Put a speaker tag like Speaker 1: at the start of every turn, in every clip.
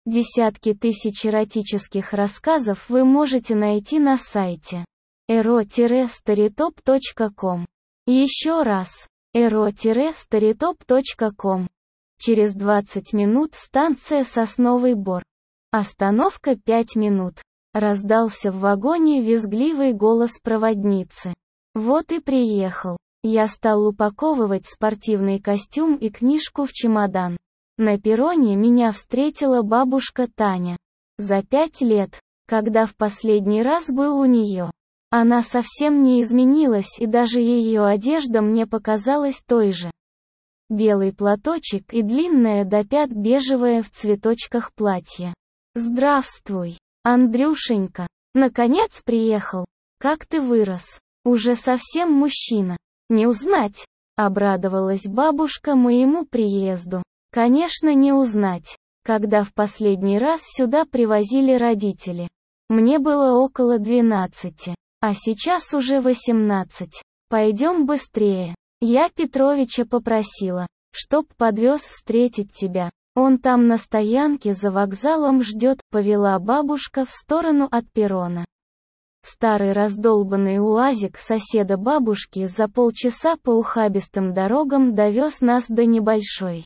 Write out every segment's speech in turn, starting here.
Speaker 1: Десятки тысяч эротических рассказов вы можете найти на сайте ero-storytop.com. Еще раз, ero-storytop.com. Через 20 минут станция Сосновый Бор. Остановка 5 минут. Раздался в вагоне визгливый голос проводницы. Вот и приехал. Я стал упаковывать спортивный костюм и книжку в чемодан. На перроне меня встретила бабушка Таня. За 5 лет, когда в последний раз был у нее. Она совсем не изменилась, и даже ее одежда мне показалась той же. Белый платочек и длинное до пят бежевое в цветочках платье. Здравствуй, Андрюшенька. Наконец приехал. Как ты вырос. Уже совсем мужчина. Не узнать. Обрадовалась бабушка моему приезду. Конечно, не узнать. Когда в последний раз сюда привозили родители. Мне было около 12, а сейчас уже 18. Пойдем быстрее. Я Петровича попросила, чтоб подвез встретить тебя. Он там на стоянке за вокзалом ждет, повела бабушка в сторону от перрона. Старый раздолбанный уазик соседа бабушки за полчаса по ухабистым дорогам довез нас до небольшой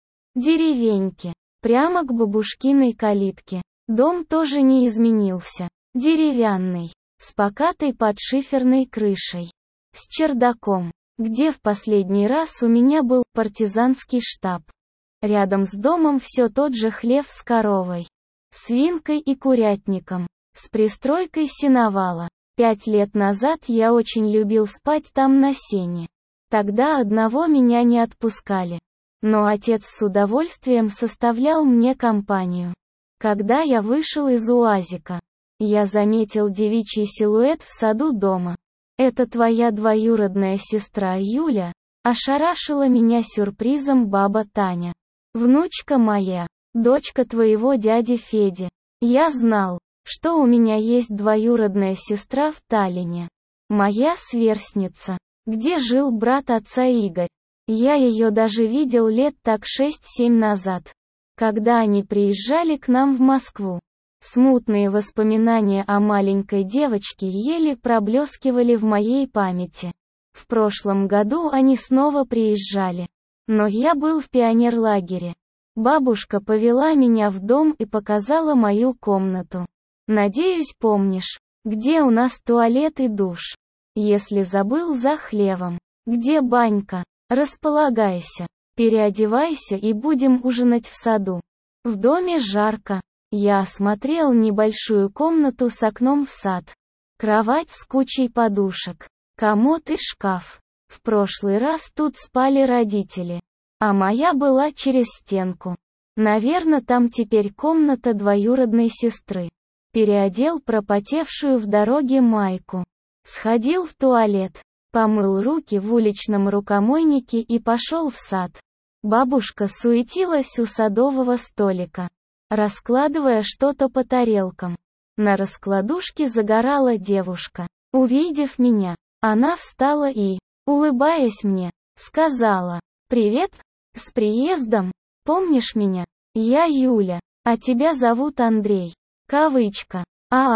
Speaker 1: деревеньки, прямо к бабушкиной калитке. Дом тоже не изменился. Деревянный, с покатой подшиферной крышей, с чердаком, где в последний раз у меня был партизанский штаб. Рядом с домом все тот же хлев с коровой, свинкой и курятником, с пристройкой сеновала. 5 лет назад я очень любил спать там на сене. Тогда одного меня не отпускали. Но отец с удовольствием составлял мне компанию. Когда я вышел из уазика, я заметил девичий силуэт в саду дома. «Это твоя двоюродная сестра Юля?» Ошарашила меня сюрпризом баба Таня. «Внучка моя, дочка твоего дяди Феди. Я знал, что у меня есть двоюродная сестра в Таллине. Моя сверстница, где жил брат отца Игорь. Я ее даже видел лет так 6-7 назад, когда они приезжали к нам в Москву. Смутные воспоминания о маленькой девочке еле проблескивали в моей памяти. В прошлом году они снова приезжали. Но я был в пионерлагере. Бабушка повела меня в дом и показала мою комнату. Надеюсь, помнишь, где у нас туалет и душ. Если забыл, за хлевом. Где банька? Располагайся, переодевайся и будем ужинать в саду. В доме жарко. Я осмотрел небольшую комнату с окном в сад. Кровать с кучей подушек, комод и шкаф. В прошлый раз тут спали родители, а моя была через стенку. Наверное, там теперь комната двоюродной сестры. Переодел пропотевшую в дороге майку. Сходил в туалет, помыл руки в уличном рукомойнике и пошел в сад. Бабушка суетилась у садового столика, раскладывая что-то по тарелкам. На раскладушке загорала девушка. Увидев меня, она встала и, улыбаясь мне, сказала: «Привет, с приездом, помнишь меня? Я Юля, а тебя зовут Андрей». Кавычка.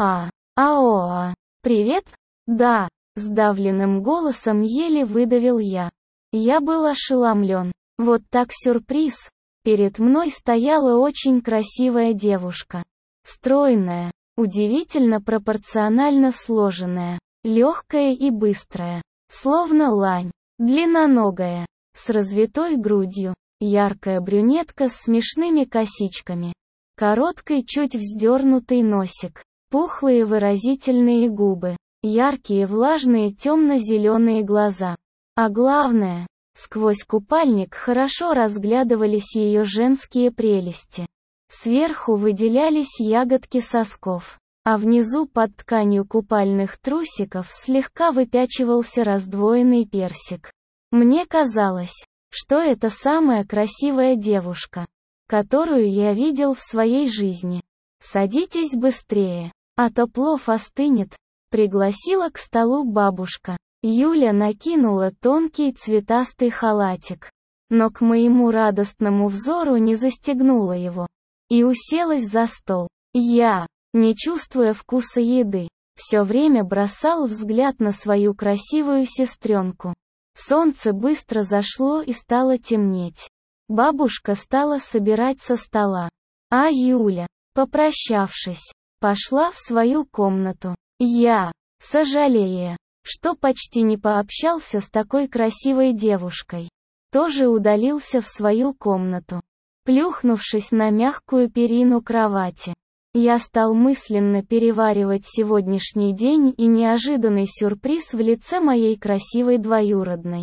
Speaker 1: Аоа. Привет? Да, сдавленным голосом еле выдавил я. Я был ошеломлен. Вот так сюрприз. Перед мной стояла очень красивая девушка. Стройная, удивительно пропорционально сложенная, легкая и быстрая, словно лань, длинноногая, с развитой грудью, яркая брюнетка с смешными косичками, короткий чуть вздернутый носик, пухлые выразительные губы, яркие влажные темно-зеленые глаза. А главное, сквозь купальник хорошо разглядывались ее женские прелести. Сверху выделялись ягодки сосков, а внизу под тканью купальных трусиков слегка выпячивался раздвоенный персик. Мне казалось, что это самая красивая девушка, которую я видел в своей жизни. «Садитесь быстрее, а то плов остынет», — пригласила к столу бабушка. Юля накинула тонкий цветастый халатик, но к моему радостному взору не застегнула его. и уселась за стол. Я, не чувствуя вкуса еды, все время бросал взгляд на свою красивую сестренку. Солнце быстро зашло и стало темнеть. Бабушка стала собирать со стола. А Юля, попрощавшись, пошла в свою комнату. Я, сожалея, что почти не пообщался с такой красивой девушкой, тоже удалился в свою комнату. Плюхнувшись на мягкую перину кровати, я стал мысленно переваривать сегодняшний день и неожиданный сюрприз в лице моей красивой двоюродной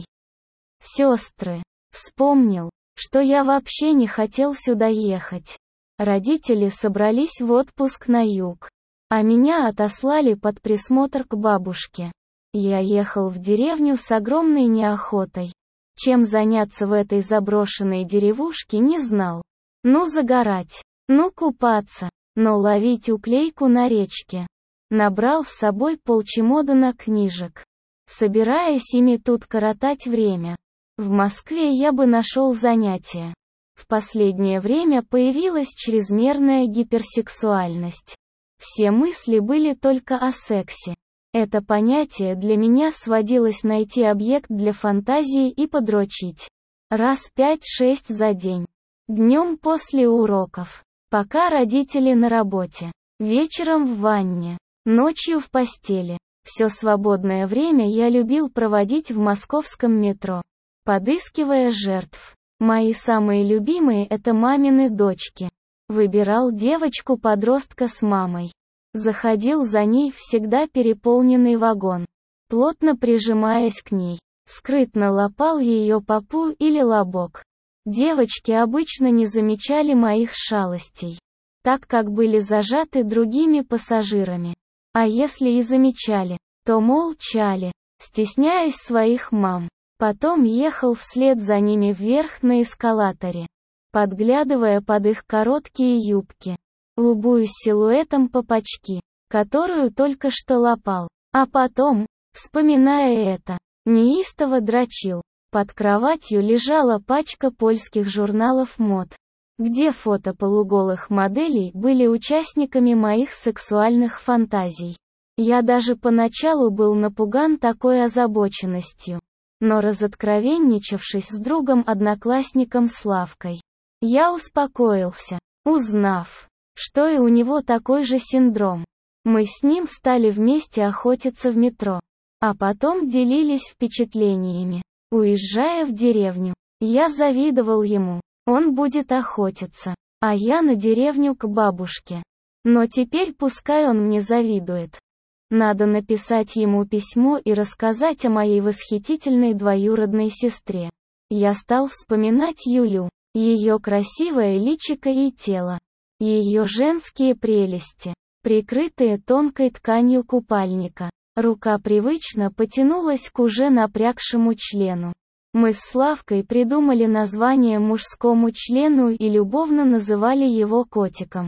Speaker 1: сестры. Вспомнил, что я вообще не хотел сюда ехать. Родители собрались в отпуск на юг, а меня отослали под присмотр к бабушке. Я ехал в деревню с огромной неохотой. Чем заняться в этой заброшенной деревушке не знал. Ну загорать, ну купаться, но ловить уклейку на речке. Набрал с собой полчемодана книжек, собираясь ими тут коротать время. В Москве я бы нашел занятия. В последнее время появилась чрезмерная гиперсексуальность. Все мысли были только о сексе. Это понятие для меня сводилось найти объект для фантазии и подрочить. Раз 5-6 за день. Днем после уроков. Пока родители на работе. Вечером в ванне. Ночью в постели. Все свободное время я любил проводить в московском метро, подыскивая жертв. Мои самые любимые — это мамины дочки. Выбирал девочку-подростка с мамой. Заходил за ней всегда переполненный вагон. Плотно прижимаясь к ней, скрытно лапал ее попу или лобок. Девочки обычно не замечали моих шалостей, так как были зажаты другими пассажирами. А если и замечали, то молчали, стесняясь своих мам. Потом ехал вслед за ними вверх на эскалаторе, подглядывая под их короткие юбки, любуясь силуэтом попочки, которую только что лапал. А потом, вспоминая это, неистово дрочил. Под кроватью лежала пачка польских журналов мод, где фото полуголых моделей были участниками моих сексуальных фантазий. Я даже поначалу был напуган такой озабоченностью. Но разоткровенничавшись с другом-одноклассником Славкой, я успокоился, узнав, что и у него такой же синдром. Мы с ним стали вместе охотиться в метро, а потом делились впечатлениями. Уезжая в деревню, я завидовал ему, он будет охотиться, а я на деревню к бабушке. Но теперь пускай он мне завидует. Надо написать ему письмо и рассказать о моей восхитительной двоюродной сестре. Я стал вспоминать Юлю, ее красивое личико и тело, ее женские прелести, прикрытые тонкой тканью купальника. Рука привычно потянулась к уже напрягшему члену. Мы с Славкой придумали название мужскому члену и любовно называли его котиком.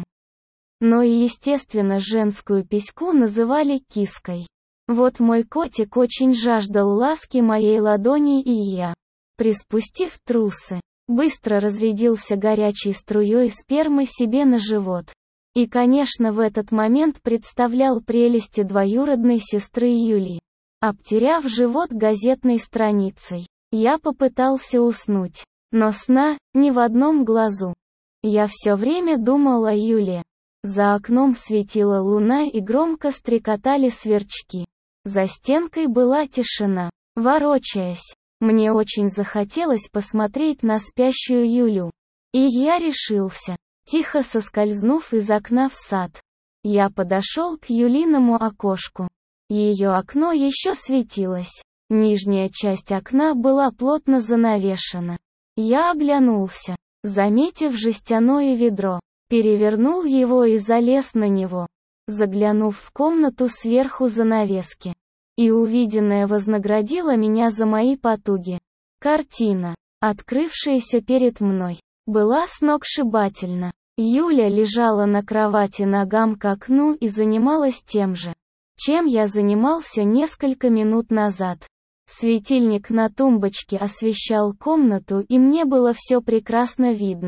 Speaker 1: Но и естественно женскую письку называли киской. Вот мой котик очень жаждал ласки моей ладони, и я, приспустив трусы, быстро разрядился горячей струей спермы себе на живот. И, конечно, в этот момент представлял прелести двоюродной сестры Юли. Обтеряв живот газетной страницей, я попытался уснуть, но сна ни в одном глазу. Я все время думал о Юле. За окном светила луна и громко стрекотали сверчки. За стенкой была тишина. Ворочаясь, мне очень захотелось посмотреть на спящую Юлю. И я решился, тихо соскользнув из окна в сад. Я подошел к Юлиному окошку. Ее окно еще светилось. Нижняя часть окна была плотно занавешена. Я оглянулся, заметив жестяное ведро. Перевернул его и залез на него, заглянув в комнату сверху занавески. И увиденное вознаградило меня за мои потуги. Картина, открывшаяся перед мной, была сногсшибательна. Юля лежала на кровати ногам к окну и занималась тем же, чем я занимался несколько минут назад. Светильник на тумбочке освещал комнату, и мне было все прекрасно видно.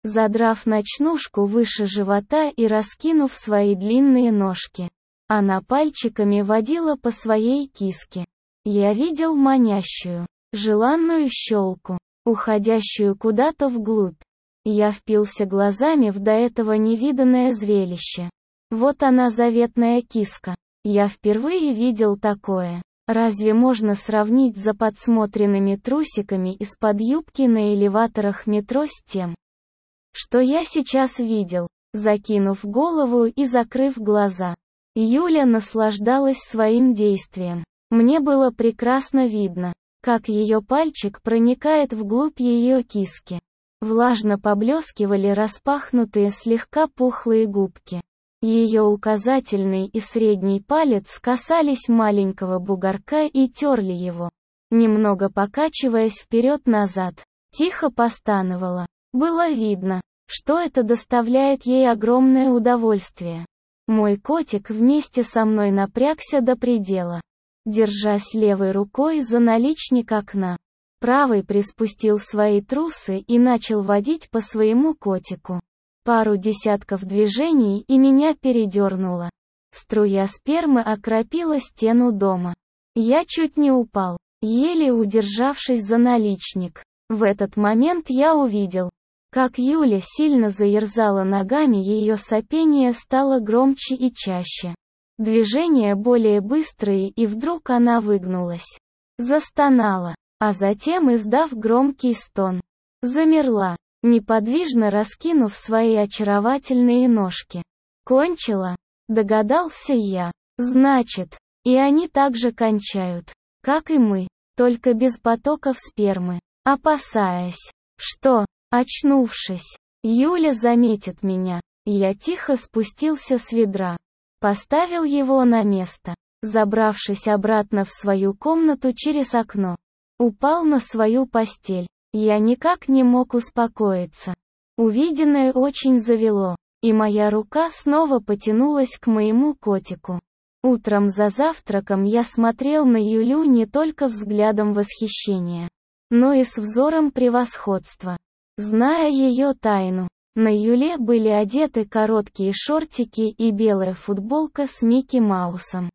Speaker 1: задрав ночнушку выше живота и раскинув свои длинные ножки. Она пальчиками водила по своей киске. Я видел манящую, желанную щелку, уходящую куда-то вглубь. Я впился глазами в до этого невиданное зрелище. Вот она, заветная киска. Я впервые видел такое. Разве можно сравнить за подсмотренными трусиками из-под юбки на элеваторах метро с тем, что я сейчас видел, закинув голову и закрыв глаза? Юля наслаждалась своим действием. Мне было прекрасно видно, как ее пальчик проникает вглубь ее киски. Влажно поблескивали распахнутые слегка пухлые губки. Ее указательный и средний палец касались маленького бугорка и терли его. Немного покачиваясь вперед-назад, тихо постановала. Было видно, что это доставляет ей огромное удовольствие. Мой котик вместе со мной напрягся до предела. Держась левой рукой за наличник окна, правой приспустил свои трусы и начал водить по своему котику. Пару десятков движений и меня передернуло. Струя спермы окропила стену дома. Я чуть не упал, еле удержавшись за наличник. В этот момент я увидел, как Юля сильно заерзала ногами, ее сопение стало громче и чаще. Движения более быстрые, и вдруг она выгнулась. Застонала, а затем, издав громкий стон, замерла, неподвижно раскинув свои очаровательные ножки. Кончила? Догадался я. Значит, и они также кончают, как и мы, только без потоков спермы. Опасаясь, что, очнувшись, Юля заметит меня, я тихо спустился с ведра. Поставил его на место, забравшись обратно в свою комнату через окно. Упал на свою постель. Я никак не мог успокоиться. Увиденное очень завело, и моя рука снова потянулась к моему котику. Утром за завтраком я смотрел на Юлю не только взглядом восхищения, но и с взором превосходства. Зная ее тайну, на Юле были одеты короткие шортики и белая футболка с Микки Маусом.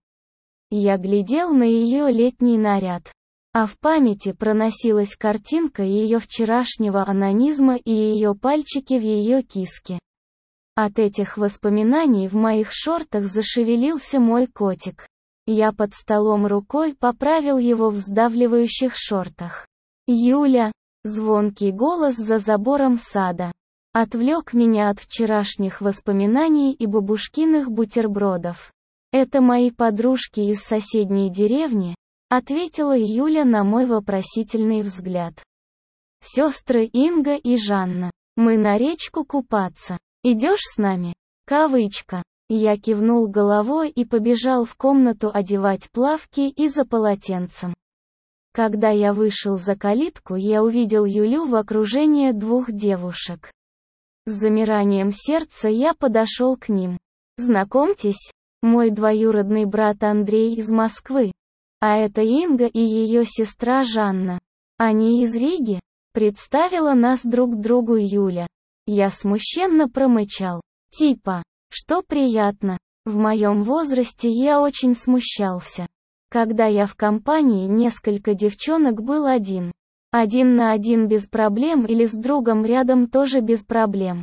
Speaker 1: Я глядел на ее летний наряд, а в памяти проносилась картинка ее вчерашнего онанизма и ее пальчики в ее киске. От этих воспоминаний в моих шортах зашевелился мой котик. Я под столом рукой поправил его в сдавливающих шортах. «Юля!» — звонкий голос за забором сада отвлек меня от вчерашних воспоминаний и бабушкиных бутербродов. «Это мои подружки из соседней деревни», — ответила Юля на мой вопросительный взгляд. «Сестры Инга и Жанна. Мы на речку купаться. Идешь с нами?» Кавычка. Я кивнул головой и побежал в комнату одевать плавки и за полотенцем. Когда я вышел за калитку, я увидел Юлю в окружении двух девушек. С замиранием сердца я подошел к ним. «Знакомьтесь, мой двоюродный брат Андрей из Москвы. А это Инга и ее сестра Жанна. Они из Риги», — представила нас друг другу Юля. Я смущенно промычал. Типа, что приятно. В моем возрасте я очень смущался. Когда я в компании несколько девчонок был один. Один на один без проблем или с другом рядом тоже без проблем.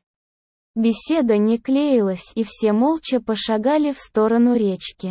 Speaker 1: Беседа не клеилась, и все молча пошагали в сторону речки.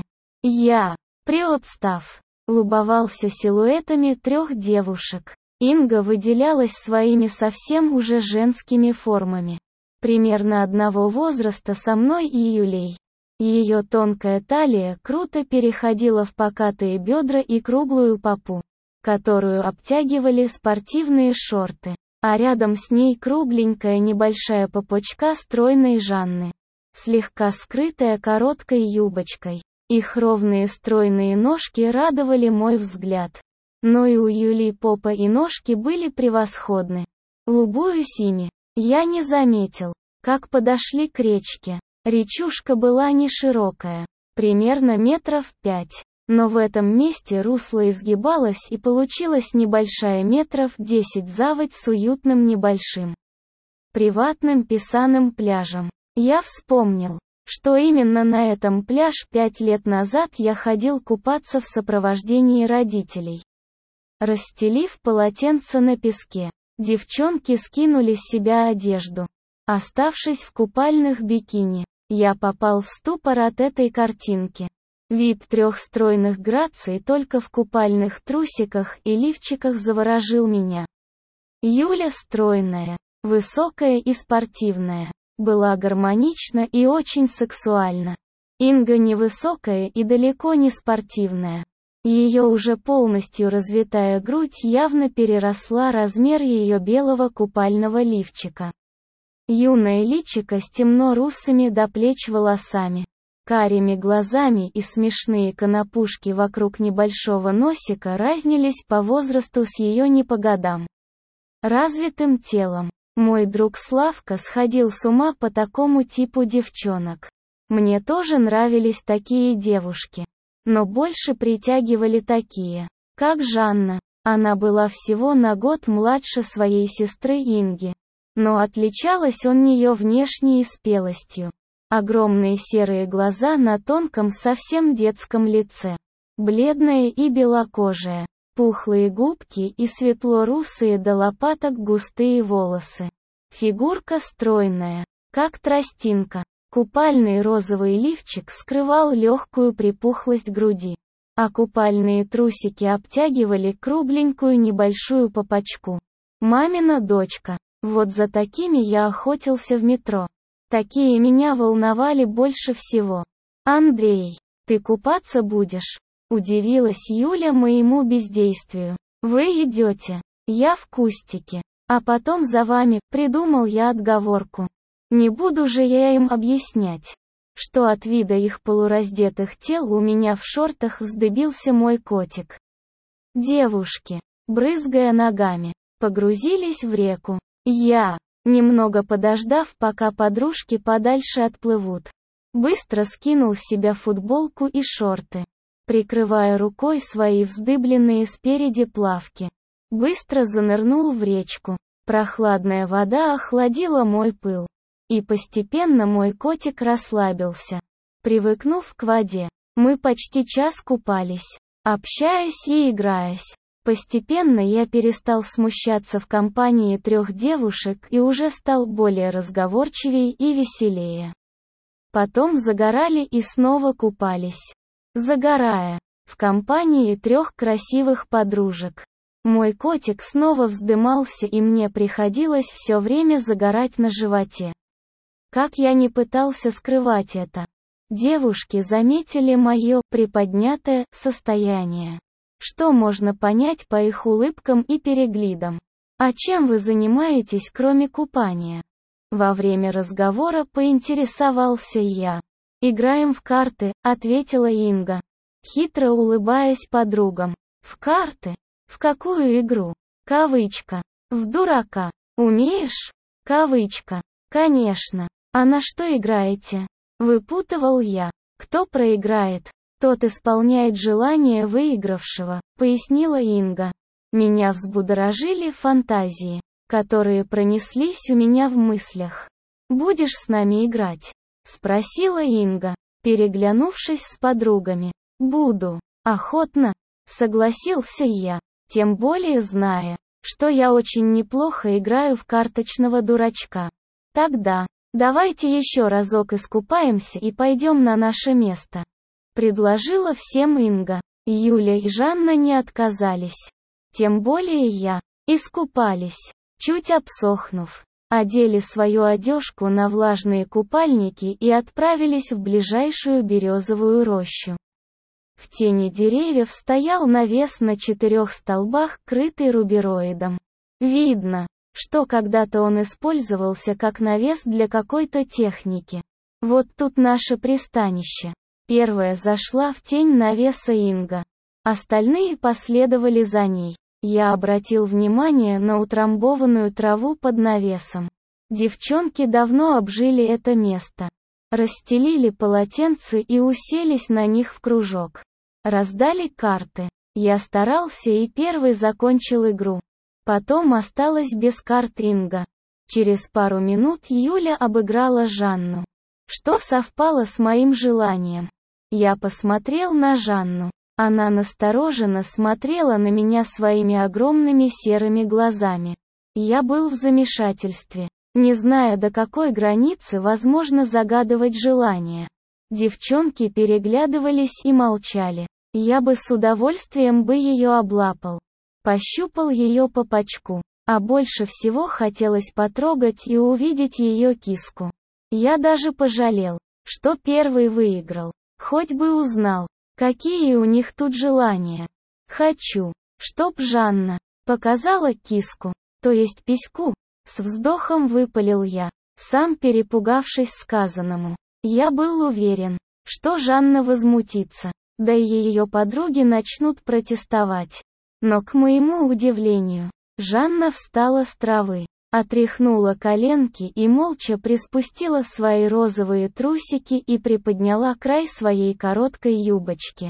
Speaker 1: Я, приотстав, любовался силуэтами трех девушек. Инга выделялась своими совсем уже женскими формами. Примерно одного возраста со мной и Юлей. Ее тонкая талия круто переходила в покатые бедра и круглую попу, которую обтягивали спортивные шорты, а рядом с ней кругленькая небольшая попочка стройной Жанны, слегка скрытая короткой юбочкой. Их ровные стройные ножки радовали мой взгляд. Но и у Юли попа и ножки были превосходны. Любуюсь ими, я не заметил, как подошли к речке. Речушка была не широкая, примерно метров 5, но в этом месте русло изгибалось и получилась небольшая метров 10 заводь с уютным небольшим приватным песаным пляжем. Я вспомнил, что именно на этом пляж 5 лет назад я ходил купаться в сопровождении родителей. Расстелив полотенце на песке, девчонки скинули с себя одежду. Оставшись в купальных бикини, я попал в ступор от этой картинки. Вид 3 стройных граций только в купальных трусиках и лифчиках заворожил меня. Юля стройная, высокая и спортивная, была гармонична и очень сексуальна. Инга невысокая и далеко не спортивная. Ее уже полностью развитая грудь явно переросла размер ее белого купального лифчика. Юное личико с темно-русыми до плеч волосами, карими глазами и смешные конопушки вокруг небольшого носика разнились по возрасту с ее не по годам развитым телом. Мой друг Славка сходил с ума по такому типу девчонок. Мне тоже нравились такие девушки. Но больше притягивали такие, как Жанна. Она была всего на год младше своей сестры Инги. Но отличалась от нее внешней спелостью. Огромные серые глаза на тонком совсем детском лице. Бледная и белокожая. Пухлые губки и светло-русые до лопаток густые волосы. Фигурка стройная, как тростинка. Купальный розовый лифчик скрывал легкую припухлость груди, а купальные трусики обтягивали кругленькую небольшую попочку. Мамина дочка. Вот за такими я охотился в метро. Такие меня волновали больше всего. «Андрей, ты купаться будешь?» Удивилась Юля моему бездействию. «Вы идете. Я в кустике. А потом за вами», придумал я отговорку. Не буду же я им объяснять, что от вида их полураздетых тел у меня в шортах вздыбился мой котик. Девушки, брызгая ногами, погрузились в реку. Я, немного подождав, пока подружки подальше отплывут, быстро скинул с себя футболку и шорты, прикрывая рукой свои вздыбленные спереди плавки. Быстро занырнул в речку. Прохладная вода охладила мой пыл. И постепенно мой котик расслабился. Привыкнув к воде, мы почти час купались, общаясь и играясь. Постепенно я перестал смущаться в компании 3 девушек и уже стал более разговорчивее и веселее. Потом загорали и снова купались. Загорая, в компании 3 красивых подружек, мой котик снова вздымался и мне приходилось все время загорать на животе. Как я не пытался скрывать это, девушки заметили мое приподнятое состояние. Что можно понять по их улыбкам и переглядам? «А чем вы занимаетесь, кроме купания?» Во время разговора поинтересовался я. «Играем в карты», — ответила Инга, хитро улыбаясь подругам. «В карты? В какую игру?» Кавычка. «В дурака. Умеешь?» Кавычка. «Конечно. А на что играете?» Выпутывал я. «Кто проиграет, тот исполняет желание выигравшего», — пояснила Инга. Меня взбудоражили фантазии, которые пронеслись у меня в мыслях. «Будешь с нами играть?» — спросила Инга, переглянувшись с подругами. «Буду. Охотно», — согласился я, тем более зная, что я очень неплохо играю в карточного дурачка. «Тогда, давайте еще разок искупаемся и пойдем на наше место», — предложила всем Инга. Юля и Жанна не отказались. Тем более я. Искупались. Чуть обсохнув, одели свою одежку на влажные купальники и отправились в ближайшую березовую рощу. В тени деревьев стоял навес на 4 столбах, крытый рубероидом. Видно, что когда-то он использовался как навес для какой-то техники. Вот тут наше пристанище. Первая зашла в тень навеса Инга. Остальные последовали за ней. Я обратил внимание на утрамбованную траву под навесом. Девчонки давно обжили это место. Расстелили полотенцы и уселись на них в кружок. Раздали карты. Я старался и первый закончил игру. Потом осталась без карт Инга. Через пару минут Юля обыграла Жанну, что совпало с моим желанием. Я посмотрел на Жанну. Она настороженно смотрела на меня своими огромными серыми глазами. Я был в замешательстве, не зная, до какой границы возможно загадывать желание. Девчонки переглядывались и молчали. Я бы с удовольствием бы ее облапал. Пощупал ее по пачку. А больше всего хотелось потрогать и увидеть ее киску. Я даже пожалел, что первый выиграл. Хоть бы узнал, какие у них тут желания. Хочу, чтоб Жанна показала киску, то есть письку. С вздохом выпалил я, сам перепугавшись сказанному. Я был уверен, что Жанна возмутится, да и ее подруги начнут протестовать. Но, к моему удивлению, Жанна встала с травы, отряхнула коленки и молча приспустила свои розовые трусики и приподняла край своей короткой юбочки.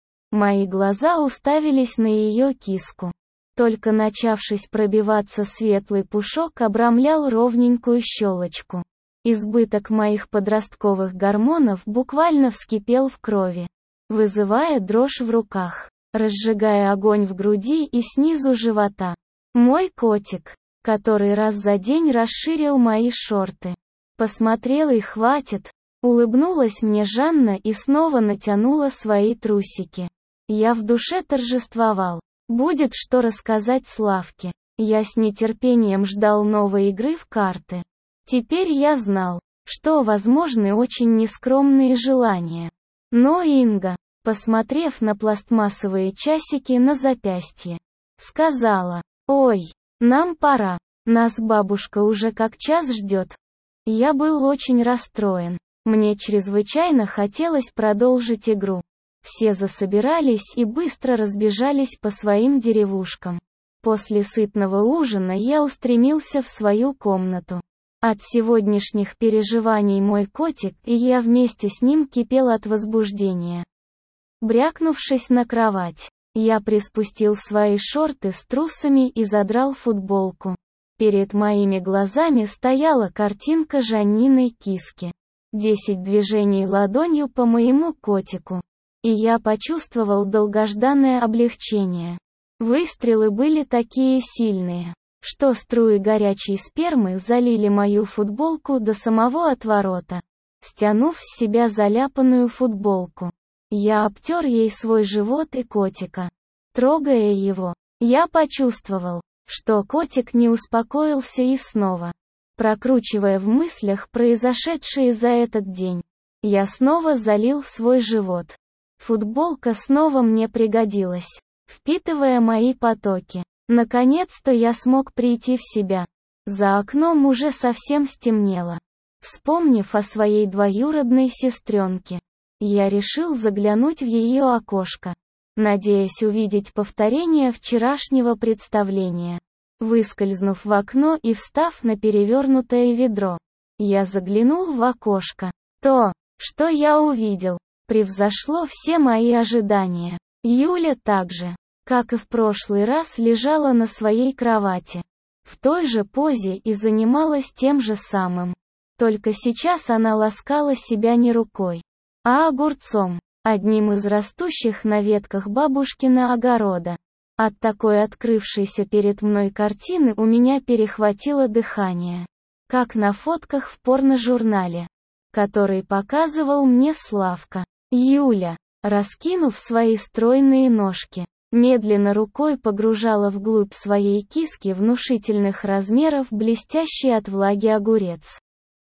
Speaker 1: Мои глаза уставились на ее киску. Только начавшись пробиваться светлый пушок обрамлял ровненькую щелочку. Избыток моих подростковых гормонов буквально вскипел в крови, вызывая дрожь в руках, разжигая огонь в груди и снизу живота. Мой котик, который раз за день расширил мои шорты. Посмотрел и хватит. Улыбнулась мне Жанна и снова натянула свои трусики. Я в душе торжествовал. Будет что рассказать Славке. Я с нетерпением ждал новой игры в карты. Теперь я знал, что возможны очень нескромные желания. Но Инга, посмотрев на пластмассовые часики на запястье, сказала: «Ой, нам пора, нас бабушка уже как час ждет». Я был очень расстроен. Мне чрезвычайно хотелось продолжить игру. Все засобирались и быстро разбежались по своим деревушкам. После сытного ужина я устремился в свою комнату. От сегодняшних переживаний мой котик и я вместе с ним кипел от возбуждения. Брякнувшись на кровать, я приспустил свои шорты с трусами и задрал футболку. Перед моими глазами стояла картинка Жанниной киски. 10 движений ладонью по моему котику. И я почувствовал долгожданное облегчение. Выстрелы были такие сильные, что струи горячей спермы залили мою футболку до самого отворота. Стянув с себя заляпанную футболку, я обтер ей свой живот и котика. Трогая его, я почувствовал, что котик не успокоился и снова, прокручивая в мыслях произошедшее за этот день, я снова залил свой живот. Футболка снова мне пригодилась, впитывая мои потоки. Наконец-то я смог прийти в себя. За окном уже совсем стемнело. Вспомнив о своей двоюродной сестренке, я решил заглянуть в ее окошко, надеясь увидеть повторение вчерашнего представления. Выскользнув в окно и встав на перевернутое ведро, я заглянул в окошко. То, что я увидел, превзошло все мои ожидания. Юля также, как и в прошлый раз, лежала на своей кровати, в той же позе и занималась тем же самым. Только сейчас она ласкала себя не рукой, а огурцом, одним из растущих на ветках бабушкина огорода. От такой открывшейся перед мной картины у меня перехватило дыхание, как на фотках в порножурнале, который показывал мне Славка. Юля, раскинув свои стройные ножки, медленно рукой погружала вглубь своей киски внушительных размеров блестящий от влаги огурец.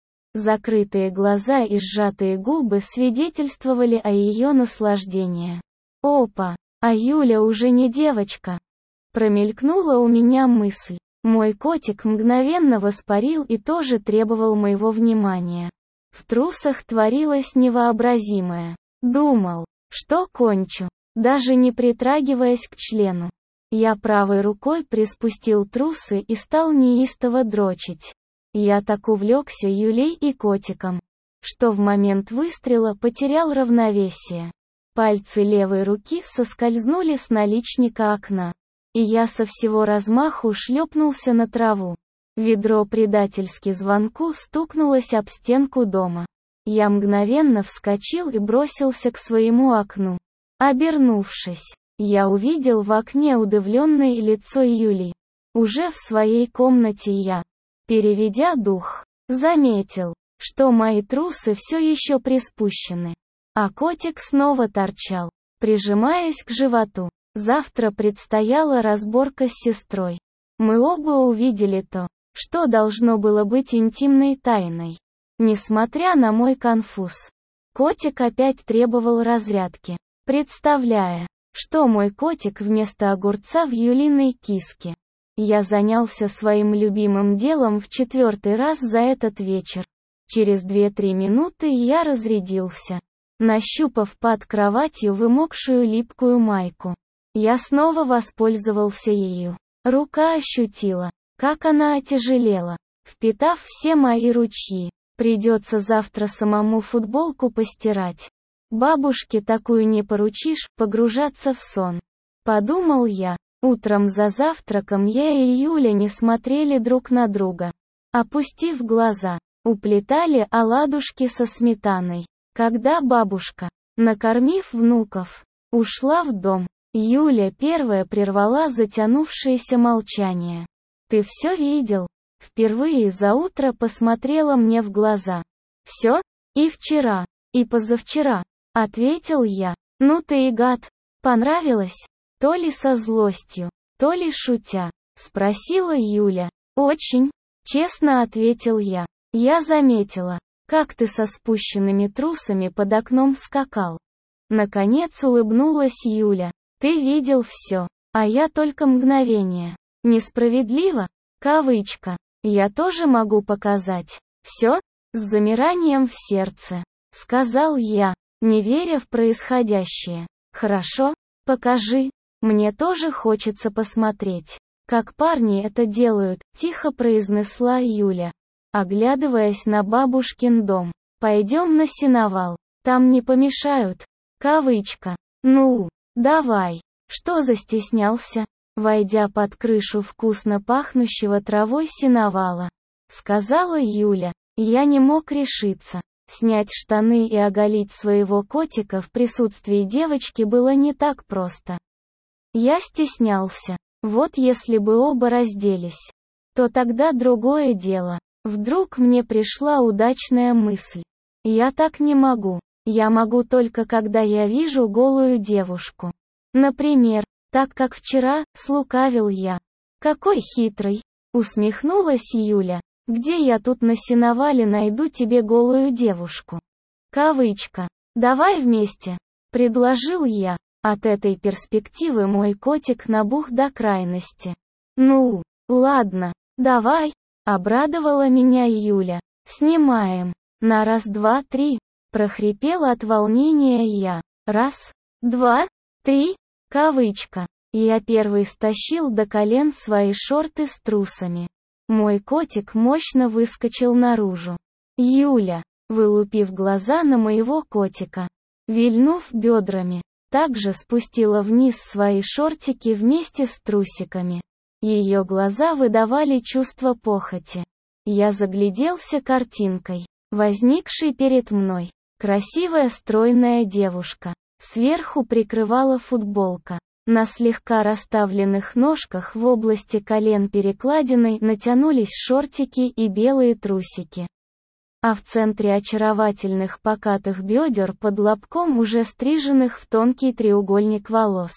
Speaker 1: Закрытые глаза и сжатые губы свидетельствовали о ее наслаждении. Опа, а Юля уже не девочка. Промелькнула у меня мысль. Мой котик мгновенно воспарил и тоже требовал моего внимания. В трусах творилось невообразимое. Думал, что кончу, даже не притрагиваясь к члену. Я правой рукой приспустил трусы и стал неистово дрочить. Я так увлекся Юлей и котиком, что в момент выстрела потерял равновесие. Пальцы левой руки соскользнули с наличника окна, и я со всего размаху шлепнулся на траву. Ведро предательски звонку стукнулось об стенку дома. Я мгновенно вскочил и бросился к своему окну. Обернувшись, я увидел в окне удивленное лицо Юли. Уже в своей комнате я, переведя дух, заметил, что мои трусы все еще приспущены. А котик снова торчал, прижимаясь к животу. Завтра предстояла разборка с сестрой. Мы оба увидели то, что должно было быть интимной тайной. Несмотря на мой конфуз, котик опять требовал разрядки, представляя, что мой котик вместо огурца в Юлиной киске. Я занялся своим любимым делом в 4-й раз за этот вечер. Через 2-3 минуты я разрядился, нащупав под кроватью вымокшую липкую майку. Я снова воспользовался ею. Рука ощутила, как она отяжелела, впитав все мои ручьи. Придется завтра самому футболку постирать. Бабушке такую не поручишь, погружаться в сон. Подумал я. Утром за завтраком я и Юля не смотрели друг на друга. Опустив глаза, уплетали оладушки со сметаной. Когда бабушка, накормив внуков, ушла в дом, Юля первая прервала затянувшееся молчание. «Ты все видел?» Впервые за утро посмотрела мне в глаза. «Все? И вчера, и позавчера», — ответил я. «Ну ты и гад. Понравилось?» То ли со злостью, то ли шутя, спросила Юля. «Очень», — честно ответил я. «Я заметила, как ты со спущенными трусами под окном скакал». Наконец улыбнулась Юля. «Ты видел все, а я только мгновение. Несправедливо?» Кавычка. «Я тоже могу показать. Все?» С замиранием в сердце, сказал я, не веря в происходящее. «Хорошо, покажи. Мне тоже хочется посмотреть, как парни это делают», — тихо произнесла Юля, оглядываясь на бабушкин дом. «Пойдем на сеновал, там не помешают». Кавычка. «Ну, давай». Что застеснялся, войдя под крышу вкусно пахнущего травой сеновала, сказала Юля. Я не мог решиться. Снять штаны и оголить своего котика в присутствии девочки было не так просто. Я стеснялся. Вот если бы оба разделись, то тогда другое дело. Вдруг мне пришла удачная мысль. Я так не могу. Я могу только когда я вижу голую девушку. Например, так как вчера, слукавил я. Какой хитрый, усмехнулась Юля. Где я тут на сеновале найду тебе голую девушку? Кавычка. Давай вместе, предложил я. От этой перспективы мой котик набух до крайности. Ну, ладно, давай, обрадовала меня Юля. Снимаем. На раз, два, три, прохрипела от волнения я. Раз, два, три, кавычка. Я первый стащил до колен свои шорты с трусами. Мой котик мощно выскочил наружу. Юля, вылупив глаза на моего котика, вильнув бедрами, также спустила вниз свои шортики вместе с трусиками. Ее глаза выдавали чувство похоти. Я загляделся картинкой, возникшей перед мной. Красивая стройная девушка. Сверху прикрывала футболка. На слегка расставленных ножках в области колен перекладиной натянулись шортики и белые трусики. А в центре очаровательных покатых бедер под лобком уже стриженных в тонкий треугольник волос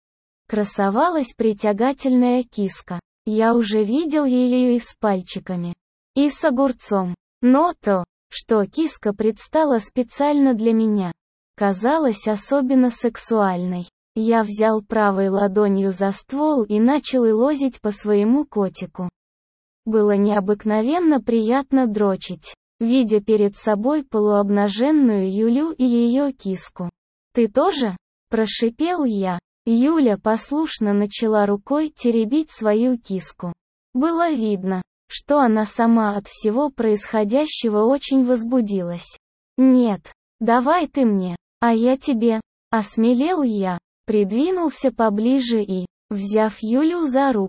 Speaker 1: красовалась притягательная киска. Я уже видел ее и с пальчиками, и с огурцом. Но то, что киска предстала специально для меня, казалось особенно сексуальной. Я взял правой ладонью за ствол и начал елозить по своему котику. Было необыкновенно приятно дрочить, видя перед собой полуобнаженную Юлю и ее киску. «Ты тоже?» – прошипел я. Юля послушно начала рукой теребить свою киску. Было видно, что она сама от всего происходящего очень возбудилась. «Нет, давай ты мне, а я тебе», – осмелел я, придвинулся поближе и, взяв Юлю за руку,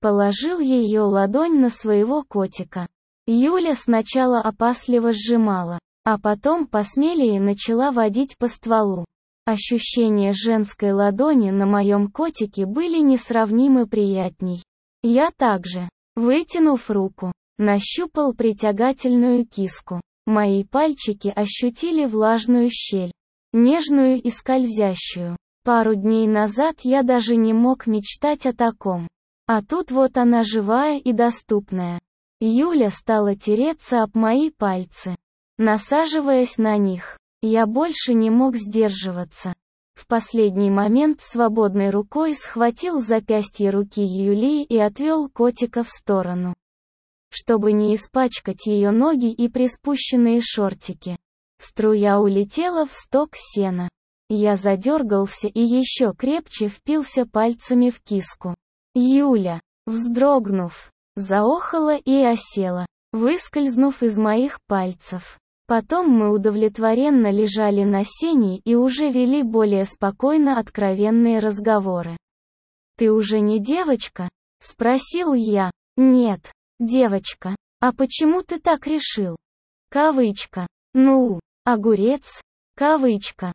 Speaker 1: Положил ее ладонь на своего котика. Юля сначала опасливо сжимала, а потом посмелее начала водить по стволу. Ощущения женской ладони на моем котике были несравнимо приятней. Я также, вытянув руку, нащупал притягательную киску. Мои пальчики ощутили влажную щель, нежную и скользящую. Пару дней назад я даже не мог мечтать о таком. А тут вот она живая и доступная. Юля стала тереться об мои пальцы. Насаживаясь на них, я больше не мог сдерживаться. В последний момент свободной рукой схватил запястье руки Юлии и отвел котика в сторону, чтобы не испачкать ее ноги и приспущенные шортики. Струя улетела в сток сена. Я задергался и еще крепче впился пальцами в киску. Юля, вздрогнув, заохала и осела, выскользнув из моих пальцев. Потом мы удовлетворенно лежали на сене и уже вели более спокойно откровенные разговоры. «Ты уже не девочка?» — спросил я. «Нет, девочка. А почему ты так решил?» Кавычка. «Ну, огурец?» Кавычка.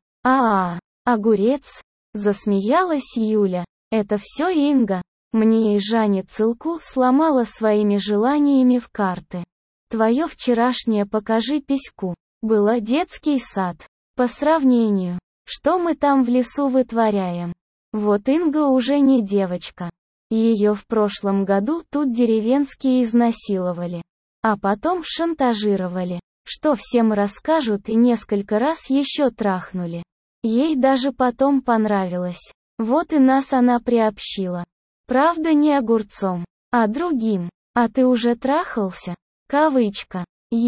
Speaker 1: Огурец?» — засмеялась Юля. «Это все Инга. Мне и Жанне Целку сломала своими желаниями в карты. Твое вчерашнее «покажи письку» было детский сад. По сравнению, что мы там в лесу вытворяем? Вот Инга уже не девочка. Ее в прошлом году тут деревенские изнасиловали. А потом шантажировали, что всем расскажут, и несколько раз еще трахнули. Ей даже потом понравилось. Вот и нас она приобщила. Правда, не огурцом, а другим. А ты уже трахался? Кавычка.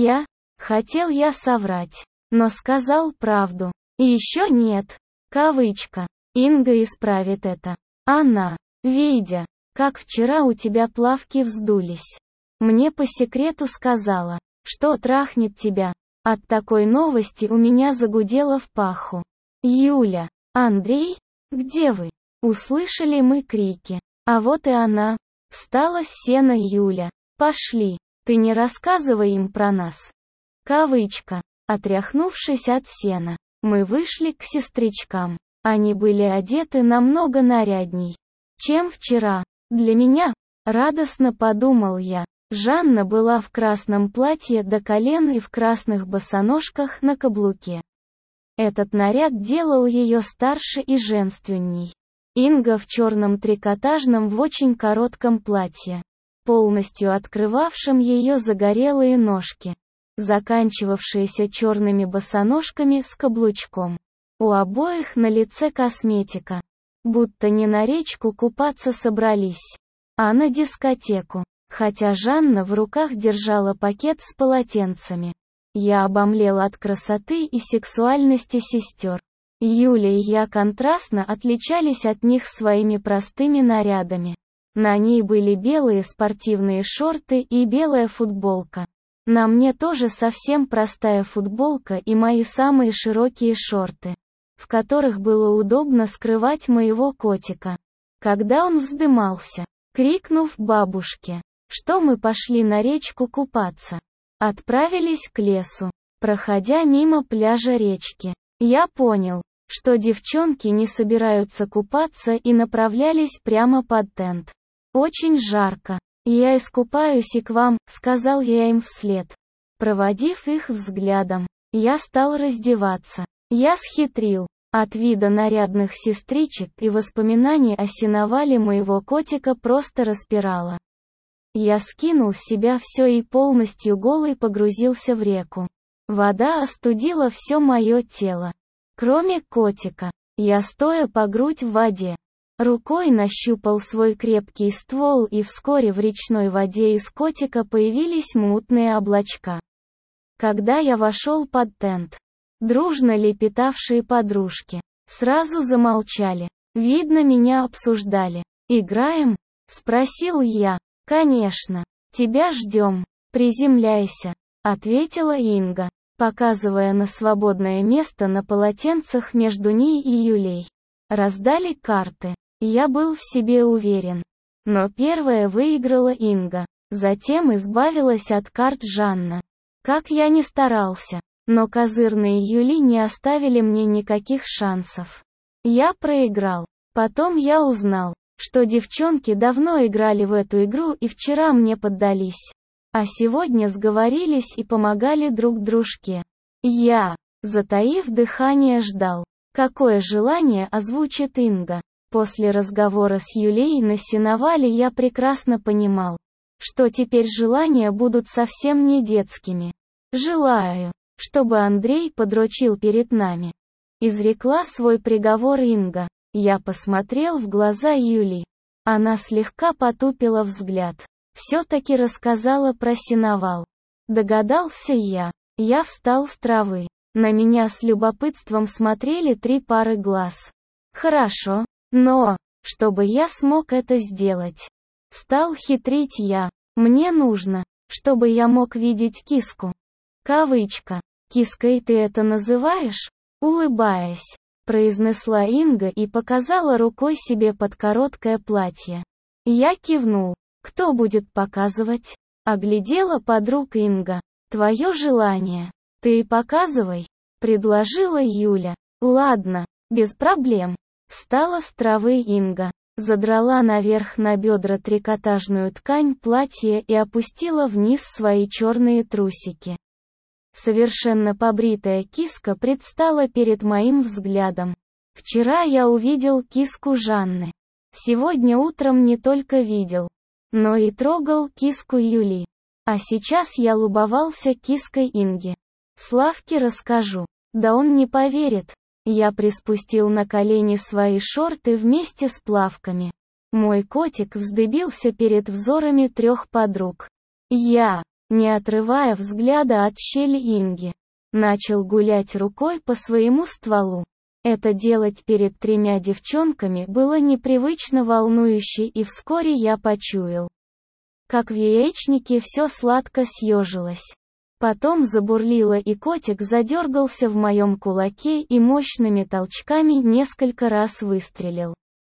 Speaker 1: Хотел я соврать, но сказал правду. И еще нет. Кавычка. Инга исправит это. Она, видя, как вчера у тебя плавки вздулись, мне по секрету сказала, что трахнет тебя. От такой новости у меня загудело в паху. Юля, Андрей, где вы? Услышали мы крики. А вот и она. Встала с сена Юля. Пошли, ты не рассказывай им про нас. Кавычка. Отряхнувшись от сена, мы вышли к сестричкам. Они были одеты намного нарядней, чем вчера. Для меня, радостно подумал я. Жанна была в красном платье до колен и в красных босоножках на каблуке. Этот наряд делал ее старше и женственней. Инга в черном трикотажном в очень коротком платье, полностью открывавшем ее загорелые ножки, заканчивавшиеся черными босоножками с каблучком. У обоих на лице косметика, будто не на речку купаться собрались, а на дискотеку, хотя Жанна в руках держала пакет с полотенцами. Я обомлел от красоты и сексуальности сестер. Юля и я контрастно отличались от них своими простыми нарядами. На ней были белые спортивные шорты и белая футболка. На мне тоже совсем простая футболка и мои самые широкие шорты, в которых было удобно скрывать моего котика, когда он вздымался, крикнув бабушке, что мы пошли на речку купаться. Отправились к лесу. Проходя мимо пляжа речки, я понял, что девчонки не собираются купаться и направлялись прямо под тент. «Очень жарко. Я искупаюсь и к вам», — сказал я им вслед. Проводив их взглядом, я стал раздеваться. Я схитрил. От вида нарядных сестричек и воспоминаний о сеновале моего котика просто распирало. Я скинул с себя все и полностью голый погрузился в реку. Вода остудила все мое тело. Кроме котика, я стоя по грудь в воде. Рукой нащупал свой крепкий ствол, и вскоре в речной воде из котика появились мутные облачка. Когда я вошел под тент, дружно лепетавшие подружки сразу замолчали. Видно, меня обсуждали. «Играем?» — спросил я. «Конечно. Тебя ждем. Приземляйся», — ответила Инга, показывая на свободное место на полотенцах между ней и Юлей. Раздали карты. Я был в себе уверен. Но первая выиграла Инга. Затем избавилась от карт Жанна. Как я ни старался, но козырные Юли не оставили мне никаких шансов. Я проиграл. Потом я узнал, что девчонки давно играли в эту игру и вчера мне поддались. А сегодня сговорились и помогали друг дружке. Я, затаив дыхание, ждал, какое желание озвучит Инга. После разговора с Юлей на сеновале я прекрасно понимал, что теперь желания будут совсем не детскими. «Желаю, чтобы Андрей подрочил перед нами», — изрекла свой приговор Инга. Я посмотрел в глаза Юли. Она слегка потупила взгляд. Все-таки рассказала про сеновал. Догадался я. Я встал с травы. На меня с любопытством смотрели 3 пары глаз. Хорошо, но, чтобы я смог это сделать, стал хитрить я. Мне нужно, чтобы я мог видеть киску. Кавычка. «Киской ты это называешь?» Улыбаясь, произнесла Инга и показала рукой себе под короткое платье. Я кивнул. «Кто будет показывать?» Оглядела подруг Инга. «Твое желание. Ты и показывай», — предложила Юля. «Ладно, без проблем». Встала с травы Инга, задрала наверх на бедра трикотажную ткань платья и опустила вниз свои черные трусики. Совершенно побритая киска предстала перед моим взглядом. Вчера я увидел киску Жанны. Сегодня утром не только видел, но и трогал киску Юли. А сейчас я любовался киской Инги. Славке расскажу. Да он не поверит. Я приспустил на колени свои шорты вместе с плавками. Мой котик вздыбился перед взорами 3 подруг. Я, не отрывая взгляда от щели Инги, начал гулять рукой по своему стволу. Это делать перед 3 девчонками было непривычно волнующе, и вскоре я почуял, как в яичнике все сладко съежилось. Потом забурлило, и котик задергался в моем кулаке и мощными толчками несколько раз выстрелил,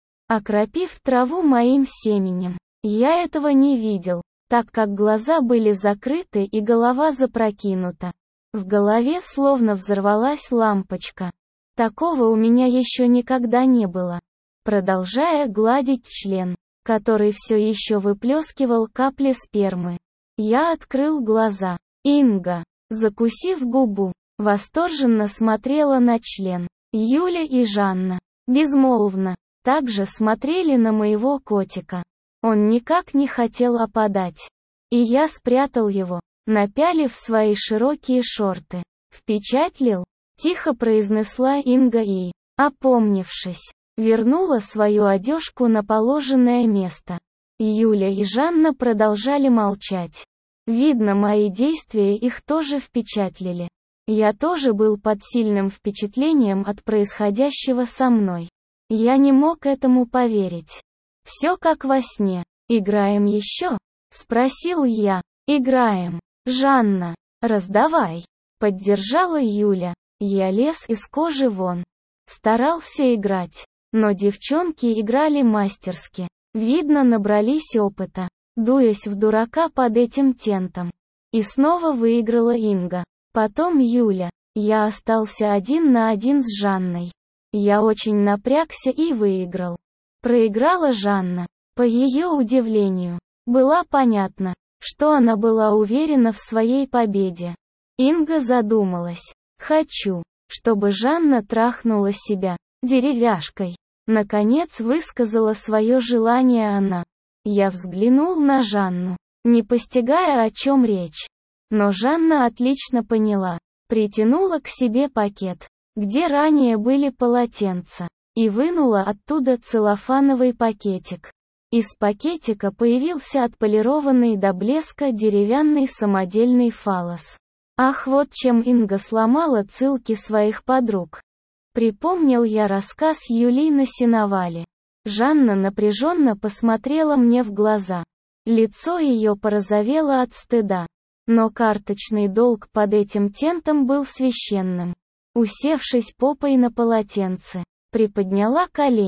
Speaker 1: окропив траву моим семенем. Я этого не видел, так как глаза были закрыты и голова запрокинута. В голове словно взорвалась лампочка. Такого у меня еще никогда не было. Продолжая гладить член, который все еще выплескивал капли спермы, я открыл глаза. Инга, закусив губу, восторженно смотрела на член. Юля и Жанна, безмолвно, также смотрели на моего котика. Он никак не хотел опадать. И я спрятал его, напялив свои широкие шорты. «Впечатлил?» — тихо произнесла Инга и, опомнившись, вернула свою одежку на положенное место. Юля и Жанна продолжали молчать. Видно, мои действия их тоже впечатлили. Я тоже был под сильным впечатлением от происходящего со мной. Я не мог этому поверить. Все как во сне. «Играем еще?» — спросил я. «Играем. Жанна, раздавай», — поддержала Юля. Я лез из кожи вон. Старался играть. Но девчонки играли мастерски. Видно, набрались опыта, дуясь в дурака под этим тентом. И снова выиграла Инга. Потом Юля. Я остался 1 на 1 с Жанной. Я очень напрягся и выиграл. Проиграла Жанна. По ее удивлению, было понятно, что она была уверена в своей победе. Инга задумалась. «Хочу, чтобы Жанна трахнула себя деревяшкой». Наконец высказала свое желание она. Я взглянул на Жанну, не постигая, о чем речь. Но Жанна отлично поняла. Притянула к себе пакет, где ранее были полотенца, и вынула оттуда целлофановый пакетик. Из пакетика появился отполированный до блеска деревянный самодельный фаллос. Ах, вот чем Инга сломала цилки своих подруг. Припомнил я рассказ Юли на сеновале. Жанна напряженно посмотрела мне в глаза. Лицо ее порозовело от стыда. Но карточный долг под этим тентом был священным. Усевшись попой на полотенце, приподняла колени.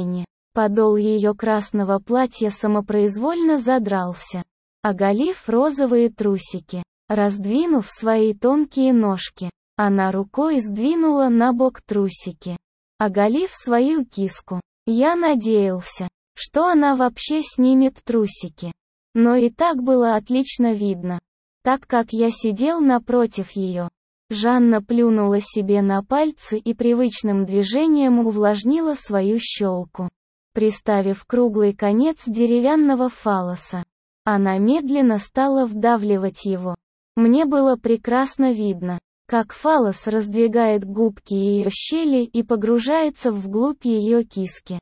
Speaker 1: Подол ее красного платья самопроизвольно задрался, оголив розовые трусики. Раздвинув свои тонкие ножки, она рукой сдвинула на бок трусики, оголив свою киску. Я надеялся, что она вообще снимет трусики. Но и так было отлично видно, так как я сидел напротив ее. Жанна плюнула себе на пальцы и привычным движением увлажнила свою щелку, приставив круглый конец деревянного фаллоса. Она медленно стала вдавливать его. Мне было прекрасно видно, как фаллос раздвигает губки ее щели и погружается вглубь ее киски.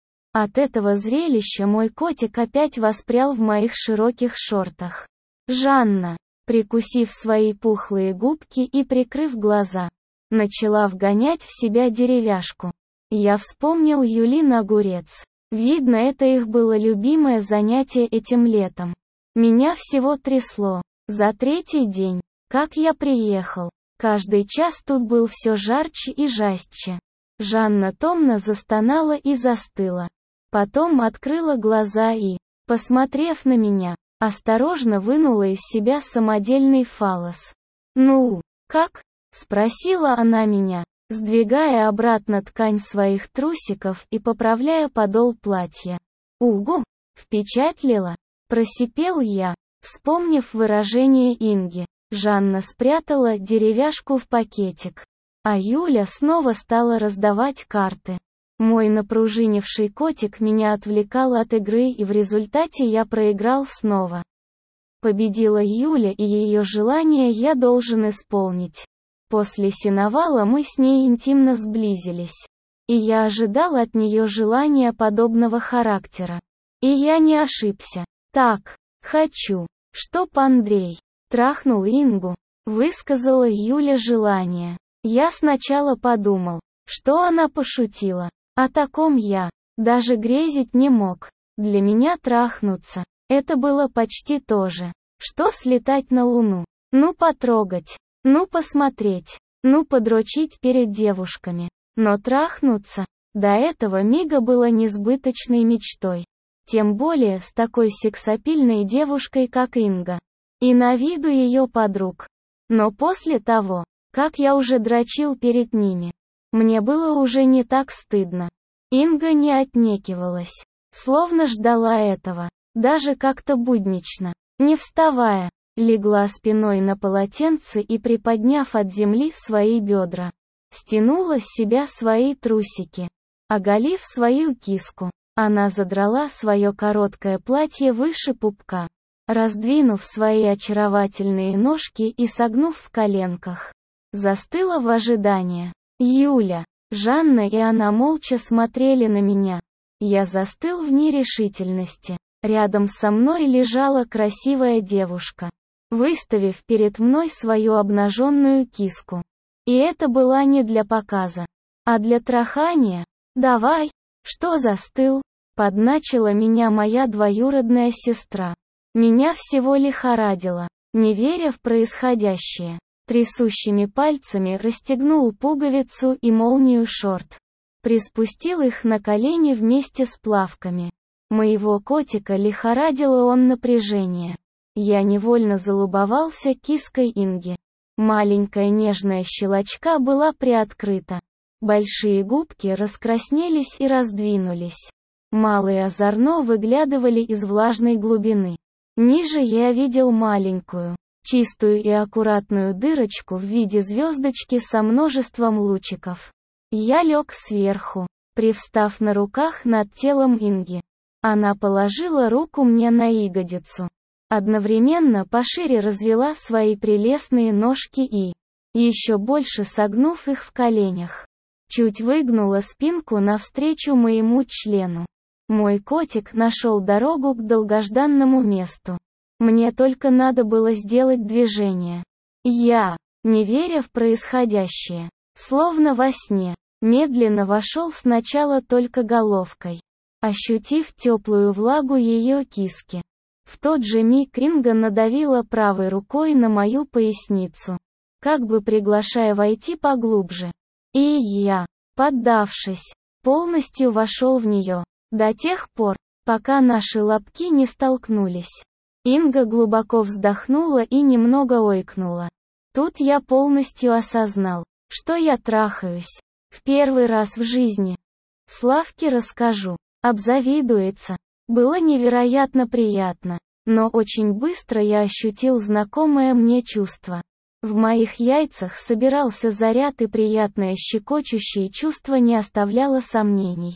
Speaker 1: От этого зрелища мой котик опять воспрял в моих широких шортах. Жанна, прикусив свои пухлые губки и прикрыв глаза, начала вгонять в себя деревяшку. Я вспомнил Юлин огурец. Видно, это их было любимое занятие этим летом. Меня всего трясло. За третий день, как я приехал, каждый час тут был все жарче и жестче. Жанна томно застонала и застыла. Потом открыла глаза и, посмотрев на меня, осторожно вынула из себя самодельный фаллос. «Ну, как?» — спросила она меня, сдвигая обратно ткань своих трусиков и поправляя подол платья. «Угу!» — впечатлила. Просипел я, вспомнив выражение Инги. Жанна спрятала деревяшку в пакетик, а Юля снова стала раздавать карты. Мой напружинивший котик меня отвлекал от игры, и в результате я проиграл снова. Победила Юля, и ее желание я должен исполнить. После сеновала мы с ней интимно сблизились. И я ожидал от нее желания подобного характера. И я не ошибся. «Так, хочу, чтоб Андрей трахнул Ингу», — высказала Юля желание. Я сначала подумал, что она пошутила. О таком я даже грезить не мог. Для меня трахнуться — это было почти то же, что слетать на Луну. Ну потрогать, ну посмотреть, ну подрочить перед девушками. Но трахнуться до этого мига было несбыточной мечтой. Тем более с такой сексапильной девушкой, как Инга. И на виду ее подруг. Но после того, как я уже дрочил перед ними, мне было уже не так стыдно. Инга не отнекивалась, словно ждала этого, даже как-то буднично. Не вставая, легла спиной на полотенце и, приподняв от земли свои бедра, стянула с себя свои трусики, оголив свою киску. Она задрала свое короткое платье выше пупка, раздвинув свои очаровательные ножки и согнув в коленках. Застыла в ожидании. Юля, Жанна и она молча смотрели на меня. Я застыл в нерешительности. Рядом со мной лежала красивая девушка, выставив перед мной свою обнаженную киску. И это была не для показа, а для трахания. «Давай, что застыл?» — подначила меня моя двоюродная сестра. Меня всего лихорадило, не веря в происходящее. Трясущими пальцами расстегнул пуговицу и молнию шорт. Приспустил их на колени вместе с плавками. Моего котика лихорадило он напряжение. Я невольно залюбовался киской Инги. Маленькая нежная щелочка была приоткрыта. Большие губки раскраснелись и раздвинулись. Малые озорно выглядывали из влажной глубины. Ниже я видел маленькую, чистую и аккуратную дырочку в виде звездочки со множеством лучиков. Я лег сверху, привстав на руках над телом Инги. Она положила руку мне на ягодицу. Одновременно пошире развела свои прелестные ножки и, еще больше согнув их в коленях, чуть выгнула спинку навстречу моему члену. Мой котик нашел дорогу к долгожданному месту. Мне только надо было сделать движение. Я, не веря в происходящее, словно во сне, медленно вошел сначала только головкой, ощутив теплую влагу ее киски. В тот же миг Инга надавила правой рукой на мою поясницу, как бы приглашая войти поглубже. И я, поддавшись, полностью вошел в нее. До тех пор, пока наши лобки не столкнулись. Инга глубоко вздохнула и немного ойкнула. Тут я полностью осознал, что я трахаюсь. В первый раз в жизни. Славке расскажу. Обзавидуется. Было невероятно приятно. Но очень быстро я ощутил знакомое мне чувство. В моих яйцах собирался заряд, и приятное щекочущее чувство не оставляло сомнений.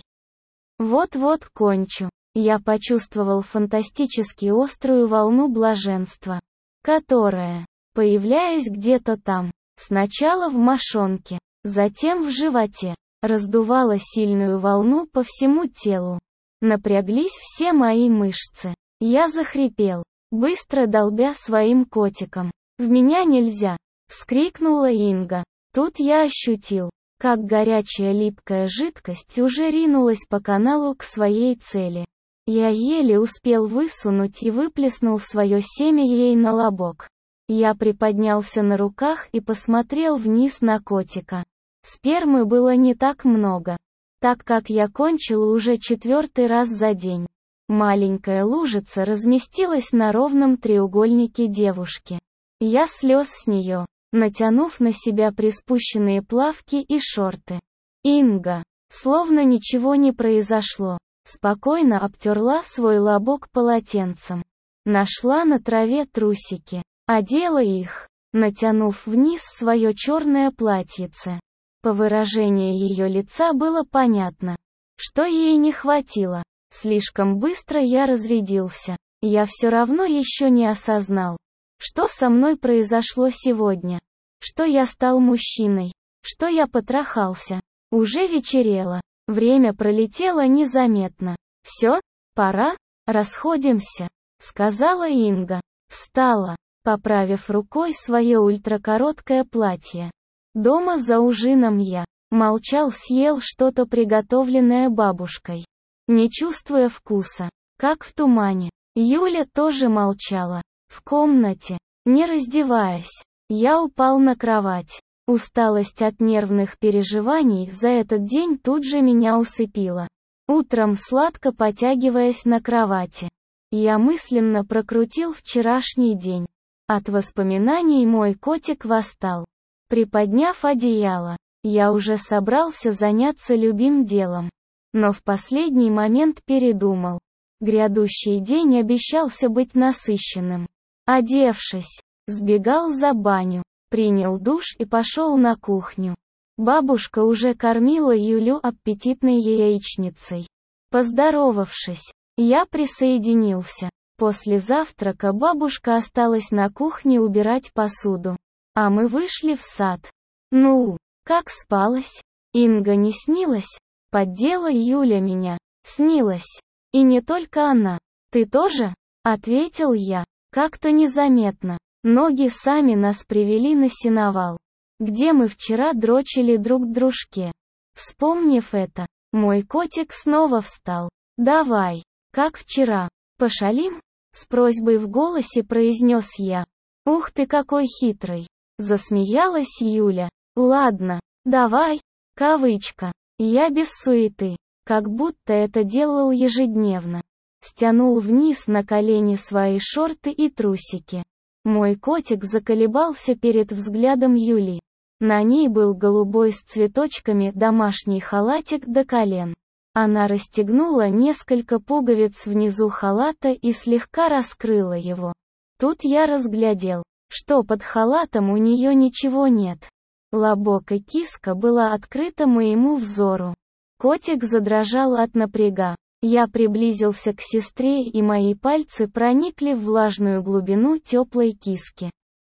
Speaker 1: Вот-вот кончу. Я почувствовал фантастически острую волну блаженства, которая, появляясь где-то там, сначала в мошонке, затем в животе, раздувала сильную волну по всему телу. Напряглись все мои мышцы. Я захрипел, быстро долбя своим котиком. «В меня нельзя!» — вскрикнула Инга. Тут я ощутил, как горячая липкая жидкость уже ринулась по каналу к своей цели. Я еле успел высунуть и выплеснул свое семя ей на лобок. Я приподнялся на руках и посмотрел вниз на котика. Спермы было не так много, так как я кончил уже 4-й раз за день. Маленькая лужица разместилась на ровном треугольнике девушки. Я слез с нее, натянув на себя приспущенные плавки и шорты. Инга, словно ничего не произошло, спокойно обтерла свой лобок полотенцем. Нашла на траве трусики, одела их, натянув вниз свое черное платьице. По выражению ее лица было понятно, что ей не хватило. Слишком быстро я разрядился. Я все равно еще не осознал, что со мной произошло сегодня. Что я стал мужчиной. Что я потрахался. Уже вечерело. Время пролетело незаметно. «Все? Пора? Расходимся», — сказала Инга. Встала, поправив рукой свое ультракороткое платье. Дома за ужином я молчал, съел что-то приготовленное бабушкой, не чувствуя вкуса, как в тумане. Юля тоже молчала. В комнате, не раздеваясь, я упал на кровать. Усталость от нервных переживаний за этот день тут же меня усыпила. Утром, сладко потягиваясь на кровати, я мысленно прокрутил вчерашний день. От воспоминаний мой котик восстал. Приподняв одеяло, я уже собрался заняться любимым делом. Но в последний момент передумал. Грядущий день обещался быть насыщенным. Одевшись, сбегал за баню, принял душ и пошел на кухню. Бабушка уже кормила Юлю аппетитной яичницей. Поздоровавшись, я присоединился. После завтрака бабушка осталась на кухне убирать посуду. А мы вышли в сад. «Ну, как спалось? Инга не снилась?» Поддела Юля меня. «Снилась. И не только она. Ты тоже?» — ответил я. Как-то незаметно. Ноги сами нас привели на сеновал, где мы вчера дрочили друг к дружке. Вспомнив это, мой котик снова встал. «Давай, как вчера, пошалим?» — с просьбой в голосе произнес я. «Ух ты, какой хитрый!» — засмеялась Юля. «Ладно, давай». Кавычка. Я без суеты, как будто это делал ежедневно. Стянул вниз на колени свои шорты и трусики. Мой котик заколебался перед взглядом Юли. На ней был голубой с цветочками домашний халатик до колен. Она расстегнула несколько пуговиц внизу халата и слегка раскрыла его. Тут я разглядел, что под халатом у нее ничего нет. Лобок и киска была открыта моему взору. Котик задрожал от напряга. Я приблизился к сестре, и мои пальцы проникли в влажную глубину теплой киски.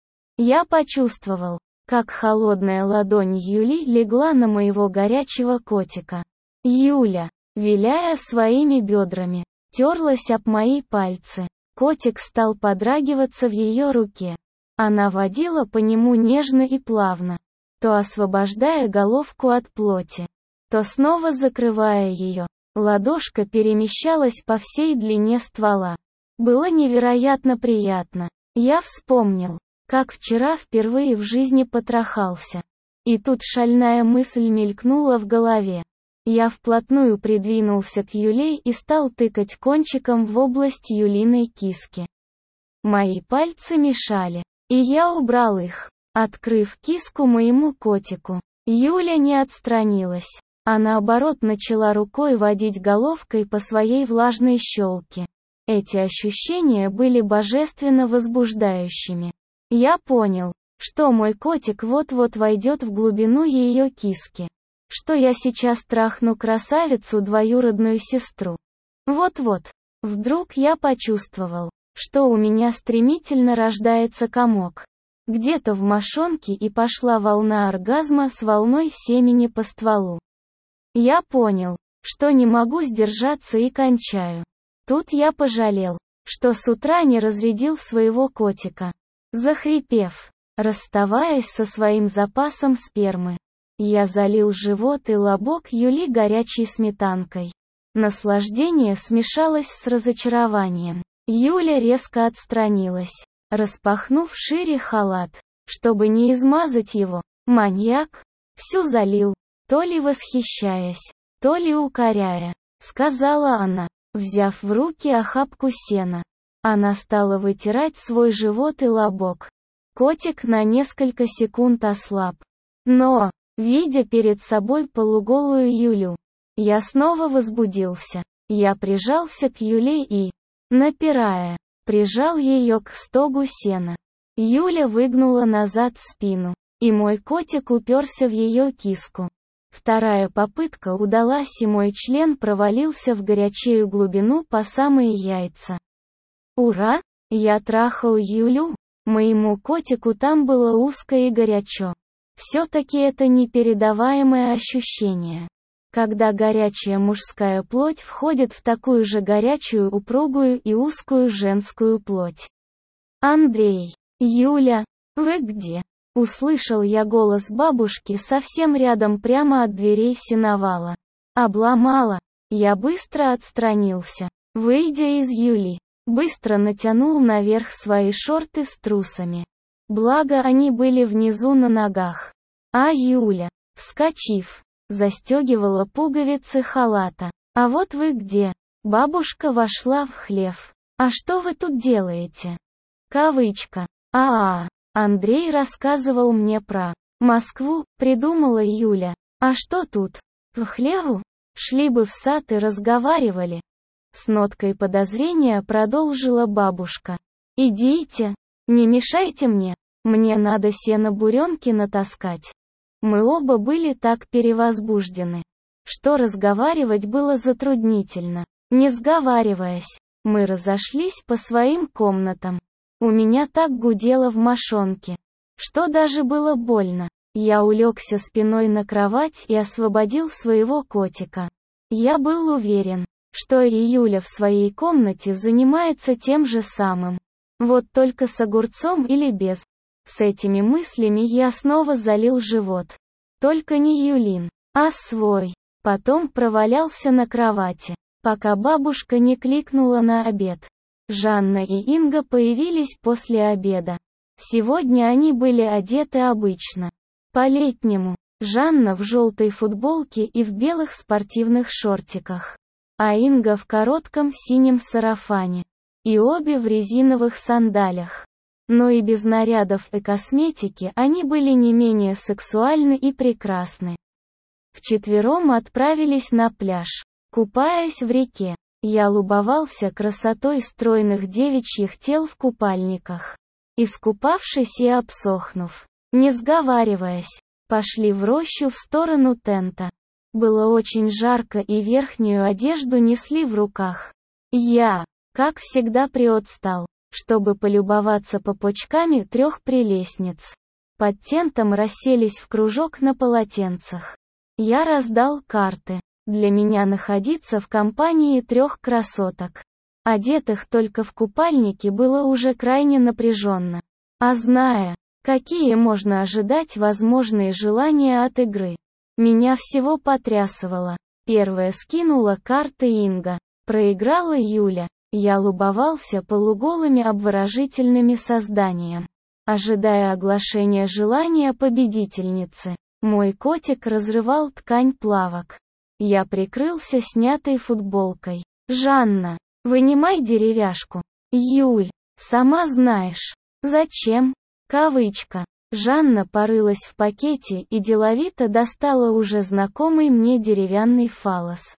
Speaker 1: Я почувствовал, как холодная ладонь Юли легла на моего горячего котика. Юля, виляя своими бедрами, терлась об мои пальцы. Котик стал подрагиваться в ее руке. Она водила по нему нежно и плавно, то освобождая головку от плоти, то снова закрывая ее. Ладошка перемещалась по всей длине ствола. Было невероятно приятно. Я вспомнил, как вчера впервые в жизни потрахался. И тут шальная мысль мелькнула в голове. Я вплотную придвинулся к Юле и стал тыкать кончиком в область Юлиной киски. Мои пальцы мешали, и я убрал их, открыв киску моему котику. Юля не отстранилась, а наоборот начала рукой водить головкой по своей влажной щелке. Эти ощущения были божественно возбуждающими. Я понял, что мой котик вот-вот войдет в глубину ее киски. Что я сейчас трахну красавицу двоюродную сестру. Вот-вот. Вдруг я почувствовал, что у меня стремительно рождается комок. Где-то в мошонке и пошла волна оргазма с волной семени по стволу. Я понял, что не могу сдержаться и кончаю. Тут я пожалел, что с утра не разрядил своего котика. Захрипев, расставаясь со своим запасом спермы, я залил живот и лобок Юли горячей сметанкой. Наслаждение смешалось с разочарованием. Юля резко отстранилась, распахнув шире халат, чтобы не измазать его. Маньяк, всю залил, то ли восхищаясь, то ли укоряя, сказала она, взяв в руки охапку сена. Она стала вытирать свой живот и лобок. Котик на несколько секунд ослаб. Но, видя перед собой полуголую Юлю, я снова возбудился. Я прижался к Юле и, напирая, прижал ее к стогу сена. Юля выгнула назад спину, и мой котик уперся в ее киску. Вторая попытка удалась, и мой член провалился в горячую глубину по самые яйца. Ура! Я трахал Юлю. Моему котику там было узко и горячо. Все-таки это непередаваемое ощущение. Когда горячая мужская плоть входит в такую же горячую, упругую и узкую женскую плоть. Андрей, Юля, вы где? Услышал я голос бабушки совсем рядом прямо от дверей сеновала. Обломала. Я быстро отстранился. Выйдя из Юли, быстро натянул наверх свои шорты с трусами. Благо они были внизу на ногах. А Юля, вскочив, застегивала пуговицы халата. «А вот вы где?» Бабушка вошла в хлев. «А что вы тут делаете?» Кавычка. Андрей рассказывал мне про Москву, придумала Юля. «А что тут? В хлеву? Шли бы в сад и разговаривали». С ноткой подозрения продолжила бабушка. «Идите, не мешайте мне, мне надо сено буренки натаскать». Мы оба были так перевозбуждены, что разговаривать было затруднительно. Не сговариваясь, мы разошлись по своим комнатам. У меня так гудело в мошонке, что даже было больно. Я улегся спиной на кровать и освободил своего котика. Я был уверен, что и Юля в своей комнате занимается тем же самым. Вот только с огурцом или без. С этими мыслями я снова залил живот. Только не Юлин, а свой. Потом провалялся на кровати, пока бабушка не кликнула на обед. Жанна и Инга появились после обеда. Сегодня они были одеты обычно. По-летнему. Жанна в желтой футболке и в белых спортивных шортиках. А Инга в коротком синем сарафане. И обе в резиновых сандалях. Но и без нарядов и косметики они были не менее сексуальны и прекрасны. Вчетвером отправились на пляж. Купаясь в реке, я любовался красотой стройных девичьих тел в купальниках. Искупавшись и обсохнув, не сговариваясь, пошли в рощу в сторону тента. Было очень жарко и верхнюю одежду несли в руках. Я, как всегда, приотстал, чтобы полюбоваться попочками 3 прелестниц. Под тентом расселись в кружок на полотенцах. Я раздал карты. Для меня находиться в компании 3 красоток, одетых только в купальники, было уже крайне напряженно. А зная, какие можно ожидать возможные желания от игры, меня всего потрясывало. Первая скинула карты Инга. Проиграла Юля. Я любовался полуголыми обворожительными созданием, ожидая оглашения желания победительницы. Мой котик разрывал ткань плавок. Я прикрылся снятой футболкой. «Жанна, вынимай деревяшку». «Юль, сама знаешь». «Зачем?» Кавычка. Жанна порылась в пакете и деловито достала уже знакомый мне деревянный фаллос,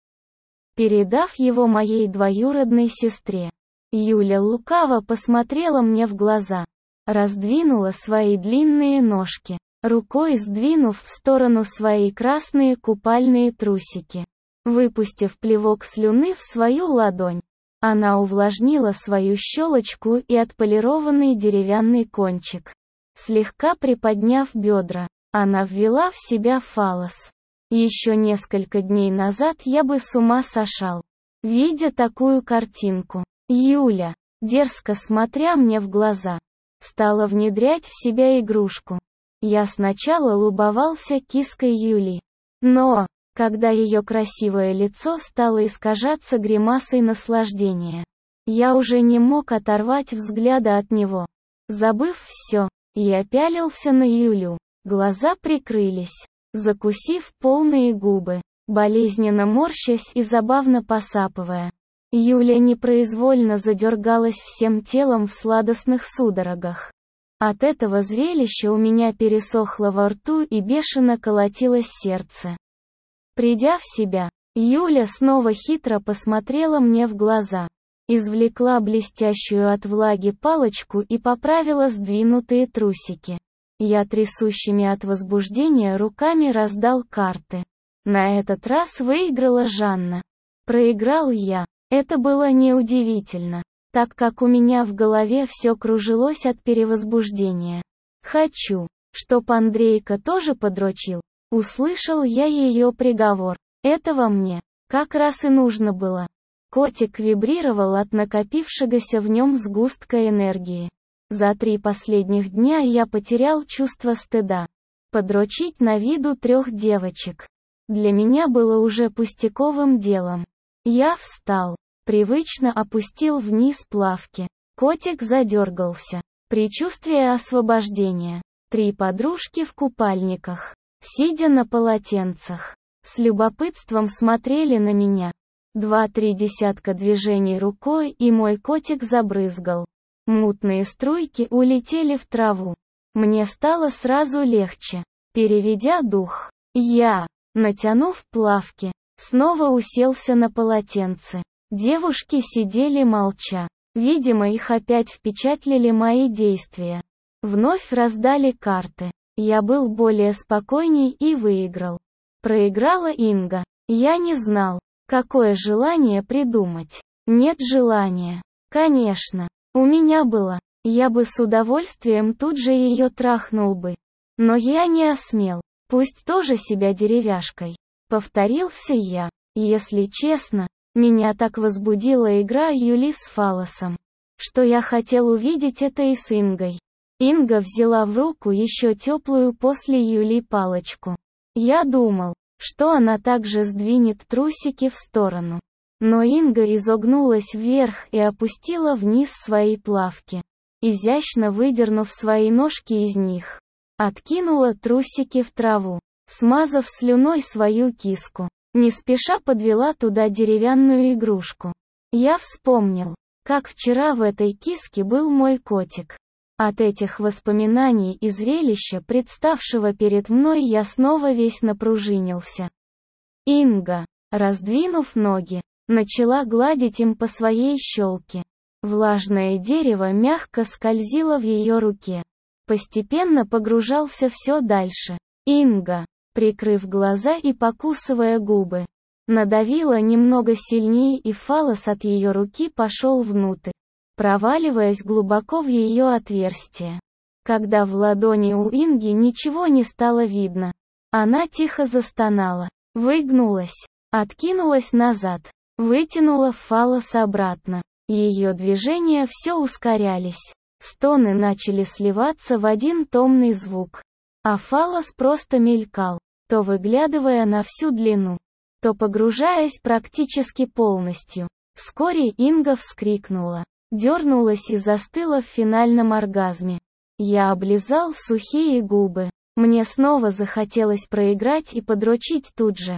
Speaker 1: передав его моей двоюродной сестре. Юля лукаво посмотрела мне в глаза, раздвинула свои длинные ножки, рукой сдвинув в сторону свои красные купальные трусики. Выпустив плевок слюны в свою ладонь, она увлажнила свою щелочку и отполированный деревянный кончик. Слегка приподняв бедра, она ввела в себя фаллос. Еще несколько дней назад я бы с ума сошел, видя такую картинку. Юля, дерзко смотря мне в глаза, стала внедрять в себя игрушку. Я сначала любовался киской Юли, но, когда ее красивое лицо стало искажаться гримасой наслаждения, я уже не мог оторвать взгляда от него. Забыв все, я пялился на Юлю, глаза прикрылись, закусив полные губы, болезненно морщась и забавно посапывая. Юля непроизвольно задергалась всем телом в сладостных судорогах. От этого зрелища у меня пересохло во рту и бешено колотилось сердце. Придя в себя, Юля снова хитро посмотрела мне в глаза, извлекла блестящую от влаги палочку и поправила сдвинутые трусики. Я трясущими от возбуждения руками раздал карты. На этот раз выиграла Жанна. Проиграл я. Это было неудивительно, так как у меня в голове все кружилось от перевозбуждения. «Хочу, чтоб Андрейка тоже подрочил». Услышал я ее приговор. Этого мне как раз и нужно было. Котик вибрировал от накопившегося в нем сгустка энергии. За 3 последних дня я потерял чувство стыда. Подрочить на виду 3 девочек для меня было уже пустяковым делом. Я встал, привычно опустил вниз плавки. Котик задергался. Предчувствие освобождения. 3 подружки в купальниках, сидя на полотенцах, с любопытством смотрели на меня. 2-3 десятка движений рукой, и мой котик забрызгал. Мутные струйки улетели в траву. Мне стало сразу легче. Переведя дух, я, натянув плавки, снова уселся на полотенце. Девушки сидели молча. Видимо, их опять впечатлили мои действия. Вновь раздали карты. Я был более спокойней и выиграл. Проиграла Инга. Я не знал, какое желание придумать. Нет желания. Конечно, у меня было. Я бы с удовольствием тут же ее трахнул бы. Но я не осмел. Пусть тоже себя деревяшкой. Повторился я. Если честно, меня так возбудила игра Юли с фаллосом, что я хотел увидеть это и с Ингой. Инга взяла в руку еще теплую после Юли палочку. Я думал, что она также сдвинет трусики в сторону. Но Инга изогнулась вверх и опустила вниз свои плавки, изящно выдернув свои ножки из них. Откинула трусики в траву, смазав слюной свою киску. Не спеша подвела туда деревянную игрушку. Я вспомнил, как вчера в этой киске был мой котик. От этих воспоминаний и зрелища, представшего перед мной, я снова весь напружинился. Инга, раздвинув ноги, начала гладить им по своей щелке. Влажное дерево мягко скользило в ее руке. Постепенно погружался все дальше. Инга, прикрыв глаза и покусывая губы, надавила немного сильнее, и фаллос от ее руки пошел внутрь, проваливаясь глубоко в ее отверстие. Когда в ладони у Инги ничего не стало видно, она тихо застонала, выгнулась, откинулась назад, вытянула фаллос обратно. Ее движения все ускорялись. Стоны начали сливаться в один томный звук. А фаллос просто мелькал, то выглядывая на всю длину, то погружаясь практически полностью. Вскоре Инга вскрикнула, дернулась и застыла в финальном оргазме. Я облизал сухие губы. Мне снова захотелось проиграть и подрочить тут же.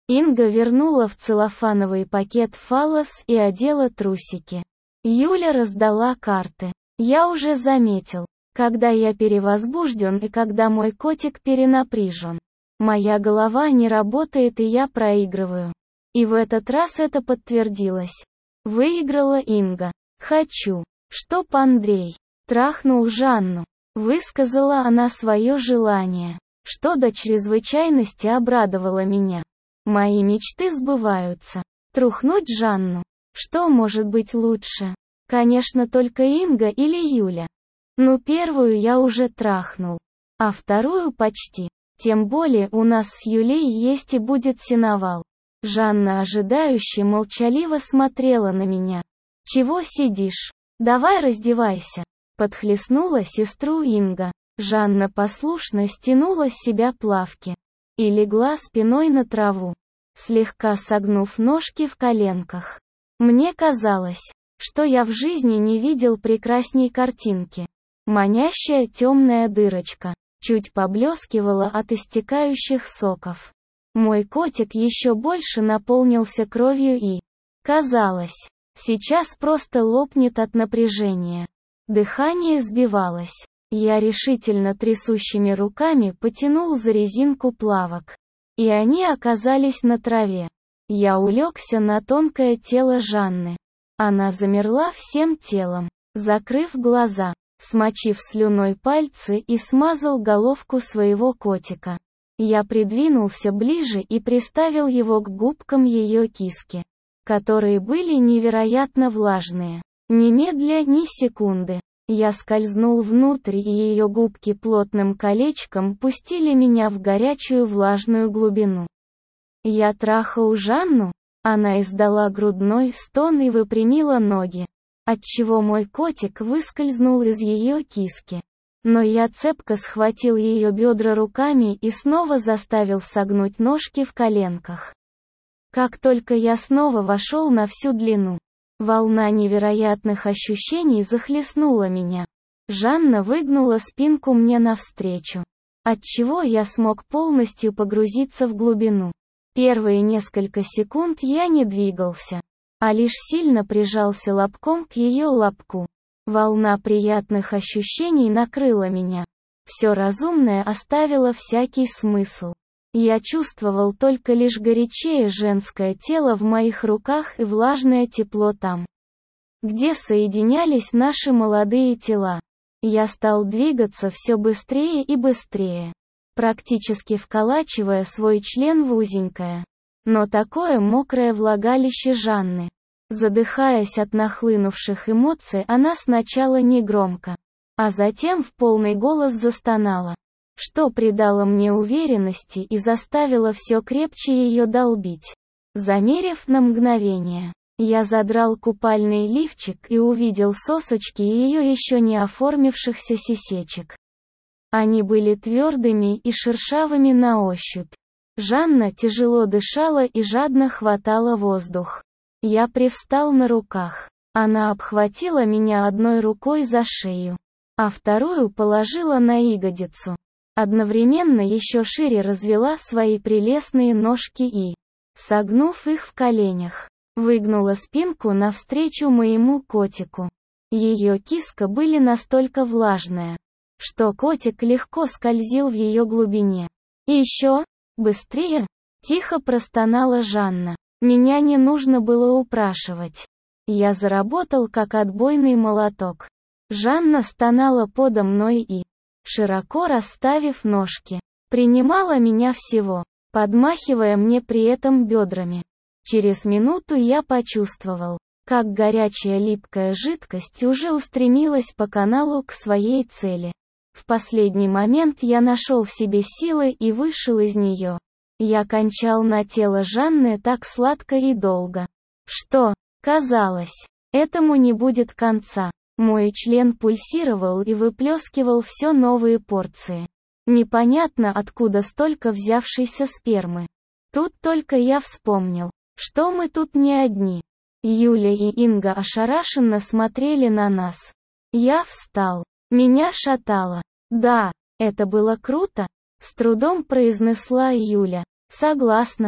Speaker 1: Инга вернула в целлофановый пакет фаллос и одела трусики. Юля раздала карты. Я уже заметил, когда я перевозбужден и когда мой котик перенапряжен. Моя голова не работает и я проигрываю. И в этот раз это подтвердилось. Выиграла Инга. Хочу, чтоб Андрей трахнул Жанну. Высказала она свое желание, что до чрезвычайности обрадовало меня. Мои мечты сбываются. Трухнуть Жанну. Что может быть лучше? Конечно, только Инга или Юля. Ну, первую я уже трахнул, а вторую почти. Тем более у нас с Юлей есть и будет сеновал. Жанна ожидающе молчаливо смотрела на меня. «Чего сидишь? Давай раздевайся!» Подхлестнула сестру Инга. Жанна послушно стянула с себя плавки и легла спиной на траву, слегка согнув ножки в коленках. Мне казалось, что я в жизни не видел прекрасней картинки. Манящая темная дырочка чуть поблескивала от истекающих соков. Мой котик еще больше наполнился кровью и, казалось, сейчас просто лопнет от напряжения. Дыхание сбивалось. Я решительно трясущими руками потянул за резинку плавок. И они оказались на траве. Я улегся на тонкое тело Жанны. Она замерла всем телом, закрыв глаза, смочив слюной пальцы и смазал головку своего котика. Я придвинулся ближе и приставил его к губкам ее киски, которые были невероятно влажные. Немедля ни секунды. Я скользнул внутрь, и ее губки плотным колечком пустили меня в горячую влажную глубину. Я трахал Жанну? Она издала грудной стон и выпрямила ноги, отчего мой котик выскользнул из ее киски. Но я цепко схватил ее бедра руками и снова заставил согнуть ножки в коленках. Как только я снова вошел на всю длину, волна невероятных ощущений захлестнула меня. Жанна выгнула спинку мне навстречу, отчего я смог полностью погрузиться в глубину. Первые несколько секунд я не двигался, а лишь сильно прижался лобком к ее лобку. Волна приятных ощущений накрыла меня. Все разумное оставило всякий смысл. Я чувствовал только лишь горячее женское тело в моих руках и влажное тепло там, где соединялись наши молодые тела. Я стал двигаться все быстрее и быстрее, практически вколачивая свой член в узенькое, но такое мокрое влагалище Жанны. Задыхаясь от нахлынувших эмоций, она сначала негромко, а затем в полный голос застонала, что придало мне уверенности и заставило все крепче ее долбить. Замерев на мгновение, я задрал купальный лифчик и увидел сосочки ее еще не оформившихся сисечек. Они были твердыми и шершавыми на ощупь. Жанна тяжело дышала и жадно хватала воздух. Я привстал на руках. Она обхватила меня одной рукой за шею, а вторую положила на ягодицу. Одновременно еще шире развела свои прелестные ножки и, согнув их в коленях, выгнула спинку навстречу моему котику. Ее киска были настолько влажная, что котик легко скользил в ее глубине. И еще, быстрее, тихо простонала Жанна. Меня не нужно было упрашивать. Я заработал как отбойный молоток. Жанна стонала подо мной и, широко расставив ножки, принимала меня всего, подмахивая мне при этом бедрами. Через минуту я почувствовал, как горячая липкая жидкость уже устремилась по каналу к своей цели. В последний момент я нашел себе силы и вышел из нее. Я кончал на тело Жанны так сладко и долго, что, казалось, этому не будет конца. Мой член пульсировал и выплескивал все новые порции. Непонятно откуда столько взявшейся спермы. Тут только я вспомнил, что мы тут не одни. Юля и Инга ошарашенно смотрели на нас. Я встал. Меня шатало. Да, это было круто, с трудом произнесла Юля. Согласна.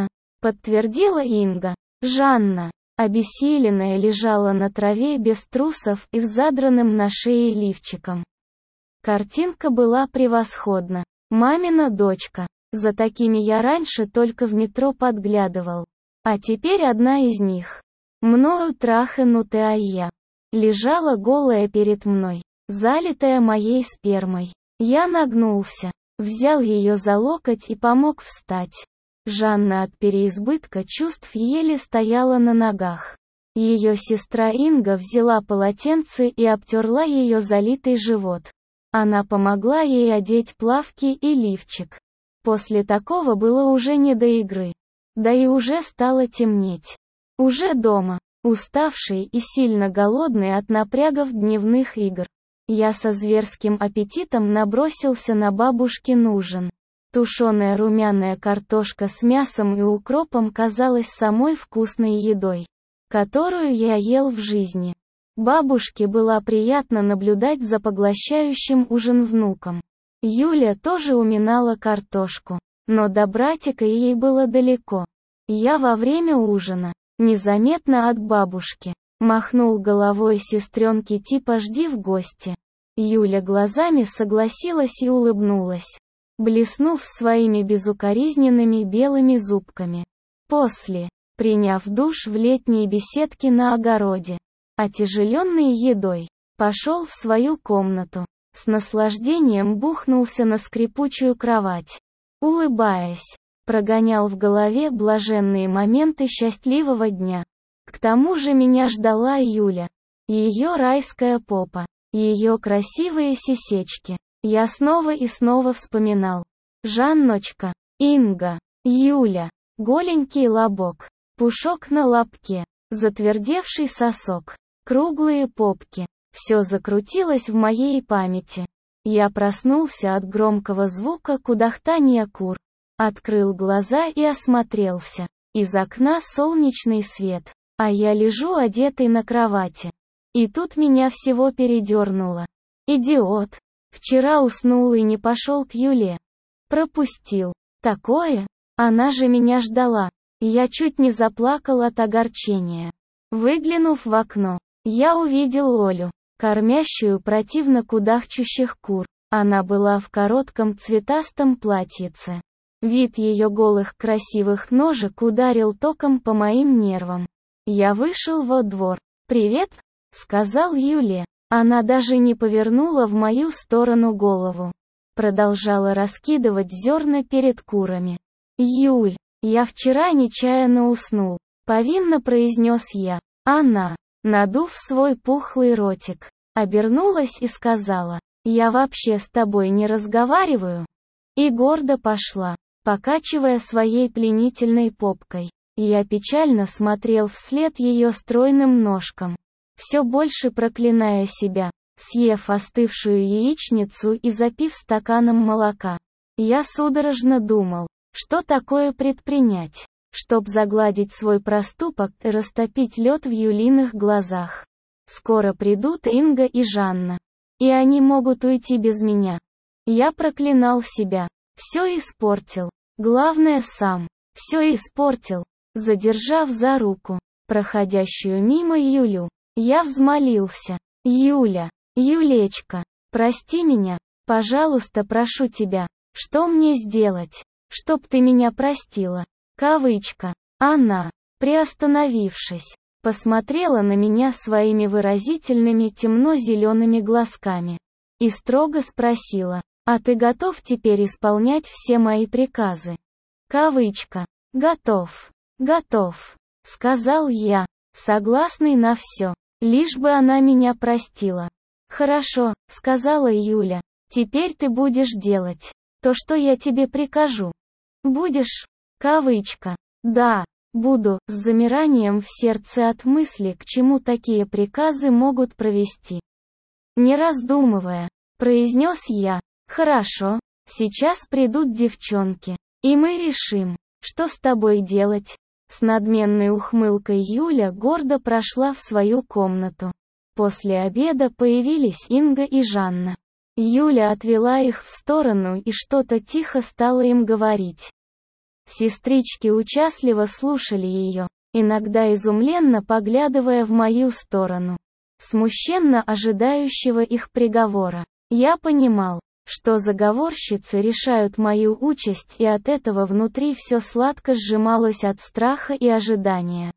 Speaker 1: подтвердила Инга. Жанна, обессиленная, лежала на траве без трусов и с задранным на шее лифчиком. Картинка была превосходна. Мамина дочка. За такими я раньше только в метро подглядывал. А теперь одна из них. Мною траханутая я. Лежала голая перед мной, залитая моей спермой. Я нагнулся, взял ее за локоть и помог встать. Жанна от переизбытка чувств еле стояла на ногах. Ее сестра Инга взяла полотенце и обтерла ее залитый живот. Она помогла ей одеть плавки и лифчик. После такого было уже не до игры. Да и уже стало темнеть. Уже дома, уставший и сильно голодный от напрягов дневных игр. Я со зверским аппетитом набросился на бабушкин ужин. Тушеная румяная картошка с мясом и укропом казалась самой вкусной едой, которую я ел в жизни. Бабушке было приятно наблюдать за поглощающим ужин внуком. Юля тоже уминала картошку, но до братика ей было далеко. Я во время ужина, незаметно от бабушки, махнул головой сестренке типа «жди в гости». Юля глазами согласилась и улыбнулась, блеснув своими безукоризненными белыми зубками. После, приняв душ в летней беседке на огороде, отяжеленный едой, пошел в свою комнату, с наслаждением бухнулся на скрипучую кровать. Улыбаясь, прогонял в голове блаженные моменты счастливого дня. К тому же меня ждала Юля. Ее райская попа, ее красивые сисечки. Я снова и снова вспоминал. Жанночка, Инга, Юля, голенький лобок, пушок на лобке, затвердевший сосок, круглые попки. Все закрутилось в моей памяти. Я проснулся от громкого звука кудахтания кур. Открыл глаза и осмотрелся. Из окна солнечный свет, а я лежу одетый на кровати. И тут меня всего передернуло. Идиот. Вчера уснул и не пошел к Юле. Пропустил. Такое? Она же меня ждала. Я чуть не заплакал от огорчения. Выглянув в окно, я увидел Олю, кормящую противно кудахчущих кур. Она была в коротком цветастом платьице. Вид ее голых красивых ножек ударил током по моим нервам. Я вышел во двор. «Привет», — сказал Юле. Она даже не повернула в мою сторону голову. Продолжала раскидывать зерна перед курами. «Юль, я вчера нечаянно уснул», — повинно произнес я. Она, надув свой пухлый ротик, обернулась и сказала: «Я вообще с тобой не разговариваю». И гордо пошла, покачивая своей пленительной попкой. Я печально смотрел вслед ее стройным ножкам, все больше проклиная себя. Съев остывшую яичницу и запив стаканом молока, я судорожно думал, что такое предпринять, чтоб загладить свой проступок и растопить лед в Юлиных глазах. Скоро придут Инга и Жанна, и они могут уйти без меня. Я проклинал себя, все испортил, главное сам, все испортил. Задержав за руку, проходящую мимо Юлю, я взмолился: «Юля, Юлечка, прости меня, пожалуйста, прошу тебя, что мне сделать, чтоб ты меня простила?» Кавычка. Она, приостановившись, посмотрела на меня своими выразительными темно-зелеными глазками и строго спросила: «А ты готов теперь исполнять все мои приказы?» Кавычка. «Готов, готов», — сказал я, согласный на все, лишь бы она меня простила. «Хорошо», — сказала Юля, — «теперь ты будешь делать то, что я тебе прикажу». «Будешь?» Кавычка. «Да, буду», с замиранием в сердце от мысли, к чему такие приказы могут провести. Не раздумывая, произнес я: «Хорошо, сейчас придут девчонки, и мы решим, что с тобой делать». С надменной ухмылкой Юля гордо прошла в свою комнату. После обеда появились Инга и Жанна. Юля отвела их в сторону и что-то тихо стала им говорить. Сестрички участливо слушали ее, иногда изумленно поглядывая в мою сторону, смущенно ожидающего их приговора. Я понимал, что заговорщицы решают мою участь, и от этого внутри все сладко сжималось от страха и ожидания.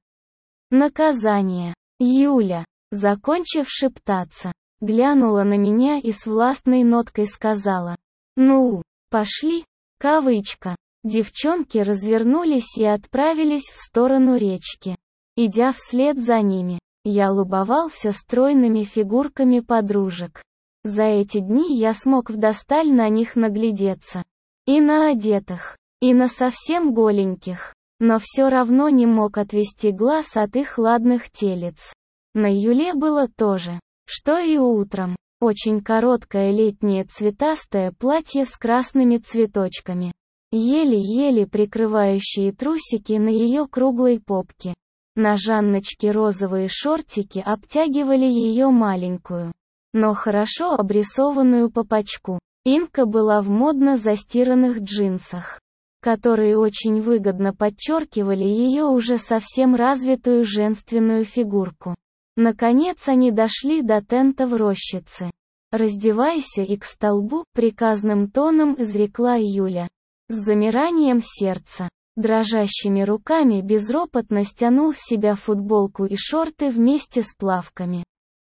Speaker 1: Наказание. Юля, закончив шептаться, глянула на меня и с властной ноткой сказала: «Ну, пошли». Кавычка. Девчонки развернулись и отправились в сторону речки. Идя вслед за ними, я любовался стройными фигурками подружек. За эти дни я смог вдосталь на них наглядеться. И на одетых, и на совсем голеньких. Но все равно не мог отвести глаз от их ладных телец. На Юле было то же, что и утром. Очень короткое летнее цветастое платье с красными цветочками, еле-еле прикрывающие трусики на ее круглой попке. На Жанночке розовые шортики обтягивали ее маленькую, но хорошо обрисованную попочку. Инка была в модно застиранных джинсах, которые очень выгодно подчеркивали ее уже совсем развитую женственную фигурку. Наконец они дошли до тента в рощице. «Раздевайся и к столбу», — приказным тоном изрекла Юля. С замиранием сердца, дрожащими руками безропотно стянул с себя футболку и шорты вместе с плавками.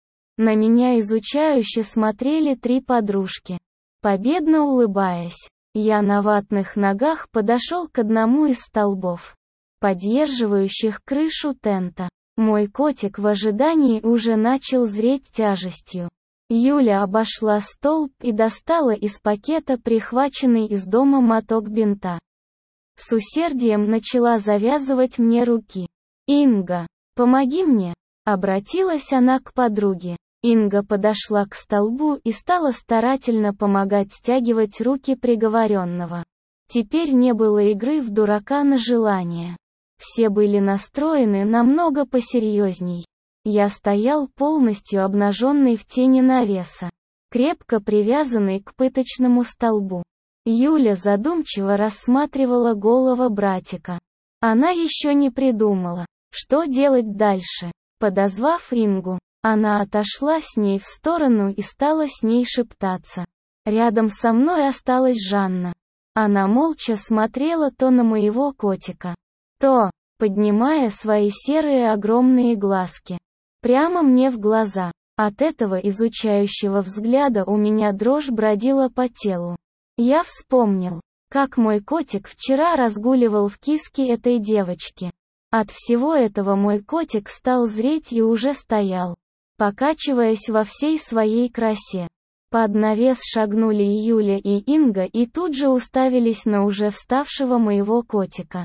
Speaker 1: На меня изучающе смотрели три подружки. Победно улыбаясь, я на ватных ногах подошел к одному из столбов, поддерживающих крышу тента. Мой котик в ожидании уже начал зреть тяжестью. Юля обошла столб и достала из пакета прихваченный из дома моток бинта. С усердием начала завязывать мне руки. «Инга, помоги мне», — обратилась она к подруге. Инга подошла к столбу и стала старательно помогать стягивать руки приговоренного. Теперь не было игры в дурака на желание. Все были настроены намного посерьезней. Я стоял полностью обнаженный в тени навеса, крепко привязанный к пыточному столбу. Юля задумчиво рассматривала голого братика. Она еще не придумала, что делать дальше. Подозвав Ингу, она отошла с ней в сторону и стала с ней шептаться. Рядом со мной осталась Жанна. Она молча смотрела то на моего котика, то, поднимая свои серые огромные глазки, прямо мне в глаза. От этого изучающего взгляда у меня дрожь бродила по телу. Я вспомнил, как мой котик вчера разгуливал в киске этой девочки. От всего этого мой котик стал зреть и уже стоял, покачиваясь во всей своей красе. Под навес шагнули Юля и Инга и тут же уставились на уже вставшего моего котика.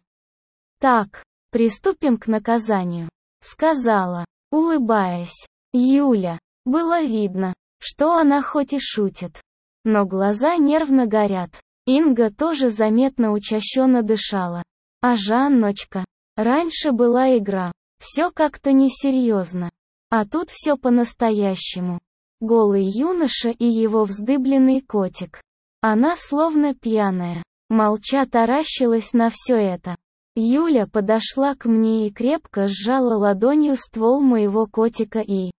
Speaker 1: «Так, приступим к наказанию», — сказала, улыбаясь, Юля. Было видно, что она хоть и шутит, но глаза нервно горят. Инга тоже заметно учащенно дышала. А Жанночка? Раньше была игра. Все как-то несерьезно. А тут все по-настоящему. Голый юноша и его вздыбленный котик. Она словно пьяная, молча таращилась на все это. Юля подошла к мне и крепко сжала ладонью ствол моего котика и,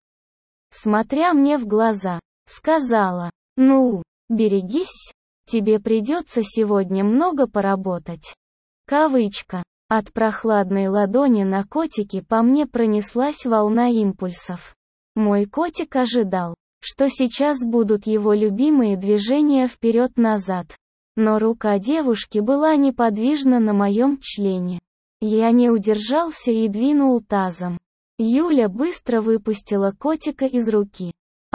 Speaker 1: смотря мне в глаза, сказала: «Ну, берегись, тебе придется сегодня много поработать». Кавычка. От прохладной ладони на котике по мне пронеслась волна импульсов. Мой котик ожидал, что сейчас будут его любимые движения вперед-назад. Но рука девушки была неподвижна на моем члене. Я не удержался и двинул тазом. Юля быстро выпустила котика из руки.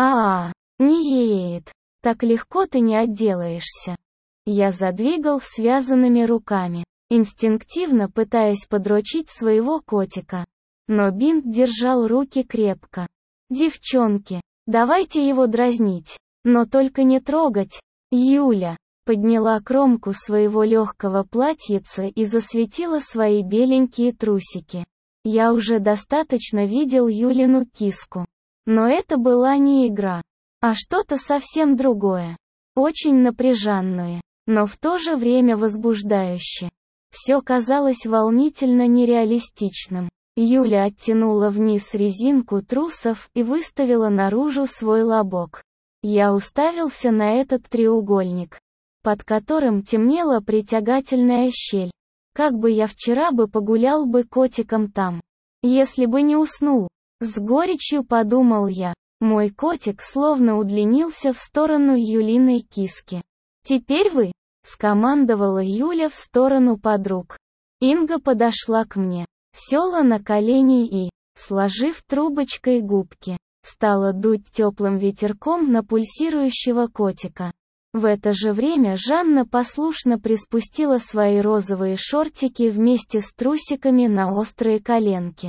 Speaker 1: Не едет. Так легко ты не отделаешься. Я задвигал связанными руками, инстинктивно пытаясь подрочить своего котика. Но бинт держал руки крепко. «Девчонки, давайте его дразнить, но только не трогать». Юля подняла кромку своего легкого платьица и засветила свои беленькие трусики. Я уже достаточно видел Юлину киску. Но это была не игра, а что-то совсем другое. Очень напряженное, но в то же время возбуждающее. Все казалось волнительно нереалистичным. Юля оттянула вниз резинку трусов и выставила наружу свой лобок. Я уставился на этот треугольник, под которым темнела притягательная щель. Как бы я вчера погулял котиком там, если бы не уснул. С горечью подумал я. Мой котик словно удлинился в сторону Юлиной киски. «Теперь вы», — скомандовала Юля в сторону подруг. Инга подошла к мне, села на колени и, сложив трубочкой губки, стала дуть теплым ветерком на пульсирующего котика. В это же время Жанна послушно приспустила свои розовые шортики вместе с трусиками на острые коленки.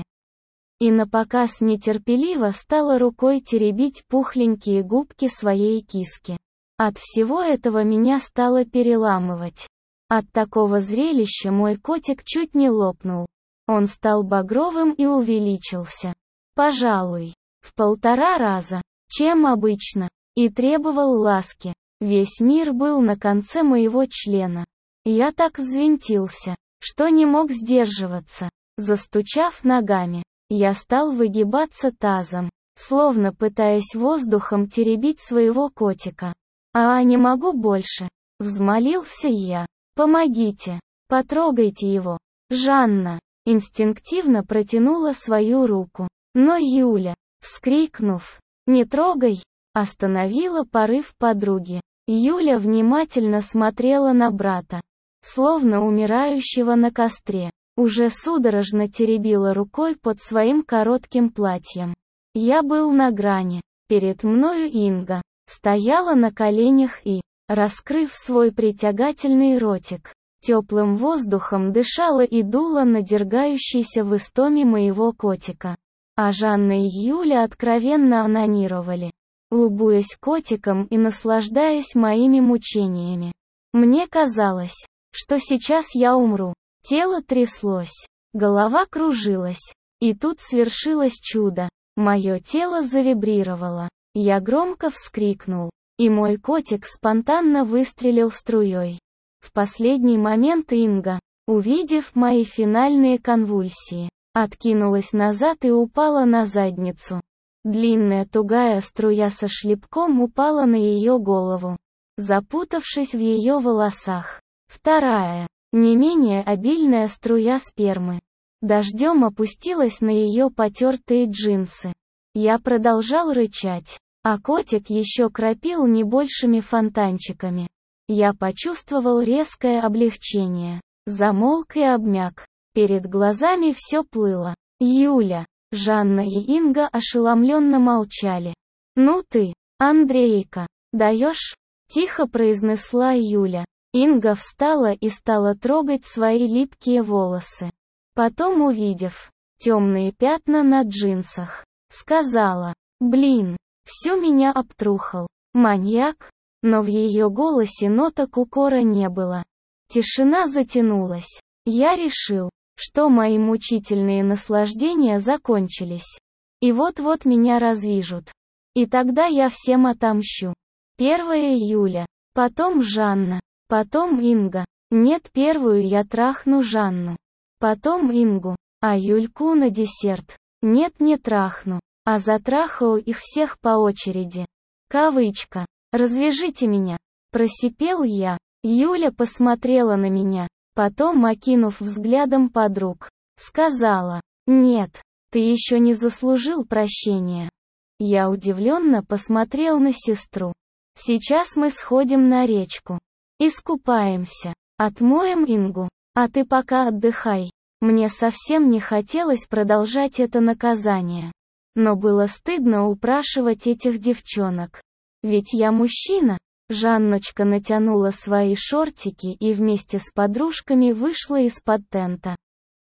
Speaker 1: И напоказ нетерпеливо стала рукой теребить пухленькие губки своей киски. От всего этого меня стало переламывать. От такого зрелища мой котик чуть не лопнул. Он стал багровым и увеличился. Пожалуй, в 1,5 раза, чем обычно, и требовал ласки. Весь мир был на конце моего члена. Я так взвинтился, что не мог сдерживаться. Застучав ногами, я стал выгибаться тазом, словно пытаясь воздухом теребить своего котика. Не могу больше», — взмолился я. «Помогите, потрогайте его». Жанна инстинктивно протянула свою руку, но Юля, вскрикнув «Не трогай», остановила порыв подруги. Юля внимательно смотрела на брата, словно умирающего на костре, уже судорожно теребила рукой под своим коротким платьем. Я был на грани. Перед мною Инга стояла на коленях и, раскрыв свой притягательный ротик, теплым воздухом дышала и дула на дергающийся в истоме моего котика. А Жанна и Юля откровенно онанировали, любуясь котиком и наслаждаясь моими мучениями. Мне казалось, что сейчас я умру. Тело тряслось, голова кружилась. И тут свершилось чудо. Мое тело завибрировало. Я громко вскрикнул, и мой котик спонтанно выстрелил струей. В последний момент Инга, увидев мои финальные конвульсии, откинулась назад и упала на задницу. Длинная тугая струя со шлепком упала на ее голову, запутавшись в ее волосах. Вторая, не менее обильная струя спермы, дождем опустилась на ее потертые джинсы. Я продолжал рычать, а котик еще кропил не большими фонтанчиками. Я почувствовал резкое облегчение, замолк и обмяк. Перед глазами все плыло. Юля, Жанна и Инга ошеломленно молчали. «Ну ты, Андрейка, даешь?» — тихо произнесла Юля. Инга встала и стала трогать свои липкие волосы. Потом, увидев темные пятна на джинсах, сказала: «Блин, всё меня обтрухал. Маньяк?» Но в ее голосе ноток укора не было. Тишина затянулась. Я решил, что мои мучительные наслаждения закончились. И вот-вот меня развяжут. И тогда я всем отомщу. Первая Юля, потом Жанна, потом Инга. Нет, первую я трахну Жанну. Потом Ингу, а Юльку на десерт. Нет, не трахну, а затрахаю их всех по очереди. Кавычка. «Развяжите меня», — просипел я. Юля посмотрела на меня, потом, окинув взглядом подруг, сказала: «Нет, ты еще не заслужил прощения». Я удивленно посмотрел на сестру. «Сейчас мы сходим на речку. Искупаемся, отмоем Ингу, а ты пока отдыхай». Мне совсем не хотелось продолжать это наказание. Но было стыдно упрашивать этих девчонок. Ведь я мужчина. Жанночка натянула свои шортики и вместе с подружками вышла из-под тента.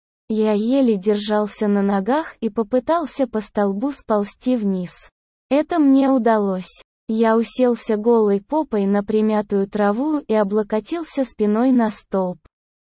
Speaker 1: Я еле держался на ногах и попытался по столбу сползти вниз. Это мне удалось. Я уселся голой попой на примятую траву и облокотился спиной на столб.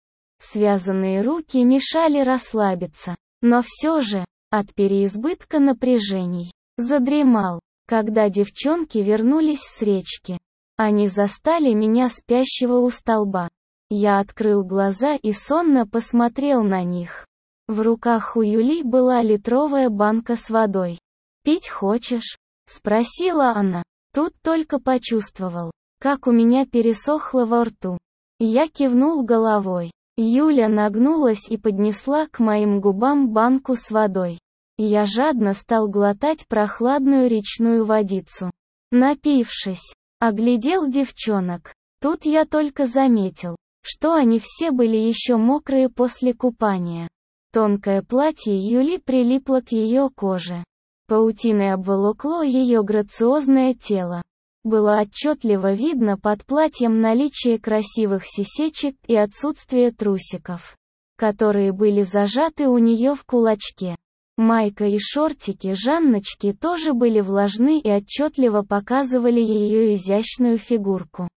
Speaker 1: Связанные руки мешали расслабиться, но все же, от переизбытка напряжений, задремал. Когда девчонки вернулись с речки, они застали меня спящего у столба. Я открыл глаза и сонно посмотрел на них. В руках у Юли была литровая банка с водой. «Пить хочешь?» — спросила она. Тут только почувствовал, как у меня пересохло во рту. Я кивнул головой. Юля нагнулась и поднесла к моим губам банку с водой. Я жадно стал глотать прохладную речную водицу. Напившись, оглядел девчонок. Тут я только заметил, что они все были еще мокрые после купания. Тонкое платье Юли прилипло к ее коже. Паутиной обволокло ее грациозное тело. Было отчетливо видно под платьем наличие красивых сисечек и отсутствие трусиков, которые были зажаты у нее в кулачке. Майка и шортики Жанночки тоже были влажны и отчетливо показывали ее изящную фигурку.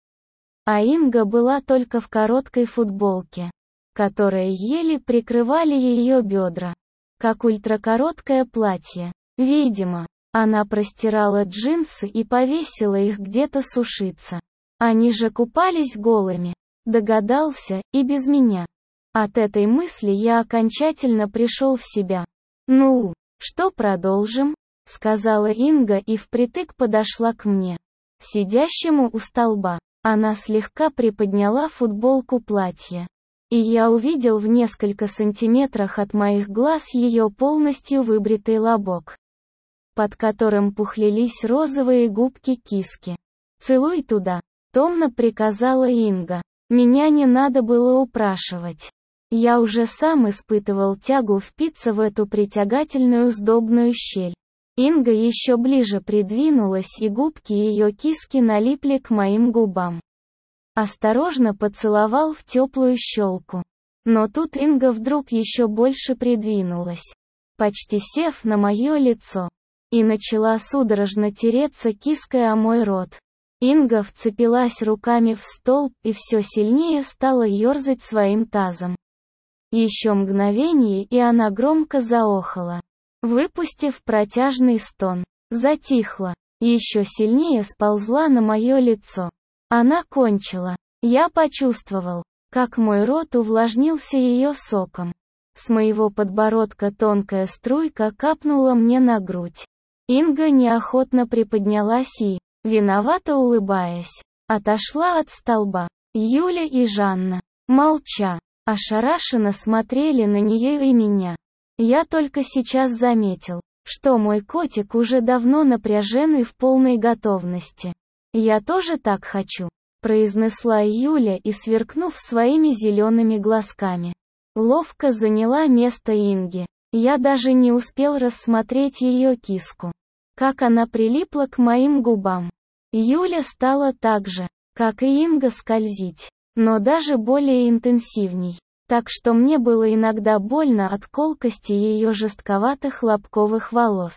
Speaker 1: А Инга была только в короткой футболке, которая еле прикрывали ее бедра, как ультракороткое платье. Видимо, она простирала джинсы и повесила их где-то сушиться. Они же купались голыми, догадался, и без меня. От этой мысли я окончательно пришел в себя. «Ну, что продолжим?» — сказала Инга и впритык подошла к мне, сидящему у столба. Она слегка приподняла футболку платья, и я увидел в несколько сантиметрах от моих глаз ее полностью выбритый лобок, под которым пухлились розовые губки киски. «Целуй туда», — томно приказала Инга. Меня не надо было упрашивать. Я уже сам испытывал тягу впиться в эту притягательную сдобную щель. Инга еще ближе придвинулась, и губки ее киски налипли к моим губам. Осторожно поцеловал в теплую щелку. Но тут Инга вдруг еще больше придвинулась, почти сев на мое лицо, и начала судорожно тереться киской о мой рот. Инга вцепилась руками в столб и все сильнее стала ерзать своим тазом. Еще мгновение, и она громко заохала, выпустив протяжный стон. Затихла, еще сильнее сползла на мое лицо. Она кончила. Я почувствовал, как мой рот увлажнился ее соком. С моего подбородка тонкая струйка капнула мне на грудь. Инга неохотно приподнялась и, виновато улыбаясь, отошла от столба. Юля и Жанна, молча, ошарашенно смотрели на нее и меня. Я только сейчас заметил, что мой котик уже давно напряжен и в полной готовности. «Я тоже так хочу», — произнесла Юля и, сверкнув своими зелеными глазками, ловко заняла место Инги. Я даже не успел рассмотреть ее киску, как она прилипла к моим губам. Юля стала так же, как и Инга, скользить, но даже более интенсивней, так что мне было иногда больно от колкости ее жестковатых лобковых волос.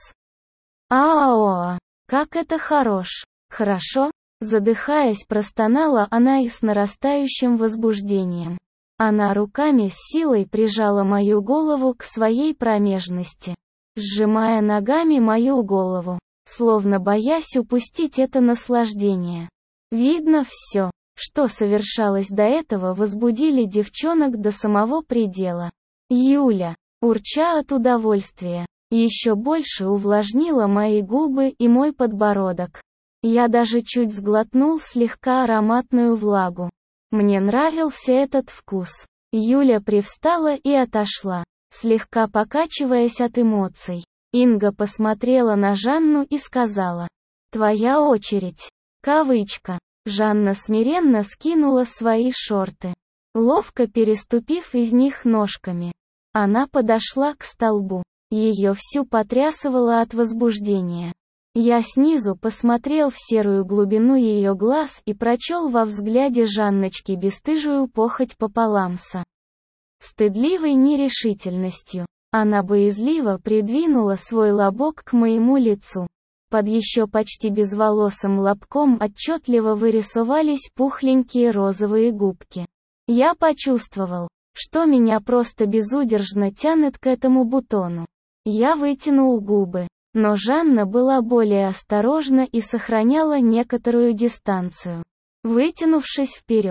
Speaker 1: «Аоа, как это хорошо!» Задыхаясь, простонала она и с нарастающим возбуждением. Она руками с силой прижала мою голову к своей промежности, сжимая ногами мою голову, словно боясь упустить это наслаждение. Видно, все, что совершалось до этого, возбудили девчонок до самого предела. Юля, урча от удовольствия, еще больше увлажнила мои губы и мой подбородок. Я даже чуть сглотнул слегка ароматную влагу. Мне нравился этот вкус. Юля привстала и отошла, слегка покачиваясь от эмоций. Инга посмотрела на Жанну и сказала: «Твоя очередь». Кавычка. Жанна смиренно скинула свои шорты, ловко переступив из них ножками. Она подошла к столбу. Ее всю потрясывало от возбуждения. Я снизу посмотрел в серую глубину ее глаз и прочел во взгляде Жанночки бесстыжую похоть пополам со стыдливой нерешительностью. Она боязливо придвинула свой лобок к моему лицу. Под еще почти безволосым лобком отчетливо вырисовались пухленькие розовые губки. Я почувствовал, что меня просто безудержно тянет к этому бутону. Я вытянул губы, но Жанна была более осторожна и сохраняла некоторую дистанцию. Вытянувшись вперед,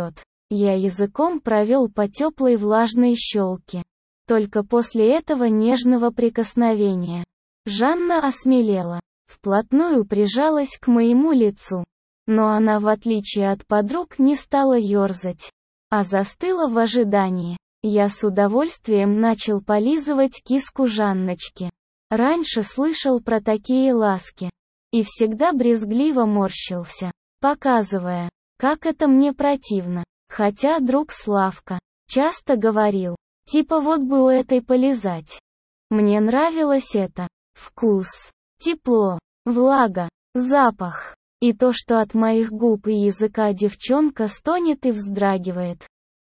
Speaker 1: Я языком провел по теплой влажной щелке. Только после этого нежного прикосновения Жанна осмелела, вплотную прижалась к моему лицу. Но она, в отличие от подруг, не стала ерзать, а застыла в ожидании. Я с удовольствием начал полизывать киску Жанночки. Раньше слышал про такие ласки. И всегда брезгливо морщился, показывая, как это мне противно. Хотя друг Славка часто говорил, типа вот бы у этой полизать. Мне нравилось это. Вкус, тепло, влага, запах. И то, что от моих губ и языка девчонка стонет и вздрагивает.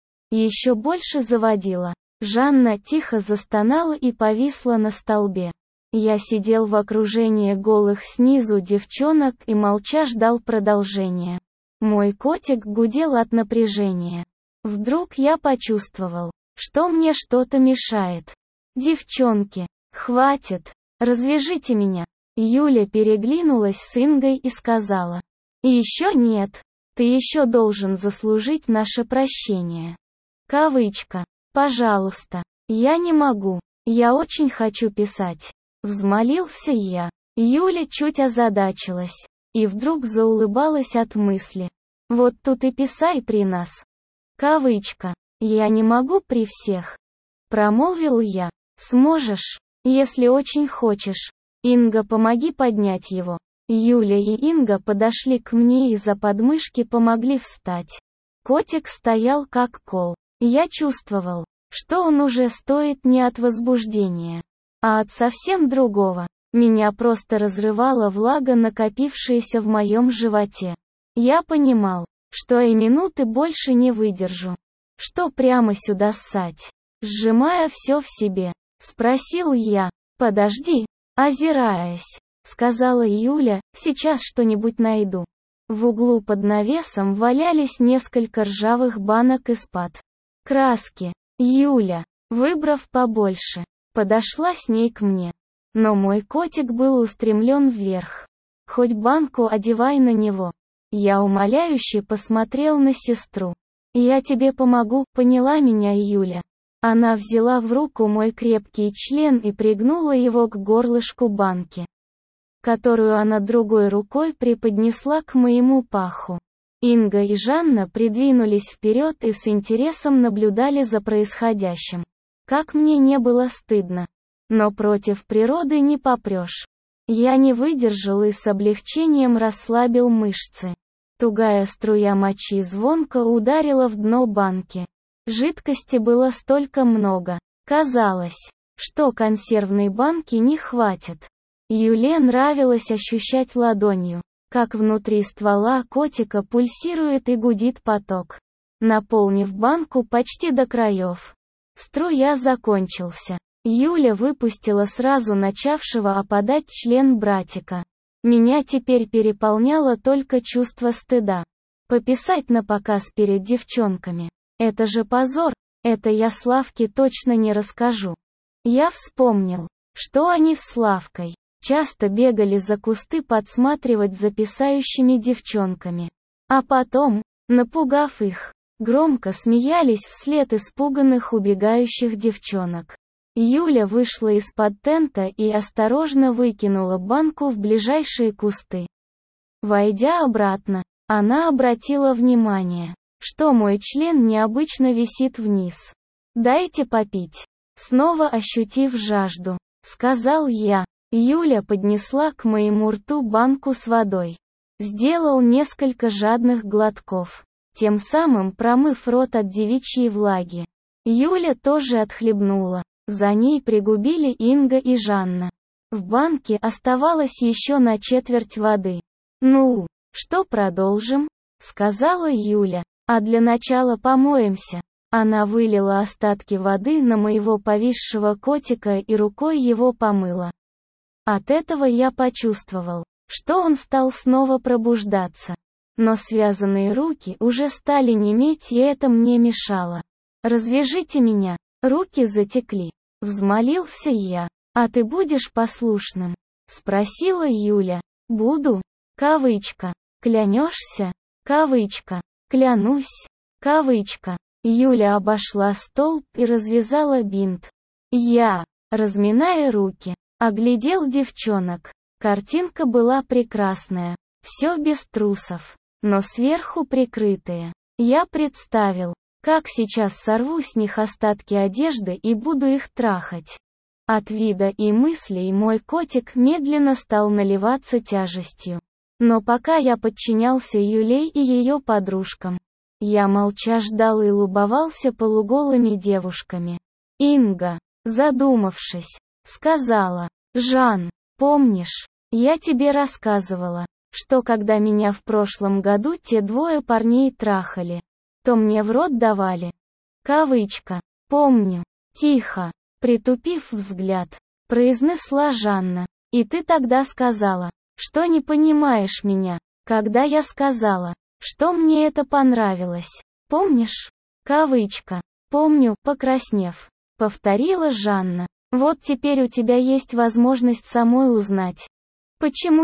Speaker 1: Еще больше заводила. Жанна тихо застонала и повисла на столбе. Я сидел в окружении голых снизу девчонок и молча ждал продолжения. Мой котик гудел от напряжения. Вдруг я почувствовал, что мне что-то мешает. «Девчонки, хватит, развяжите меня». Юля переглянулась с Ингой и сказала. «И еще нет, ты еще должен заслужить наше прощение». Кавычка. «Пожалуйста, я не могу, я очень хочу писать». Взмолился я. Юля чуть озадачилась. И вдруг заулыбалась от мысли. «Вот тут и писай при нас». Кавычка. «Я не могу при всех». Промолвил я. «Сможешь, если очень хочешь». «Инга, помоги поднять его». Юля и Инга подошли к мне и за подмышки помогли встать. Котик стоял как кол. Я чувствовал, что он уже стоит не от возбуждения, а от совсем другого. Меня просто разрывала влага, накопившаяся в моем животе. Я понимал, что и минуты больше не выдержу. Что прямо сюда ссать? Сжимая все в себе, спросил я. «Подожди», озираясь, сказала Юля, «сейчас что-нибудь найду». В углу под навесом валялись несколько ржавых банок из-под краски. Юля, выбрав побольше, подошла с ней к мне. Но мой котик был устремлен вверх. «Хоть банку одевай на него». Я умоляюще посмотрел на сестру. «Я тебе помогу», поняла меня Юля. Она взяла в руку мой крепкий член и пригнула его к горлышку банки, которую она другой рукой преподнесла к моему паху. Инга и Жанна придвинулись вперед и с интересом наблюдали за происходящим. Как мне не было стыдно. Но против природы не попрешь. Я не выдержал и с облегчением расслабил мышцы. Тугая струя мочи звонко ударила в дно банки. Жидкости было столько много. Казалось, что консервной банки не хватит. Юле нравилось ощущать ладонью, как внутри ствола котика пульсирует и гудит поток, наполнив банку почти до краев. Струя закончился. Юля выпустила сразу начавшего опадать член братика. Меня теперь переполняло только чувство стыда. Пописать напоказ перед девчонками. Это же позор, это я Славке точно не расскажу. Я вспомнил, что они с Славкой часто бегали за кусты подсматривать за писающими девчонками. А потом, напугав их, громко смеялись вслед испуганных убегающих девчонок. Юля вышла из-под тента и осторожно выкинула банку в ближайшие кусты. Войдя обратно, она обратила внимание, что мой член необычно висит вниз. «Дайте попить». Снова ощутив жажду, сказал я. Юля поднесла к моему рту банку с водой. Сделал несколько жадных глотков, тем самым промыв рот от девичьей влаги. Юля тоже отхлебнула. За ней пригубили Инга и Жанна. В банке оставалось еще на четверть воды. «Ну, что, продолжим?» — сказала Юля. «А для начала помоемся». Она вылила остатки воды на моего повисшего котика и рукой его помыла. От этого я почувствовал, что он стал снова пробуждаться. Но связанные руки уже стали неметь, и это мне мешало. «Развяжите меня». Руки затекли. Взмолился я. «А ты будешь послушным?» — спросила Юля. «Буду». Кавычка. «Клянешься?» Кавычка. «Клянусь». Кавычка. Юля обошла столб и развязала бинт. Я, разминая руки, оглядел девчонок. Картинка была прекрасная. Все без трусов, но сверху прикрытые. Я представил, как сейчас сорву с них остатки одежды и буду их трахать. От вида и мыслей мой котик медленно стал наливаться тяжестью. Но пока я подчинялся Юлей и ее подружкам, я молча ждал и любовался полуголыми девушками. Инга, задумавшись, сказала: «Жан, помнишь, я тебе рассказывала, что когда меня в прошлом году те двое парней трахали, то мне в рот давали?» Кавычка. «Помню». Тихо, притупив взгляд, произнесла Жанна. «И ты тогда сказала, что не понимаешь меня, когда я сказала, что мне это понравилось. Помнишь?» Кавычка. «Помню», покраснев, повторила Жанна. «Вот теперь у тебя есть возможность самой узнать, почему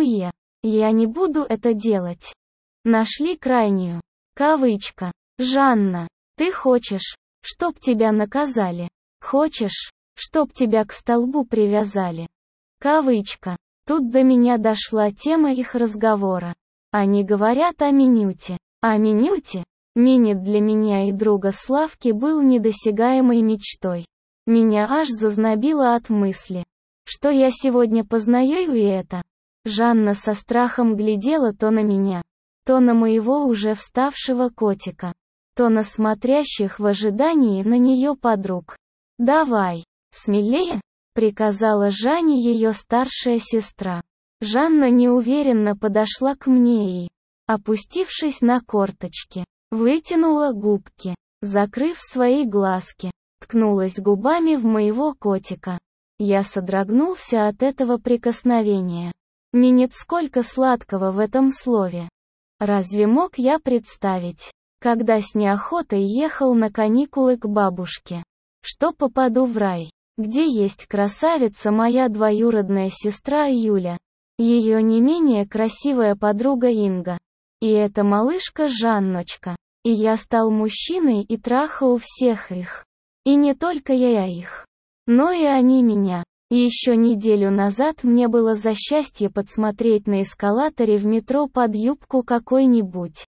Speaker 1: я не буду это делать». Нашли крайнюю. Кавычка. «Жанна, ты хочешь, чтоб тебя наказали? Хочешь, чтоб тебя к столбу привязали?» Кавычка. Тут до меня дошла тема их разговора. Они говорят о Минюте. А Минюте? Минет для меня и друга Славки был недосягаемой мечтой. Меня аж зазнобило от мысли, что я сегодня познаю и это. Жанна со страхом глядела то на меня, то на моего уже вставшего котика, то на смотрящих в ожидании на нее подруг. «Давай, смелее», — приказала Жанне ее старшая сестра. Жанна неуверенно подошла к мне и, опустившись на корточки, вытянула губки, закрыв свои глазки, ткнулась губами в моего котика. Я содрогнулся от этого прикосновения. Минет, сколько сладкого в этом слове. Разве мог я представить, когда с неохотой ехал на каникулы к бабушке, что попаду в рай, где есть красавица моя двоюродная сестра Юля, ее не менее красивая подруга Инга, и эта малышка Жанночка, и я стал мужчиной и трахал всех их. И не только я их, но и они меня. И еще неделю назад мне было за счастье подсмотреть на эскалаторе в метро под юбку какой-нибудь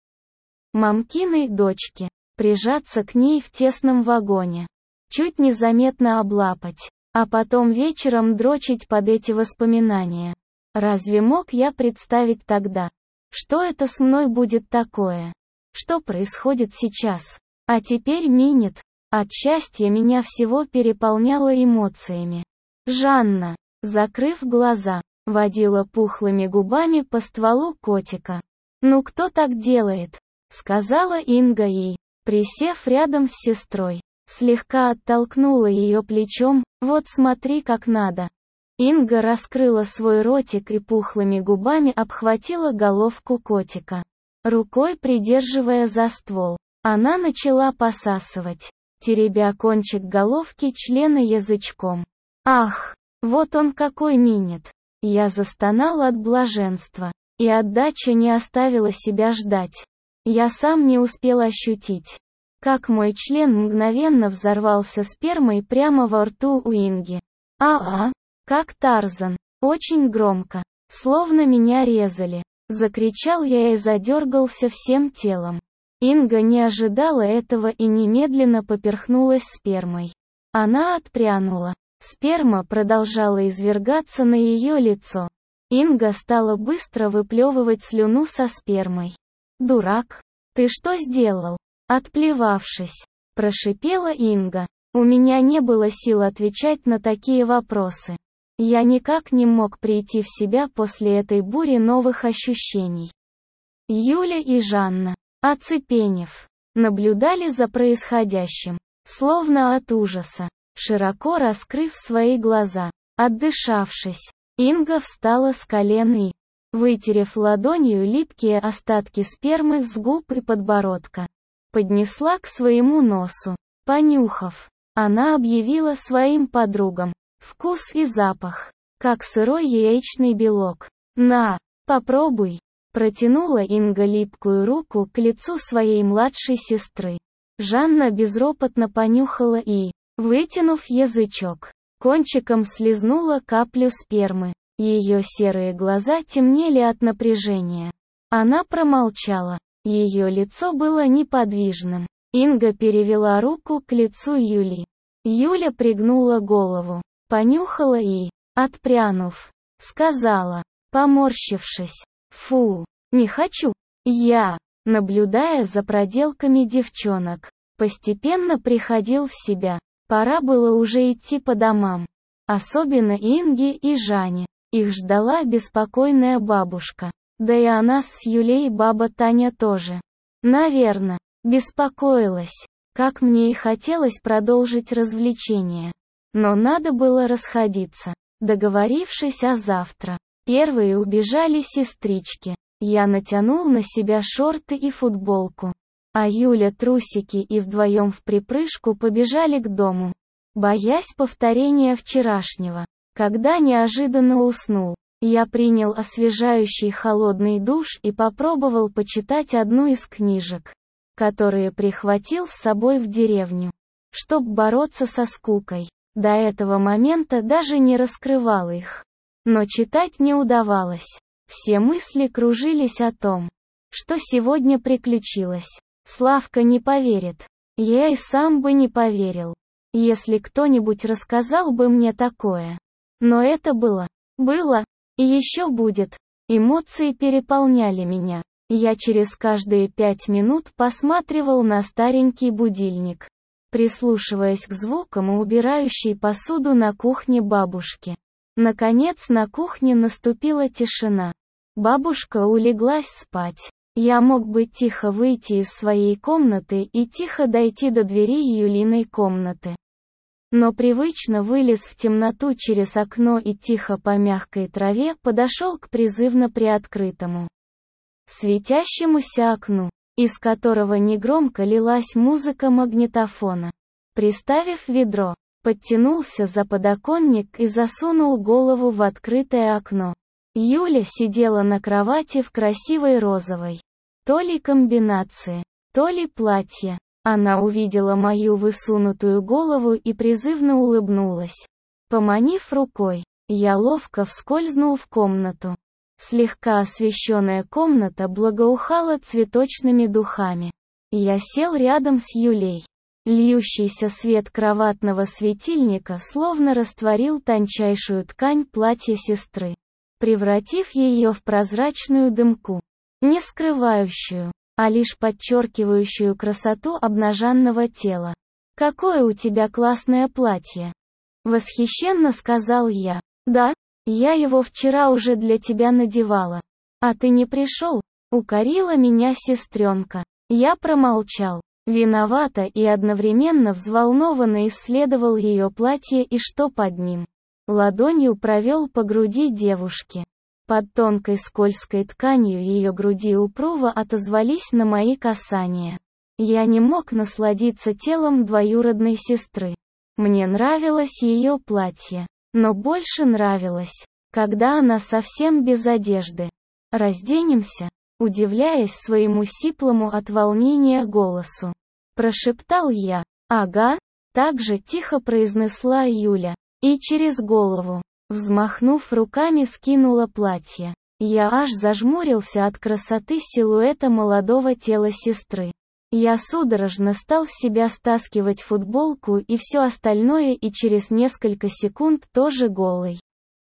Speaker 1: мамкиной дочки, прижаться к ней в тесном вагоне, чуть незаметно облапать, а потом вечером дрочить под эти воспоминания. Разве мог я представить тогда, что это с мной будет такое? Что происходит сейчас? А теперь минет. От счастья меня всего переполняло эмоциями. Жанна, закрыв глаза, водила пухлыми губами по стволу котика. «Ну кто так делает?» — сказала Инга и, присев рядом с сестрой, слегка оттолкнула ее плечом. «Вот смотри, как надо». Инга раскрыла свой ротик и пухлыми губами обхватила головку котика. Рукой придерживая за ствол, она начала посасывать, теребя кончик головки члена язычком. «Ах, вот он какой минет!» Я застонал от блаженства, и отдача не оставила себя ждать. Я сам не успел ощутить, как мой член мгновенно взорвался спермой прямо во рту у Инги. «А-а!» Как Тарзан, очень громко, словно меня резали. Закричал я и задергался всем телом. Инга не ожидала этого и немедленно поперхнулась спермой. Она отпрянула. Сперма продолжала извергаться на ее лицо. Инга стала быстро выплевывать слюну со спермой. «Дурак, ты что сделал?» Отплевавшись, прошипела Инга. У меня не было сил отвечать на такие вопросы. Я никак не мог прийти в себя после этой бури новых ощущений. Юля и Жанна, оцепенев, наблюдали за происходящим, словно от ужаса, широко раскрыв свои глаза. Отдышавшись, Инга встала с колен и, вытерев ладонью липкие остатки спермы с губ и подбородка, поднесла к своему носу. Понюхав, она объявила своим подругам: «Вкус и запах, как сырой яичный белок. На, попробуй». Протянула Инга липкую руку к лицу своей младшей сестры. Жанна безропотно понюхала и, вытянув язычок, кончиком слизнула каплю спермы. Ее серые глаза темнели от напряжения. Она промолчала. Ее лицо было неподвижным. Инга перевела руку к лицу Юли. Юля пригнула голову, понюхала и, отпрянув, сказала, поморщившись: «Фу, не хочу». Я, наблюдая за проделками девчонок, постепенно приходил в себя. Пора было уже идти по домам. Особенно Инге и Жане. Их ждала беспокойная бабушка. Да и о нас с Юлей баба Таня тоже. Наверно, беспокоилась. Как мне и хотелось продолжить развлечение. Но надо было расходиться, договорившись о завтра. Первые убежали сестрички. Я натянул на себя шорты и футболку. А Юля трусики и вдвоем вприпрыжку побежали к дому. Боясь повторения вчерашнего. Когда неожиданно уснул, я принял освежающий холодный душ и попробовал почитать одну из книжек, которые прихватил с собой в деревню, чтоб бороться со скукой. До этого момента даже не раскрывал их. Но читать не удавалось. Все мысли кружились о том, что сегодня приключилось. Славка не поверит. Я и сам бы не поверил, если кто-нибудь рассказал бы мне такое. Но это было, и еще будет. Эмоции переполняли меня. Я через каждые 5 минут посматривал на старенький будильник, прислушиваясь к звукам убирающей посуду на кухне бабушки. Наконец на кухне наступила тишина. Бабушка улеглась спать. Я мог бы тихо выйти из своей комнаты и тихо дойти до двери Юлиной комнаты. Но привычно вылез в темноту через окно и тихо по мягкой траве подошел к призывно приоткрытому, светящемуся окну, из которого негромко лилась музыка магнитофона. Приставив ведро, подтянулся за подоконник и засунул голову в открытое окно. Юля сидела на кровати в красивой розовой, то ли комбинации, то ли платье. Она увидела мою высунутую голову и призывно улыбнулась. Поманив рукой, я ловко вскользнул в комнату. Слегка освещенная комната благоухала цветочными духами. Я сел рядом с Юлей. Льющийся свет кроватного светильника словно растворил тончайшую ткань платья сестры, превратив ее в прозрачную дымку, не скрывающую, а лишь подчеркивающую красоту обнаженного тела. «Какое у тебя классное платье!» Восхищенно сказал я. «Да, я его вчера уже для тебя надевала. А ты не пришел?» Укорила меня сестренка. Я промолчал. Виновато и одновременно взволнованно исследовал ее платье и что под ним. Ладонью провел по груди девушки. Под тонкой скользкой тканью ее груди упруго отозвались на мои касания. Я не мог насладиться телом двоюродной сестры. Мне нравилось ее платье, но больше нравилось, когда она совсем без одежды. «Разденемся?» Удивляясь своему сиплому от волнения голосу, прошептал я. «Ага», так же тихо произнесла Юля, и через голову, взмахнув руками, скинула платье. Я аж зажмурился от красоты силуэта молодого тела сестры. Я судорожно стал с себя стаскивать футболку и все остальное и через несколько секунд тоже голый.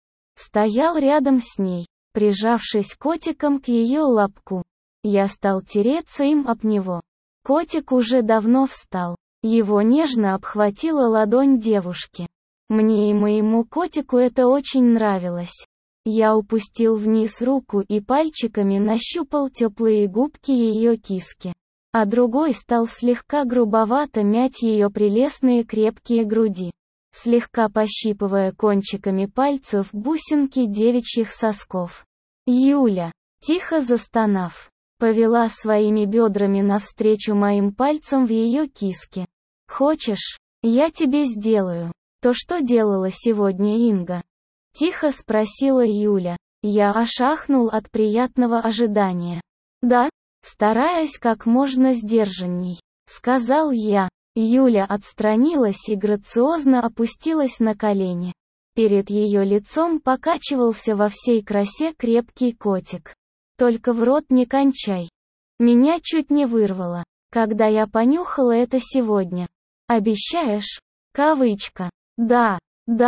Speaker 1: Стоял рядом с ней, прижавшись котиком к ее лобку. Я стал тереться им об него. Котик уже давно встал. Его нежно обхватила ладонь девушки. Мне и моему котику это очень нравилось. Я упустил вниз руку и пальчиками нащупал теплые губки ее киски. А другой стал слегка грубовато мять ее прелестные крепкие груди, слегка пощипывая кончиками пальцев бусинки девичьих сосков. Юля, тихо застонав, повела своими бедрами навстречу моим пальцам в ее киске. «Хочешь, я тебе сделаю то, что делала сегодня Инга?» Тихо спросила Юля. Я аж ахнул от приятного ожидания. «Да», стараясь как можно сдержанней, сказал я. Юля отстранилась и грациозно опустилась на колени. Перед ее лицом покачивался во всей красе крепкий котик. Только в рот не кончай. Меня чуть не вырвало, когда я понюхала это сегодня. Обещаешь? Кавычка. Да,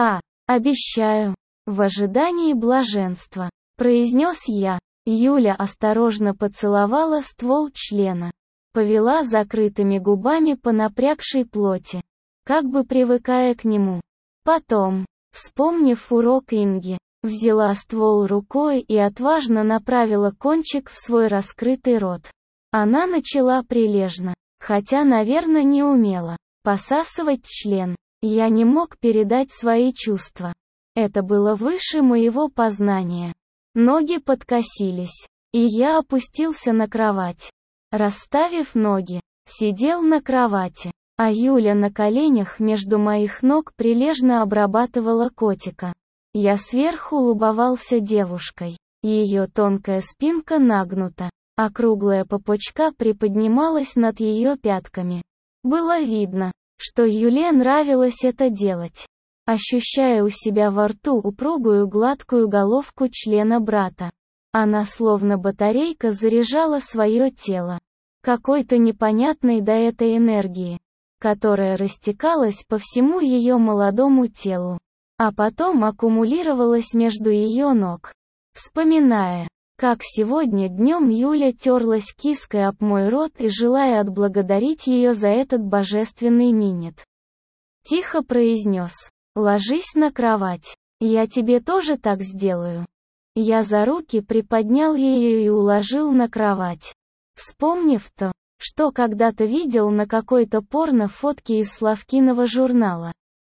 Speaker 1: обещаю. В ожидании блаженства, произнес я. Юля осторожно поцеловала ствол члена. Повела закрытыми губами по напрягшей плоти, как бы привыкая к нему. Потом, вспомнив урок Инги, взяла ствол рукой и отважно направила кончик в свой раскрытый рот. Она начала прилежно, хотя, наверное, не умела, посасывать член. Я не мог передать свои чувства. Это было выше моего познания. Ноги подкосились, и я опустился на кровать. Расставив ноги, сидел на кровати, а Юля на коленях между моих ног прилежно обрабатывала котика. Я сверху любовался девушкой. Ее тонкая спинка нагнута, а круглая попочка приподнималась над ее пятками. Было видно, что Юле нравилось это делать. Ощущая у себя во рту упругую гладкую головку члена брата, она словно батарейка заряжала свое тело какой-то непонятной до этой энергии, которая растекалась по всему ее молодому телу, а потом аккумулировалась между ее ног. Вспоминая, как сегодня днем Юля терлась киской об мой рот и желая отблагодарить ее за этот божественный минет, тихо произнес: «Ложись на кровать, я тебе тоже так сделаю». Я за руки приподнял ее и уложил на кровать, вспомнив то, что когда-то видел на какой-то порно-фотке из Славкиного журнала.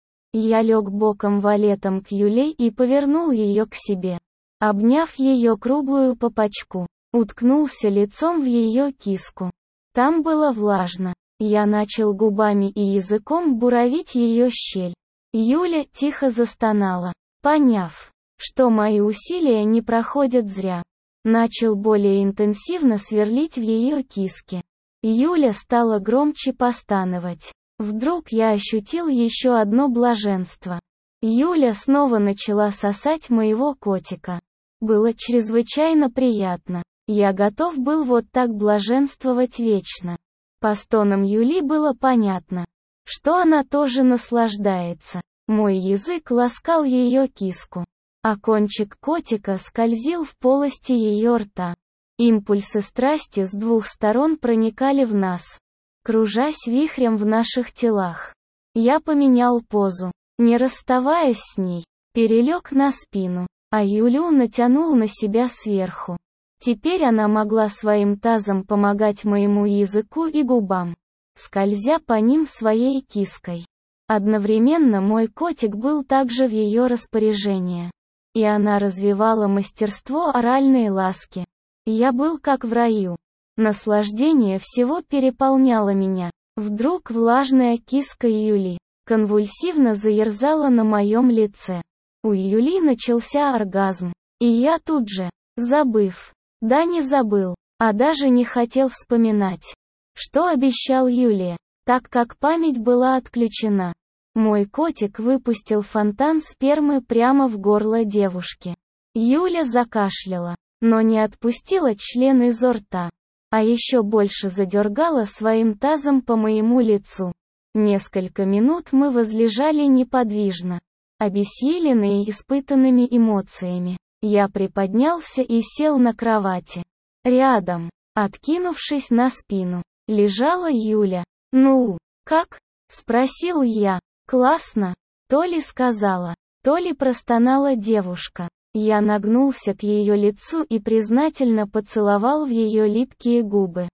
Speaker 1: Я лег боком валетом к Юле и повернул ее к себе. Обняв ее круглую попочку, уткнулся лицом в ее киску. Там было влажно. Я начал губами и языком буравить ее щель. Юля тихо застонала, поняв, что мои усилия не проходят зря. Начал более интенсивно сверлить в ее киске. Юля стала громче постановать. Вдруг я ощутил еще одно блаженство. Юля снова начала сосать моего котика. Было чрезвычайно приятно. Я готов был вот так блаженствовать вечно. По стонам Юли было понятно, что она тоже наслаждается. Мой язык ласкал ее киску, а кончик котика скользил в полости ее рта. Импульсы страсти с двух сторон проникали в нас, кружась вихрем в наших телах. Я поменял позу, не расставаясь с ней, перелег на спину, а Юлю натянул на себя сверху. Теперь она могла своим тазом помогать моему языку и губам, скользя по ним своей киской. Одновременно мой котик был также в ее распоряжении, и она развивала мастерство оральной ласки. Я был как в раю. Наслаждение всего переполняло меня. Вдруг влажная киска Юли конвульсивно заерзала на моем лице. У Юли начался оргазм, и я тут же, забыв, да не забыл, а даже не хотел вспоминать, что обещал Юле, так как память была отключена. Мой котик выпустил фонтан спермы прямо в горло девушки. Юля закашляла, но не отпустила член изо рта, а еще больше задергала своим тазом по моему лицу. Несколько минут мы возлежали неподвижно, обессиленные испытанными эмоциями. Я приподнялся и сел на кровати. Рядом, откинувшись на спину, лежала Юля. «Ну, как?» — спросил я. «Классно», — то ли сказала, то ли простонала девушка. Я нагнулся к ее лицу и признательно поцеловал в ее липкие губы,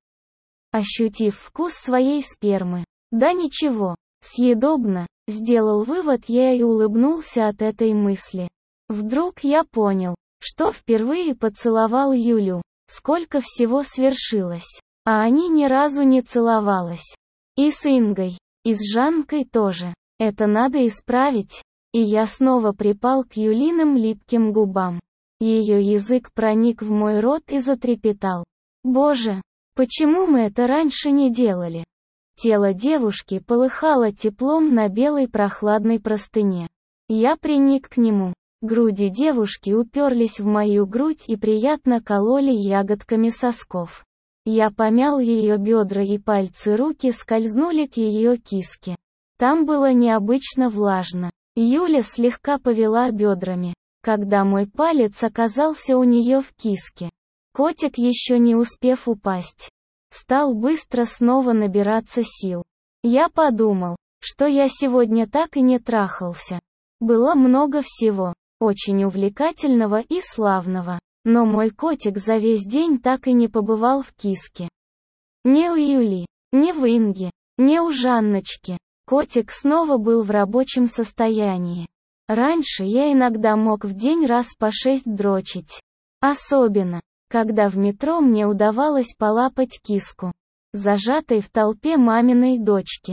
Speaker 1: ощутив вкус своей спермы. «Да ничего, съедобно», — сделал вывод я и улыбнулся от этой мысли. Вдруг я понял, что впервые поцеловал Юлю. Сколько всего свершилось, а они ни разу не целовалась. И с Ингой, и с Жанкой тоже. Это надо исправить. И я снова припал к Юлиным липким губам. Ее язык проник в мой рот и затрепетал. «Боже, почему мы это раньше не делали?» Тело девушки полыхало теплом на белой прохладной простыне. Я приник к нему. Груди девушки уперлись в мою грудь и приятно кололи ягодками сосков. Я помял ее бедра, и пальцы руки скользнули к ее киске. Там было необычно влажно. Юля слегка повела бедрами, когда мой палец оказался у нее в киске. Котик, еще не успев упасть, стал быстро снова набираться сил. Я подумал, что я сегодня так и не трахался. Было много всего, очень увлекательного и славного, но мой котик за весь день так и не побывал в киске. Ни у Юли, ни в Инге, ни у Жанночки. Котик снова был в рабочем состоянии. Раньше я иногда мог в день раз по 6 дрочить. Особенно, когда в метро мне удавалось полапать киску, зажатой в толпе маминой дочки.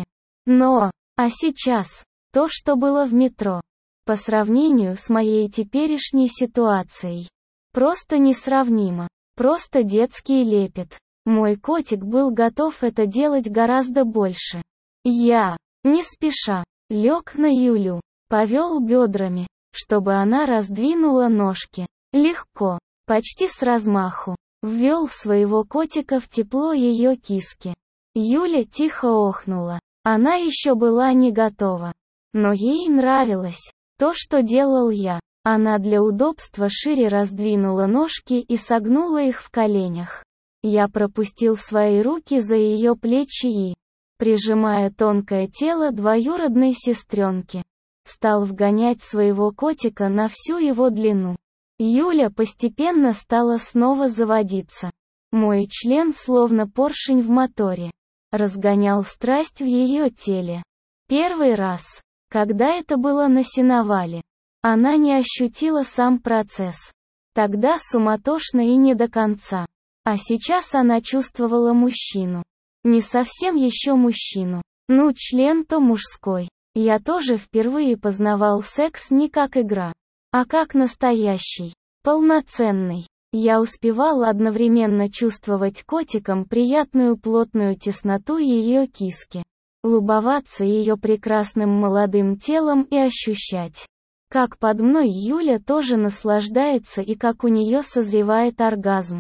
Speaker 1: А сейчас, то, что было в метро, по сравнению с моей теперешней ситуацией, просто несравнимо, просто детский лепет. Мой котик был готов это делать гораздо больше. Я, не спеша, лег на Юлю, повел бедрами, чтобы она раздвинула ножки. Легко, почти с размаху, ввел своего котика в тепло ее киски. Юля тихо охнула. Она еще была не готова. Но ей нравилось то, что делал я. Она для удобства шире раздвинула ножки и согнула их в коленях. Я пропустил свои руки за ее плечи и, прижимая тонкое тело двоюродной сестренки, стал вгонять своего котика на всю его длину. Юля постепенно стала снова заводиться. Мой член, словно поршень в моторе, разгонял страсть в ее теле. Первый раз, когда это было на сеновале, она не ощутила сам процесс. Тогда суматошно и не до конца. А сейчас она чувствовала мужчину. Не совсем еще мужчину. Ну, член-то мужской. Я тоже впервые познавал секс не как игра, а как настоящий, полноценный. Я успевал одновременно чувствовать котиком приятную плотную тесноту ее киски, любоваться ее прекрасным молодым телом и ощущать, как под мной Юля тоже наслаждается и как у нее созревает оргазм.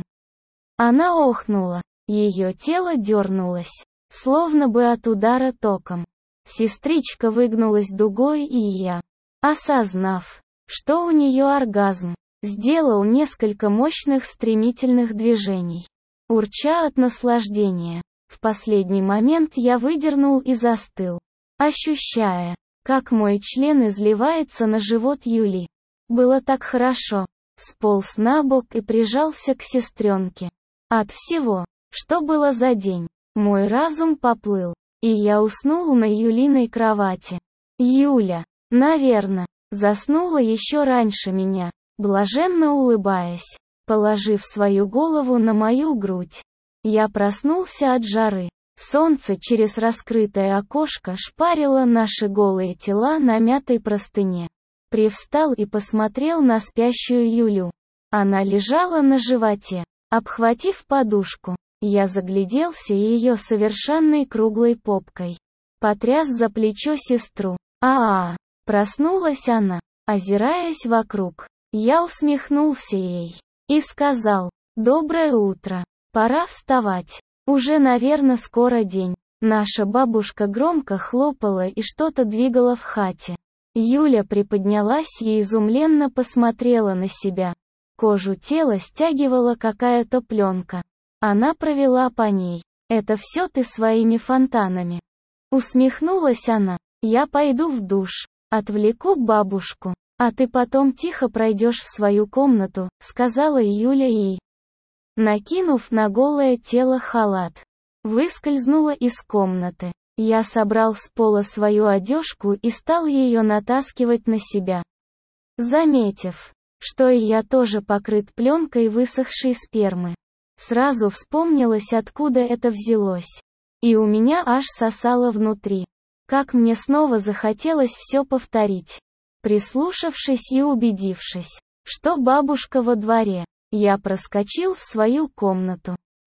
Speaker 1: Она охнула, ее тело дернулось, словно бы от удара током. Сестричка выгнулась дугой, и я, осознав, что у нее оргазм, сделал несколько мощных стремительных движений, урча от наслаждения. В последний момент я выдернул и застыл, ощущая, как мой член изливается на живот Юли. Было так хорошо. Сполз на бок и прижался к сестренке. От всего, что было за день, мой разум поплыл, и я уснул на Юлиной кровати. Юля, наверно, заснула еще раньше меня, блаженно улыбаясь, положив свою голову на мою грудь. Я проснулся от жары. Солнце через раскрытое окошко шпарило наши голые тела на мятой простыне. Привстал и посмотрел на спящую Юлю. Она лежала на животе, обхватив подушку. Я загляделся ее совершенной круглой попкой. Потряс за плечо сестру. Проснулась она, озираясь вокруг. Я усмехнулся ей и сказал: «Доброе утро. Пора вставать. Уже, наверно, скоро день». Наша бабушка громко хлопала и что-то двигала в хате. Юля приподнялась и изумленно посмотрела на себя. Кожу тела стягивала какая-то пленка. Она провела по ней. «Это все ты своими фонтанами». Усмехнулась она. «Я пойду в душ. Отвлеку бабушку. А ты потом тихо пройдешь в свою комнату», — сказала Юля и, накинув на голое тело халат, выскользнула из комнаты. Я собрал с пола свою одежку и стал ее натаскивать на себя. Заметив, что и я тоже покрыт пленкой высохшей спермы, сразу вспомнилось, откуда это взялось. И у меня аж сосало внутри. Как мне снова захотелось все повторить. Прислушавшись и убедившись, что бабушка во дворе, я проскочил в свою комнату.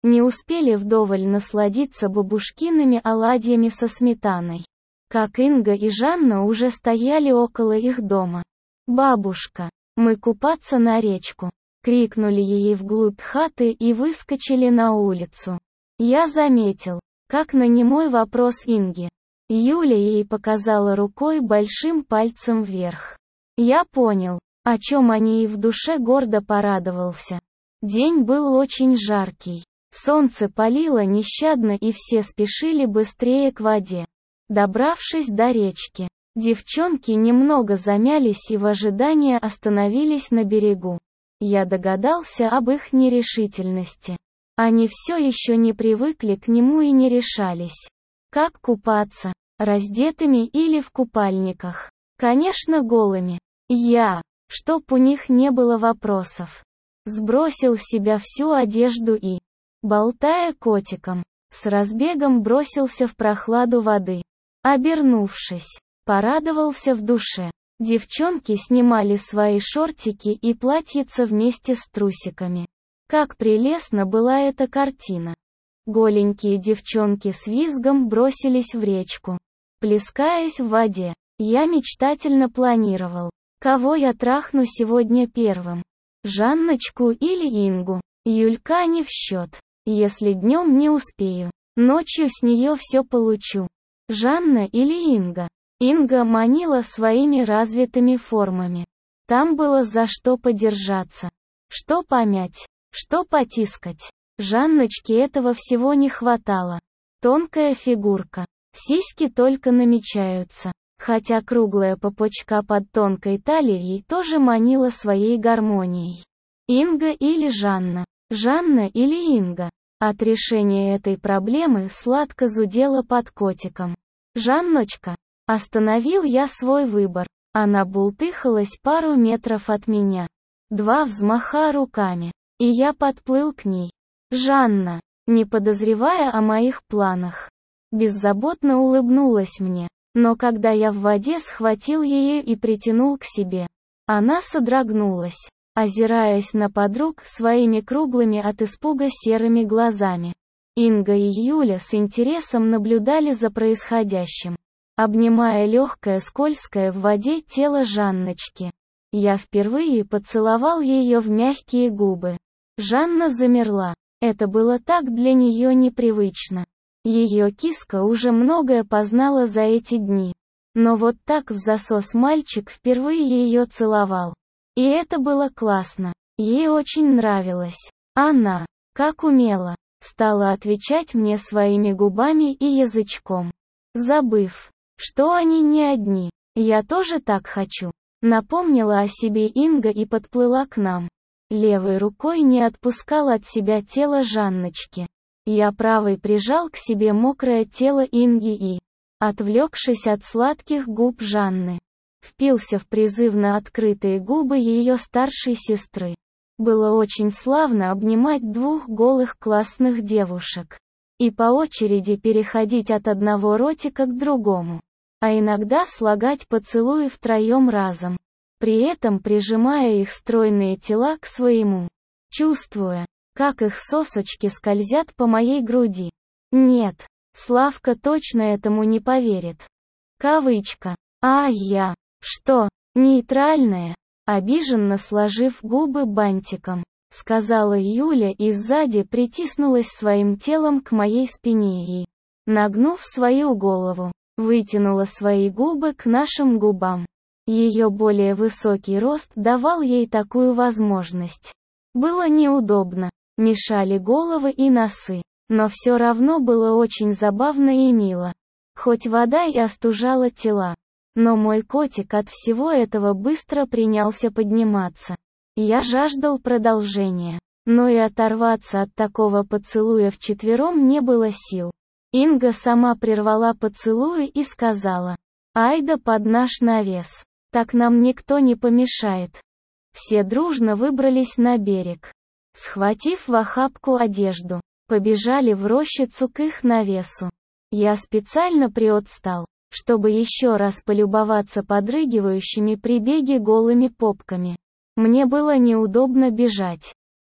Speaker 1: Не успели вдоволь насладиться бабушкиными оладьями со сметаной, как Инга и Жанна уже стояли около их дома. «Бабушка, мы купаться на речку!» — крикнули ей вглубь хаты и выскочили на улицу. Я заметил, как на немой вопрос Инги, Юля ей показала рукой большим пальцем вверх. Я понял, о чем они, и в душе гордо порадовался. День был очень жаркий. Солнце палило нещадно, и все спешили быстрее к воде. Добравшись до речки, девчонки немного замялись и в ожидании остановились на берегу. Я догадался об их нерешительности. Они все еще не привыкли к нему и не решались. Как купаться? Раздетыми или в купальниках? Конечно, голыми. Я, чтоб у них не было вопросов, сбросил с себя всю одежду и, болтая котиком, с разбегом бросился в прохладу воды. Обернувшись, порадовался в душе. Девчонки снимали свои шортики и платьица вместе с трусиками. Как прелестна была эта картина. Голенькие девчонки с визгом бросились в речку. Плескаясь в воде, я мечтательно планировал, кого я трахну сегодня первым. Жанночку или Ингу. Юлька не в счет. Если днем не успею, ночью с нее все получу. Жанна или Инга? Инга манила своими развитыми формами. Там было за что подержаться. Что помять, что потискать. Жанночке этого всего не хватало. Тонкая фигурка. Сиськи только намечаются. Хотя круглая попочка под тонкой талией тоже манила своей гармонией. Инга или Жанна? Жанна или Инга? От решения этой проблемы сладко зудело под котиком. «Жанночка!» Остановил я свой выбор. Она бултыхалась пару метров от меня. 2 взмаха руками, и я подплыл к ней. Жанна, не подозревая о моих планах, беззаботно улыбнулась мне. Но когда я в воде схватил ее и притянул к себе, она содрогнулась, озираясь на подруг своими круглыми от испуга серыми глазами. Инга и Юля с интересом наблюдали за происходящим, обнимая легкое скользкое в воде тело Жанночки. Я впервые поцеловал ее в мягкие губы. Жанна замерла. Это было так для нее непривычно. Ее киска уже многое познала за эти дни. Но вот так взасос мальчик впервые ее целовал. И это было классно. Ей очень нравилось. Она, как умела, стала отвечать мне своими губами и язычком. Забыв, что они не одни. Я тоже так хочу. Напомнила о себе Инга и подплыла к нам. Левой рукой не отпускал от себя тело Жанночки. Я правой прижал к себе мокрое тело Инги и, отвлекшись от сладких губ Жанны, впился в призывно открытые губы ее старшей сестры. Было очень славно обнимать 2 голых классных девушек и по очереди переходить от одного ротика к другому, а иногда слагать поцелуи втроем разом, при этом прижимая их стройные тела к своему, чувствуя, как их сосочки скользят по моей груди. Нет, Славка точно этому не поверит. Кавычка. А я, что, нейтральная? Обиженно сложив губы бантиком, сказала Юля и сзади притиснулась своим телом к моей спине и, нагнув свою голову, вытянула свои губы к нашим губам. Ее более высокий рост давал ей такую возможность. Было неудобно, мешали головы и носы, но все равно было очень забавно и мило. Хоть вода и остужала тела, но мой котик от всего этого быстро принялся подниматься. Я жаждал продолжения, но и оторваться от такого поцелуя вчетвером не было сил. Инга сама прервала поцелуй и сказала: «Айда под наш навес, так нам никто не помешает». Все дружно выбрались на берег. Схватив в охапку одежду, побежали в рощицу к их навесу. Я специально приотстал, чтобы еще раз полюбоваться подрыгивающими при беге голыми попками. Мне было неудобно бежать.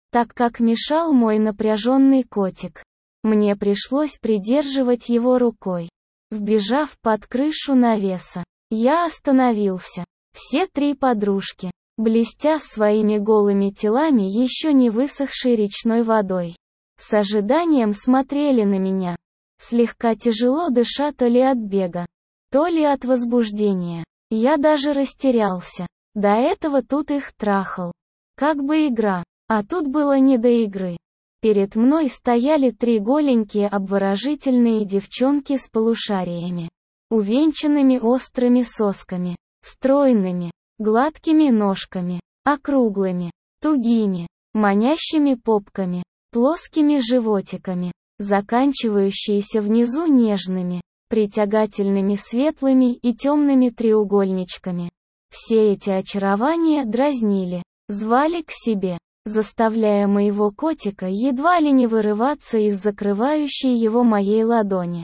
Speaker 1: так как мешал мой напряженный котик. Мне пришлось придерживать его рукой. Вбежав под крышу навеса, я остановился. Все три подружки, блестя своими голыми телами еще не высохшей речной водой, с ожиданием смотрели на меня, слегка тяжело дыша то ли от бега, то ли от возбуждения. Я даже растерялся. До этого тут их трахал. Как бы игра, а тут было не до игры. Перед мной стояли три голенькие обворожительные девчонки с полушариями, увенчанными острыми сосками, стройными, гладкими ножками, округлыми, тугими, манящими попками, плоскими животиками, заканчивающиеся внизу нежными, притягательными светлыми и темными треугольничками. Все эти очарования дразнили, звали к себе, заставляя моего котика едва ли не вырываться из закрывающей его моей ладони.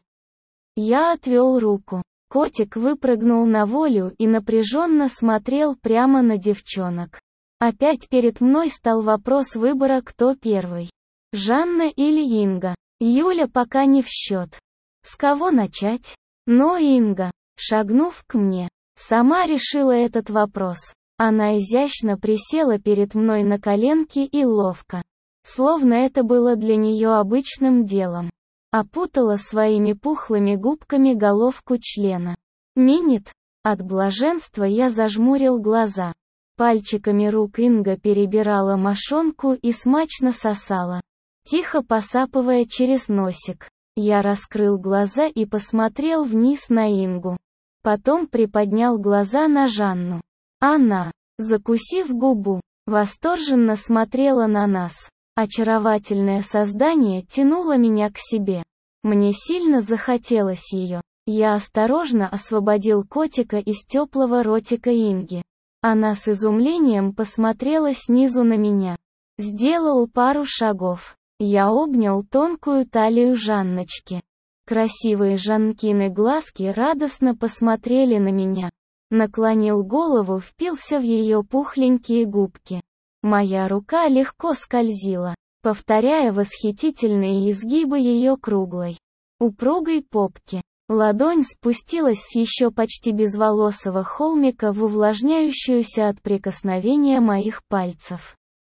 Speaker 1: Я отвел руку. Котик выпрыгнул на волю и напряженно смотрел прямо на девчонок. Опять перед мной стал вопрос выбора, кто первый. Жанна или Инга. Юля пока не в счет. С кого начать? Но Инга, шагнув к мне, сама решила этот вопрос. Она изящно присела перед мной на коленки и ловко, словно это было для нее обычным делом, опутала своими пухлыми губками головку члена. Минет. От блаженства я зажмурил глаза. Пальчиками рук Инга перебирала мошонку и смачно сосала, тихо посапывая через носик. Я раскрыл глаза и посмотрел вниз на Ингу. Потом приподнял глаза на Жанну. Она, закусив губу, восторженно смотрела на нас. Очаровательное создание тянуло меня к себе. Мне сильно захотелось ее. Я осторожно освободил котика из теплого ротика Инги. Она с изумлением посмотрела снизу на меня. Сделал пару шагов. Я обнял тонкую талию Жанночки. Красивые Жанкины глазки радостно посмотрели на меня. Наклонил голову, впился в ее пухленькие губки. Моя рука легко скользила, повторяя восхитительные изгибы ее круглой, упругой попки. Ладонь спустилась с еще почти безволосого холмика в увлажняющуюся от прикосновения моих пальцев,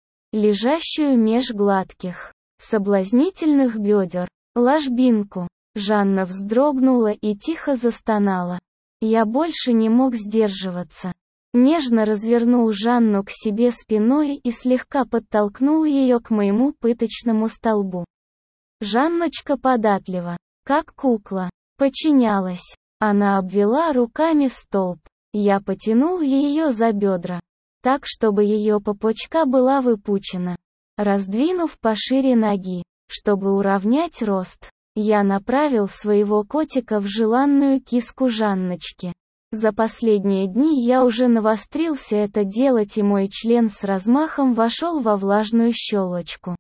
Speaker 1: лежащую меж гладких, соблазнительных бедер, ложбинку. Жанна вздрогнула и тихо застонала. Я больше не мог сдерживаться. Нежно развернул Жанну к себе спиной и слегка подтолкнул ее к моему пыточному столбу. Жанночка податливо, как кукла, подчинялась. Она обвела руками столб. Я потянул ее за бедра, так чтобы ее попочка была выпучена. Раздвинув пошире ноги, чтобы уравнять рост, я направил своего котика в желанную киску Жанночки. За последние дни я уже навострился это делать, и мой член с размахом вошел во влажную щелочку.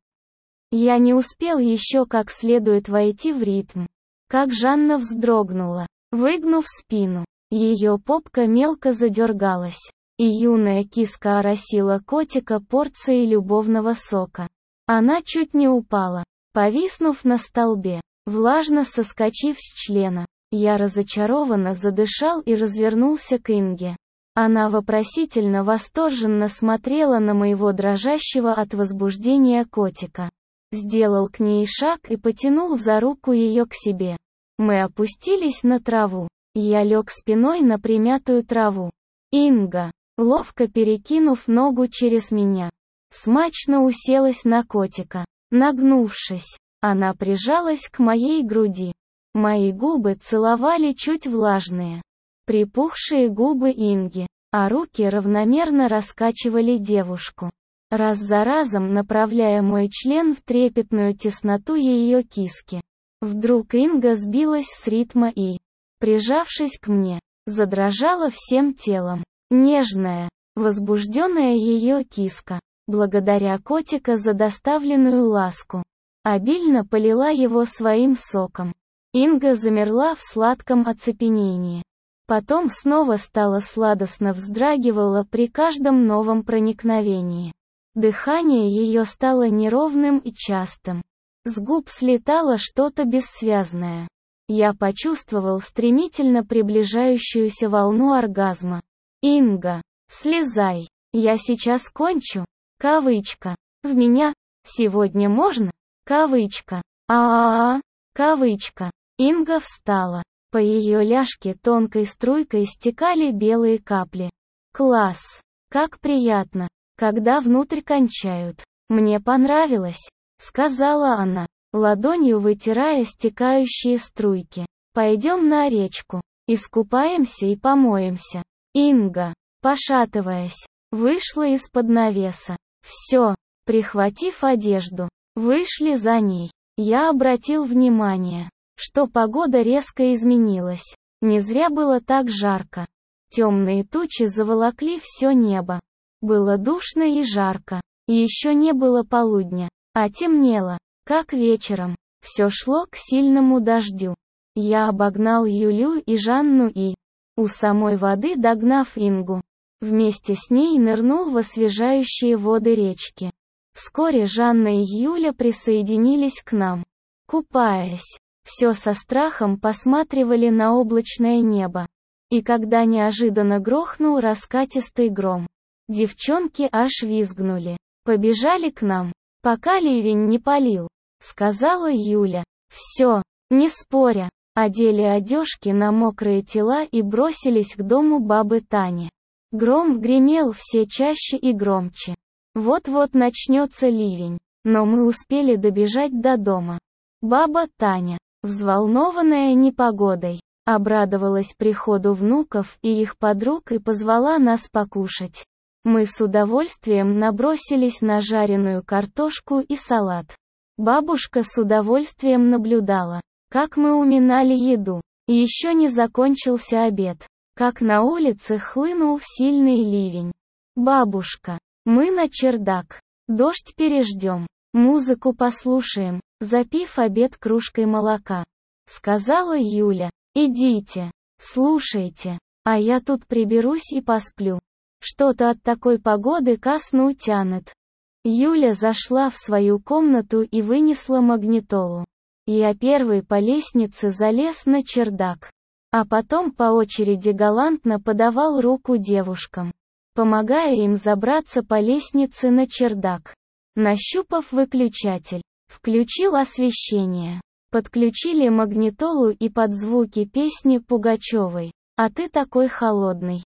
Speaker 1: Я не успел еще как следует войти в ритм, как Жанна вздрогнула, выгнув спину. Ее попка мелко задергалась, и юная киска оросила котика порцией любовного сока. Она чуть не упала, повиснув на столбе. Влажно соскочив с члена, я разочарованно задышал и развернулся к Инге. Она вопросительно восторженно смотрела на моего дрожащего от возбуждения котика. Сделал к ней шаг и потянул за руку ее к себе. Мы опустились на траву. Я лег спиной на примятую траву. Инга, ловко перекинув ногу через меня, смачно уселась на котика. Нагнувшись, она прижалась к моей груди. Мои губы целовали чуть влажные, припухшие губы Инги, а руки равномерно раскачивали девушку, раз за разом направляя мой член в трепетную тесноту ее киски. Вдруг Инга сбилась с ритма и, прижавшись к мне, задрожала всем телом. Нежная, возбужденная ее киска, благодаря котика за доставленную ласку, обильно полила его своим соком. Инга замерла в сладком оцепенении. Потом снова стала сладостно вздрагивала при каждом новом проникновении. Дыхание ее стало неровным и частым. С губ слетало что-то бессвязное. Я почувствовал стремительно приближающуюся волну оргазма. «Инга, слезай, я сейчас кончу». Кавычка. «В меня? Сегодня можно?» Кавычка. А-а-а. Кавычка. Инга встала. По ее ляжке тонкой струйкой стекали белые капли. «Класс! Как приятно, когда внутрь кончают. Мне понравилось», — сказала она, ладонью вытирая стекающие струйки. «Пойдем на речку, искупаемся и помоемся». Инга, пошатываясь, вышла из-под навеса. Все, прихватив одежду, вышли за ней. Я обратил внимание, что погода резко изменилась. Не зря было так жарко. Темные тучи заволокли все небо. Было душно и жарко. Еще не было полудня, а темнело, как вечером. Все шло к сильному дождю. Я обогнал Юлю и Жанну и, у самой воды догнав Ингу, вместе с ней нырнул в освежающие воды речки. Вскоре Жанна и Юля присоединились к нам. Купаясь, все со страхом посматривали на облачное небо. И когда неожиданно грохнул раскатистый гром, девчонки аж визгнули. Побежали к нам, пока ливень не полил, сказала Юля. Все, не споря, одели одежки на мокрые тела и бросились к дому бабы Тани. Гром гремел все чаще и громче. Вот-вот начнется ливень, но мы успели добежать до дома. Баба Таня, взволнованная непогодой, обрадовалась приходу внуков и их подруг и позвала нас покушать. Мы с удовольствием набросились на жареную картошку и салат. Бабушка с удовольствием наблюдала, как мы уминали еду. И еще не закончился обед, как на улице хлынул сильный ливень. «Бабушка, мы на чердак. Дождь переждем. Музыку послушаем, запив обед кружкой молока», — сказала Юля. «Идите, слушайте, а я тут приберусь и посплю. Что-то от такой погоды ко сну тянет». Юля зашла в свою комнату и вынесла магнитолу. Я первый по лестнице залез на чердак, а потом по очереди галантно подавал руку девушкам, помогая им забраться по лестнице на чердак. Нащупав выключатель, включил освещение. Подключили магнитолу и под звуки песни Пугачевой «А ты такой холодный,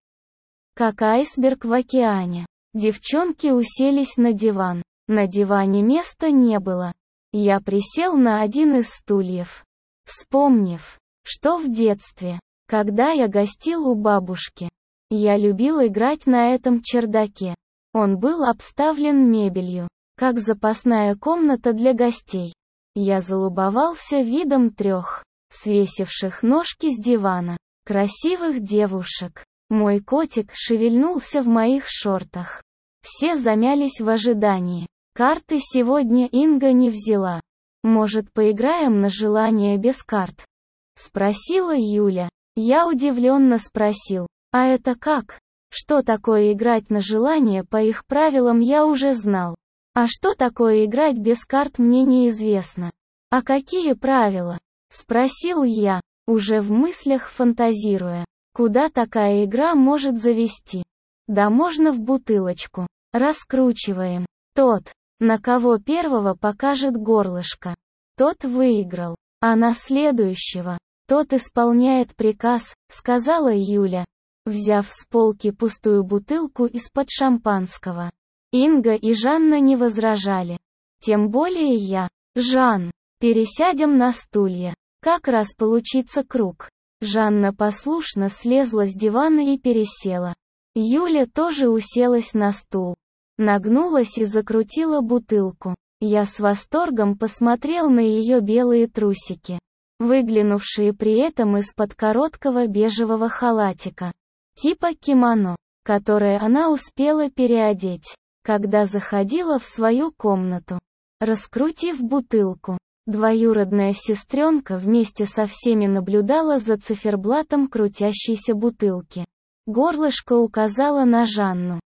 Speaker 1: как айсберг в океане». Девчонки уселись на диван. На диване места не было. Я присел на один из стульев, вспомнив, что в детстве, когда я гостил у бабушки, я любил играть на этом чердаке. Он был обставлен мебелью, как запасная комната для гостей. Я залюбовался видом 3, свесивших ножки с дивана, красивых девушек. Мой котик шевельнулся в моих шортах. Все замялись в ожидании. Карты сегодня Инга не взяла. «Может, поиграем на желание без карт?» — спросила Юля. Я удивленно спросил: «А это как?» Что такое играть на желание по их правилам, я уже знал. А что такое играть без карт, мне неизвестно. «А какие правила?» — спросил я, уже в мыслях фантазируя, куда такая игра может завести. «Да можно в бутылочку. Раскручиваем. Тот, на кого первого покажет горлышко, тот выиграл, а на следующего, тот исполняет приказ», — сказала Юля, взяв с полки пустую бутылку из-под шампанского. Инга и Жанна не возражали. Тем более я. «Жан, пересядем на стулья. Как раз получится круг». Жанна послушно слезла с дивана и пересела. Юля тоже уселась на стул, нагнулась и закрутила бутылку. Я с восторгом посмотрел на ее белые трусики, выглянувшие при этом из-под короткого бежевого халатика, типа кимоно, которое она успела переодеть, когда заходила в свою комнату. Раскрутив бутылку, двоюродная сестренка вместе со всеми наблюдала за циферблатом крутящейся бутылки. Горлышко указала на Жанну.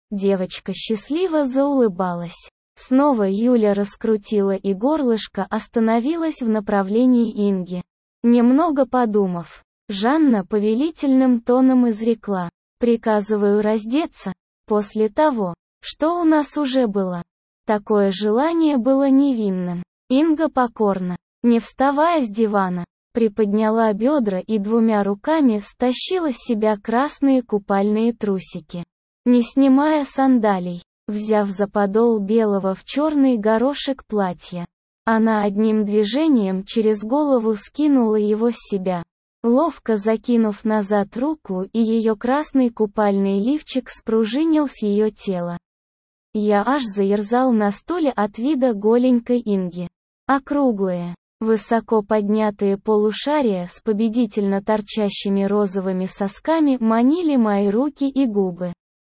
Speaker 1: Девочка счастливо заулыбалась. Снова Юля раскрутила, и горлышко остановилось в направлении Инги. Немного подумав, Жанна повелительным тоном изрекла: «Приказываю раздеться». После того, что у нас уже было. Такое желание было невинным. Инга покорно, не вставая с дивана, приподняла бедра и двумя руками стащила с себя красные купальные трусики. Не снимая сандалий, взяв за подол белого в черный горошек платья, она одним движением через голову скинула его с себя, ловко закинув назад руку, и ее красный купальный лифчик спружинил с ее тела. Я аж заерзал на стуле от вида голенькой Инги. Округлые, высоко поднятые полушария с победительно торчащими розовыми сосками манили мои руки и губы.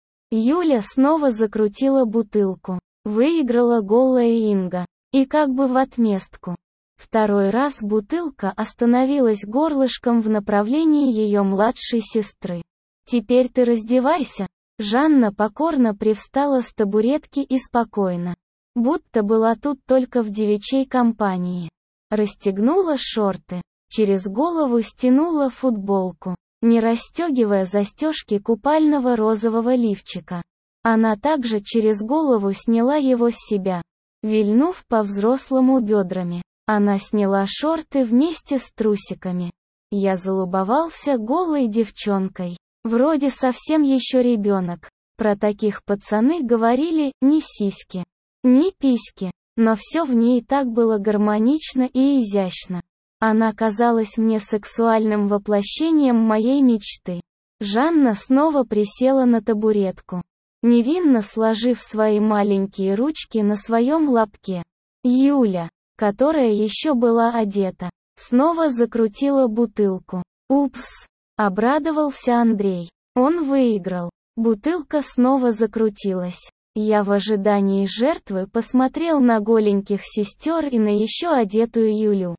Speaker 1: Юля снова закрутила бутылку. Выиграла голая Инга. И как бы в отместку. Второй раз бутылка остановилась горлышком в направлении ее младшей сестры. «Теперь ты раздевайся». Жанна покорно привстала с табуретки и спокойно, будто была тут только в девичьей компании, расстегнула шорты, через голову стянула футболку, не расстегивая застежки купального розового лифчика. Она также через голову сняла его с себя, вильнув по-взрослому бедрами. Она сняла шорты вместе с трусиками. Я залюбовался голой девчонкой. Вроде совсем еще ребенок. Про таких пацаны говорили: ни сиськи, ни письки. Но все в ней так было гармонично и изящно. Она казалась мне сексуальным воплощением моей мечты. Жанна снова присела на табуретку, невинно сложив свои маленькие ручки на своем лобке. Юля, которая еще была одета, снова закрутила бутылку. «Упс!» — обрадовался Андрей. Он выиграл. Бутылка снова закрутилась. Я в ожидании жертвы посмотрел на голеньких сестер и на еще одетую Юлю.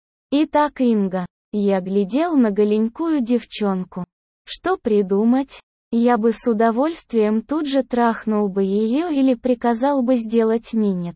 Speaker 1: Итак, Инга. Я глядел на голенькую девчонку. Что придумать? Я бы с удовольствием тут же трахнул бы ее или приказал бы сделать минет.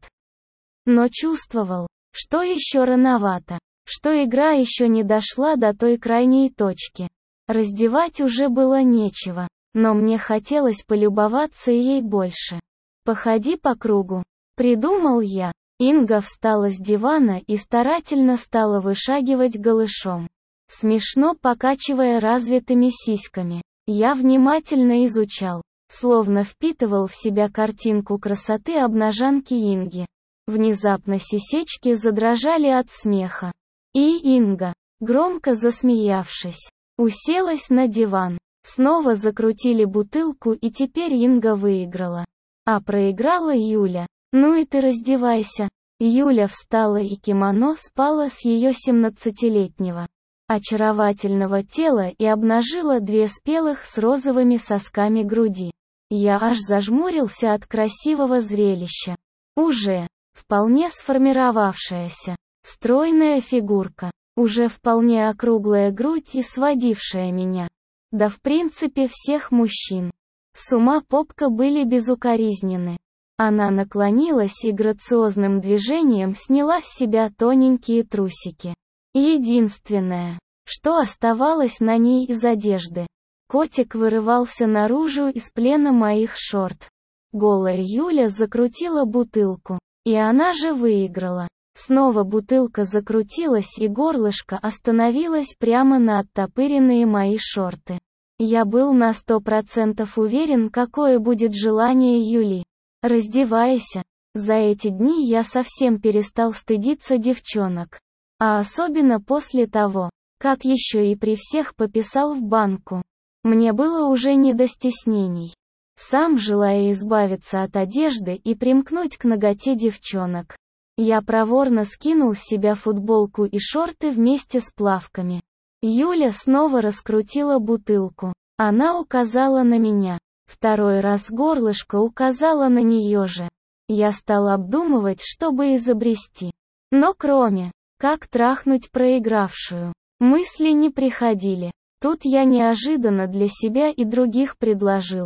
Speaker 1: Но чувствовал, что еще рановато, что игра еще не дошла до той крайней точки. Раздевать уже было нечего, но мне хотелось полюбоваться ей больше. «Походи по кругу», — придумал я. Инга встала с дивана и старательно стала вышагивать голышом, смешно покачивая развитыми сиськами. Я внимательно изучал, словно впитывал в себя картинку красоты обнажанки Инги. Внезапно сисечки задрожали от смеха. И Инга, громко засмеявшись, уселась на диван. Снова закрутили бутылку, и теперь Инга выиграла. А проиграла Юля. «Ну и ты раздевайся». Юля встала, и кимоно спало с ее 17-летнего очаровательного тела и обнажила две спелых с розовыми сосками груди. Я аж зажмурился от красивого зрелища. Уже вполне сформировавшаяся, стройная фигурка, уже вполне округлая грудь и сводившая меня. Да в принципе всех мужчин с ума попка были безукоризненны. Она наклонилась и грациозным движением сняла с себя тоненькие трусики. Единственное, что оставалось на ней из одежды. Котик вырывался наружу из плена моих шорт. Голая Юля закрутила бутылку, и она же выиграла. Снова бутылка закрутилась, и горлышко остановилось прямо на оттопыренные мои шорты. Я был на 100% уверен, какое будет желание Юли. «Раздевайся». За эти дни я совсем перестал стыдиться девчонок. А особенно после того, как еще и при всех пописал в банку. Мне было уже не до стеснений. Сам, желая избавиться от одежды и примкнуть к наготе девчонок, я проворно скинул с себя футболку и шорты вместе с плавками. Юля снова раскрутила бутылку. Она указала на меня. Второй раз горлышко указало на нее же. Я стал обдумывать, чтобы изобрести. Но кроме «как трахнуть проигравшую», мысли не приходили. Тут я неожиданно для себя и других предложил.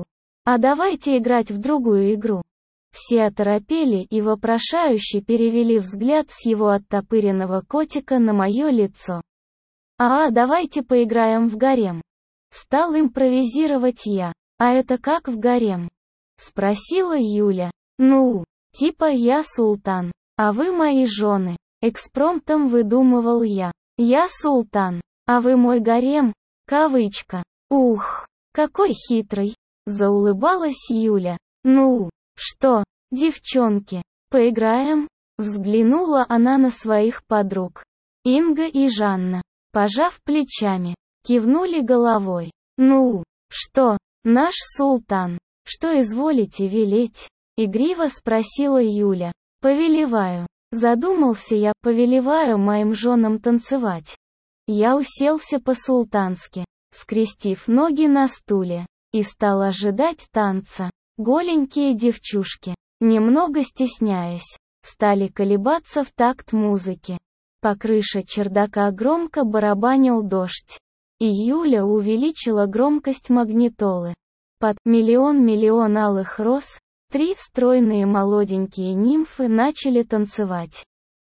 Speaker 1: А давайте играть в другую игру. Все оторопели и вопрошающе перевели взгляд с его оттопыренного котика на мое лицо. Давайте поиграем в гарем. Стал импровизировать я. А это как в гарем? Спросила Юля. Ну, типа я султан, а вы мои жены. Экспромтом выдумывал я. Я султан, а вы мой гарем? Кавычка. Ух, какой хитрый. Заулыбалась Юля. Ну, что, девчонки, поиграем? Взглянула она на своих подруг. Инга и Жанна, пожав плечами, кивнули головой. Ну, что, наш султан, что изволите велеть? Игриво спросила Юля. Повелеваю. Задумался я, повелеваю моим женам танцевать. Я уселся по-султански, скрестив ноги на стуле, и стал ожидать танца. Голенькие девчушки, немного стесняясь, стали колебаться в такт музыки. По крыше чердака громко барабанил дождь. И Юля увеличила громкость магнитолы. Под «Миллион алых роз» 3 стройные молоденькие нимфы начали танцевать.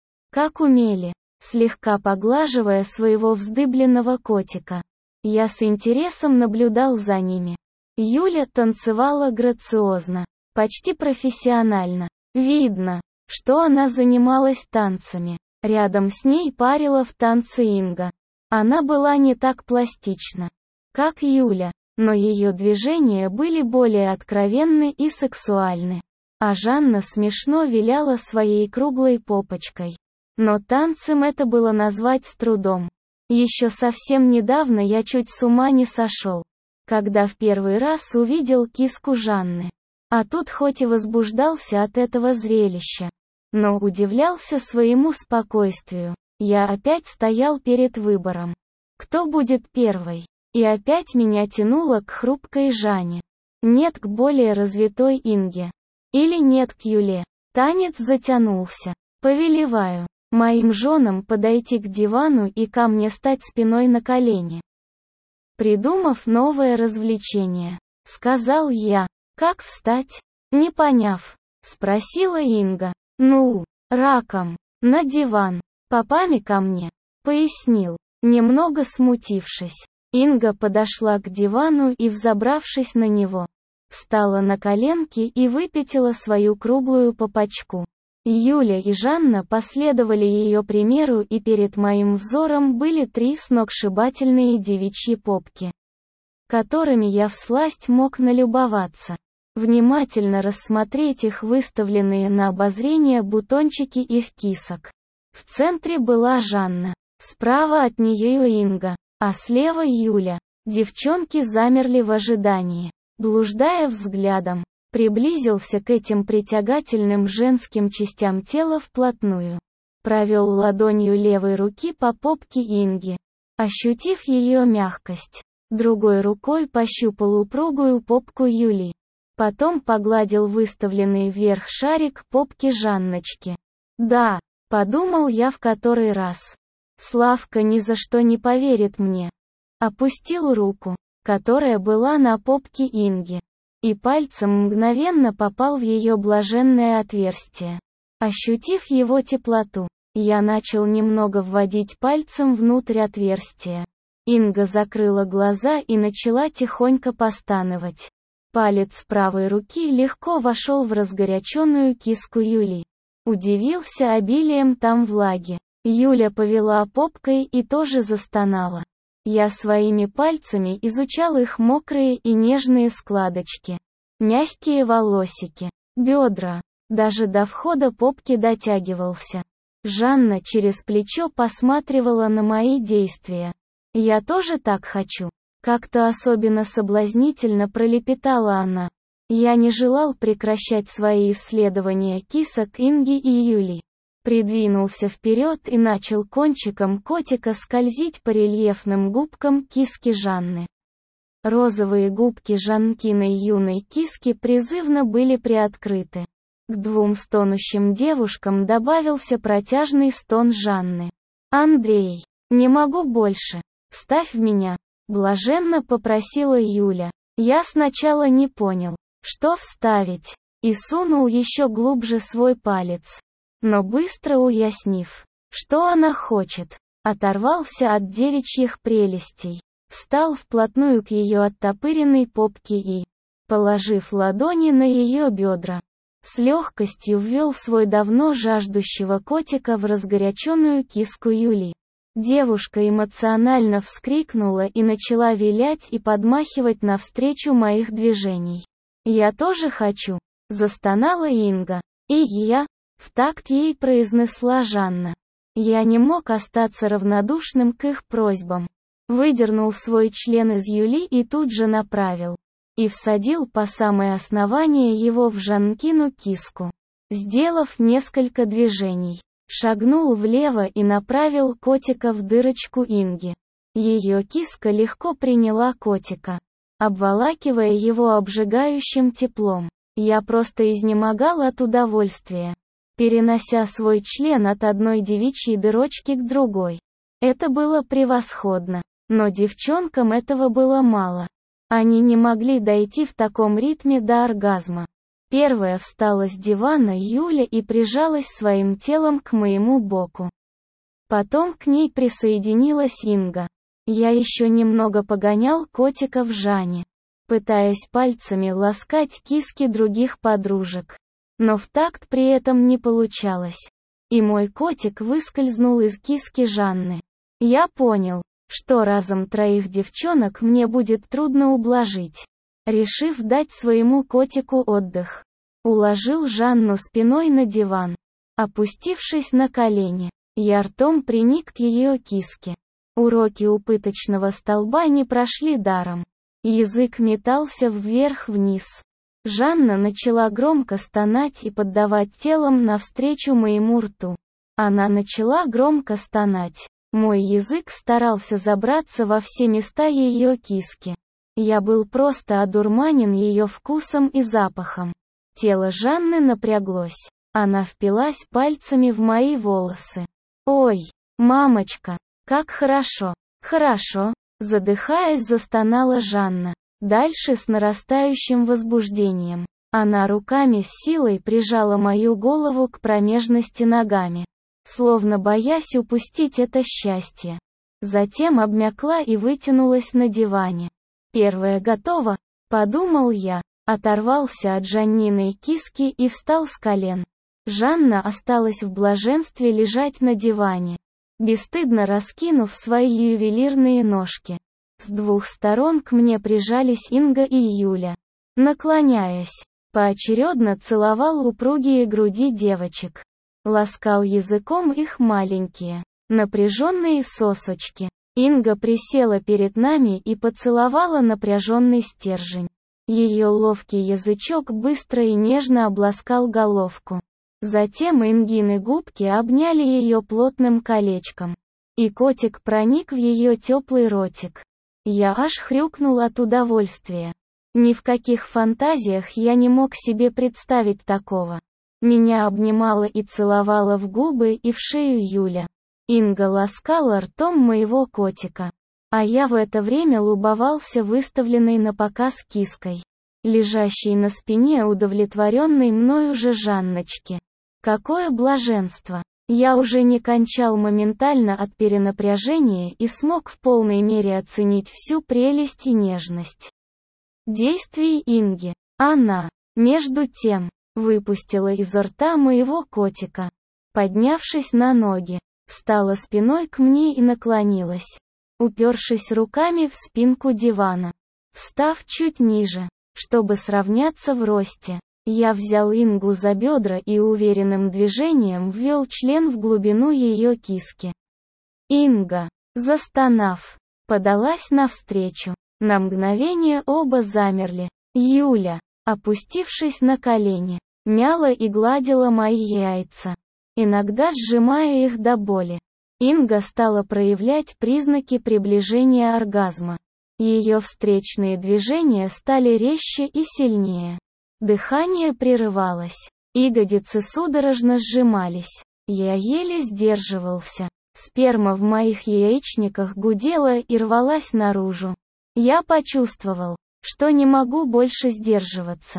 Speaker 1: Как умели, слегка поглаживая своего вздыбленного котика. Я с интересом наблюдал за ними. Юля танцевала грациозно, почти профессионально. Видно, что она занималась танцами. Рядом с ней парила в танце Инга. Она была не так пластична, как Юля, но ее движения были более откровенны и сексуальны. А Жанна смешно виляла своей круглой попочкой. Но танцем это было назвать с трудом. Еще совсем недавно я чуть с ума не сошел, когда в первый раз увидел киску Жанны. А тут хоть и возбуждался от этого зрелища, но удивлялся своему спокойствию. Я опять стоял перед выбором. Кто будет первой? И опять меня тянуло к хрупкой Жанне. Нет к более развитой Инге. Или нет к Юле. Танец затянулся. Повелеваю моим женам подойти к дивану и ко мне стать спиной на колени. Придумав новое развлечение, сказал я. Как встать? Не поняв, спросила Инга. Ну, раком, на диван. Попами ко мне, пояснил, немного смутившись. Инга подошла к дивану и, взобравшись на него, встала на коленки и выпятила свою круглую попочку. Юля и Жанна последовали ее примеру, и перед моим взором были 3 сногсшибательные девичьи попки, которыми я всласть мог налюбоваться. Внимательно рассмотреть их выставленные на обозрение бутончики их кисок. В центре была Жанна, справа от нее Инга, а слева Юля. Девчонки замерли в ожидании. Блуждая взглядом, приблизился к этим притягательным женским частям тела вплотную. Провел ладонью левой руки по попке Инги, ощутив ее мягкость. Другой рукой пощупал упругую попку Юли. Потом погладил выставленный вверх шарик попки Жанночки. Да, подумал я в который раз. Славка ни за что не поверит мне. Опустил руку, которая была на попке Инги, и пальцем мгновенно попал в ее блаженное отверстие. Ощутив его теплоту, я начал немного вводить пальцем внутрь отверстия. Инга закрыла глаза и начала тихонько постановать. Палец правой руки легко вошел в разгоряченную киску Юли. Удивился обилием там влаги. Юля повела попкой и тоже застонала. Я своими пальцами изучал их мокрые и нежные складочки, мягкие волосики, бедра. Даже до входа попки дотягивался. Жанна через плечо посматривала на мои действия. «Я тоже так хочу». Как-то особенно соблазнительно пролепетала она. Я не желал прекращать свои исследования кисок Инги и Юли. Придвинулся вперед и начал кончиком котика скользить по рельефным губкам киски Жанны. Розовые губки Жанкиной юной киски призывно были приоткрыты. К 2 стонущим девушкам добавился протяжный стон Жанны. «Андрей, не могу больше. Вставь в меня», — блаженно попросила Юля. Я сначала не понял, что вставить, и сунул еще глубже свой палец. Но быстро уяснив, что она хочет, оторвался от девичьих прелестей, встал вплотную к ее оттопыренной попке и, положив ладони на ее бедра, с легкостью ввел свой давно жаждущего котика в разгоряченную киску Юли. Девушка эмоционально вскрикнула и начала вилять и подмахивать навстречу моих движений. «Я тоже хочу», — застонала Инга. «И я», — в такт ей произнесла Жанна. Я не мог остаться равнодушным к их просьбам. Выдернул свой член из Юли и тут же направил. И всадил по самое основание его в Жанкину киску. Сделав несколько движений, шагнул влево и направил котика в дырочку Инги. Ее киска легко приняла котика, обволакивая его обжигающим теплом. Я просто изнемогал от удовольствия, перенося свой член от одной девичьей дырочки к другой. Это было превосходно, но девчонкам этого было мало. Они не могли дойти в таком ритме до оргазма. Первая встала с дивана Юля и прижалась своим телом к моему боку. Потом к ней присоединилась Инга. Я еще немного погонял котика в Жане, пытаясь пальцами ласкать киски других подружек. Но в такт при этом не получалось. И мой котик выскользнул из киски Жанны. Я понял, что разом троих девчонок мне будет трудно ублажить. Решив дать своему котику отдых, уложил Жанну спиной на диван. Опустившись на колени, я ртом приник к ее киске. Уроки у пыточного столба не прошли даром. Язык метался вверх-вниз. Жанна начала громко стонать и поддавать телом навстречу моему рту. Она начала громко стонать. Мой язык старался забраться во все места ее киски. Я был просто одурманен ее вкусом и запахом. Тело Жанны напряглось. Она впилась пальцами в мои волосы. «Ой, мамочка, как хорошо, хорошо!» Задыхаясь, застонала Жанна. Дальше с нарастающим возбуждением. Она руками с силой прижала мою голову к промежности ногами, словно боясь упустить это счастье. Затем обмякла и вытянулась на диване. «Первая готова», — подумал я, оторвался от Жанниной киски и встал с колен. Жанна осталась в блаженстве лежать на диване, бесстыдно раскинув свои ювелирные ножки. С двух сторон к мне прижались Инга и Юля. Наклоняясь, поочередно целовал упругие груди девочек. Ласкал языком их маленькие, напряженные сосочки. Инга присела перед нами и поцеловала напряженный стержень. Ее ловкий язычок быстро и нежно обласкал головку. Затем Ингины губки обняли ее плотным колечком. И котик проник в ее теплый ротик. Я аж хрюкнул от удовольствия. Ни в каких фантазиях я не мог себе представить такого. Меня обнимала и целовала в губы и в шею Юля. Инга ласкала ртом моего котика. А я в это время любовался выставленной на показ киской, лежащей на спине удовлетворенной мною же Жанночки. Какое блаженство! Я уже не кончал моментально от перенапряжения и смог в полной мере оценить всю прелесть и нежность действий Инги. Она, между тем, выпустила изо рта моего котика. Поднявшись на ноги, встала спиной к мне и наклонилась, упершись руками в спинку дивана. Встав чуть ниже, чтобы сравняться в росте, я взял Ингу за бедра и уверенным движением ввел член в глубину ее киски. Инга, застонав, подалась навстречу. На мгновение оба замерли. Юля, опустившись на колени, мяла и гладила мои яйца, иногда сжимая их до боли. Инга стала проявлять признаки приближения оргазма. Ее встречные движения стали резче и сильнее. Дыхание прерывалось. Ягодицы судорожно сжимались. Я еле сдерживался. Сперма в моих яичниках гудела и рвалась наружу. Я почувствовал, что не могу больше сдерживаться.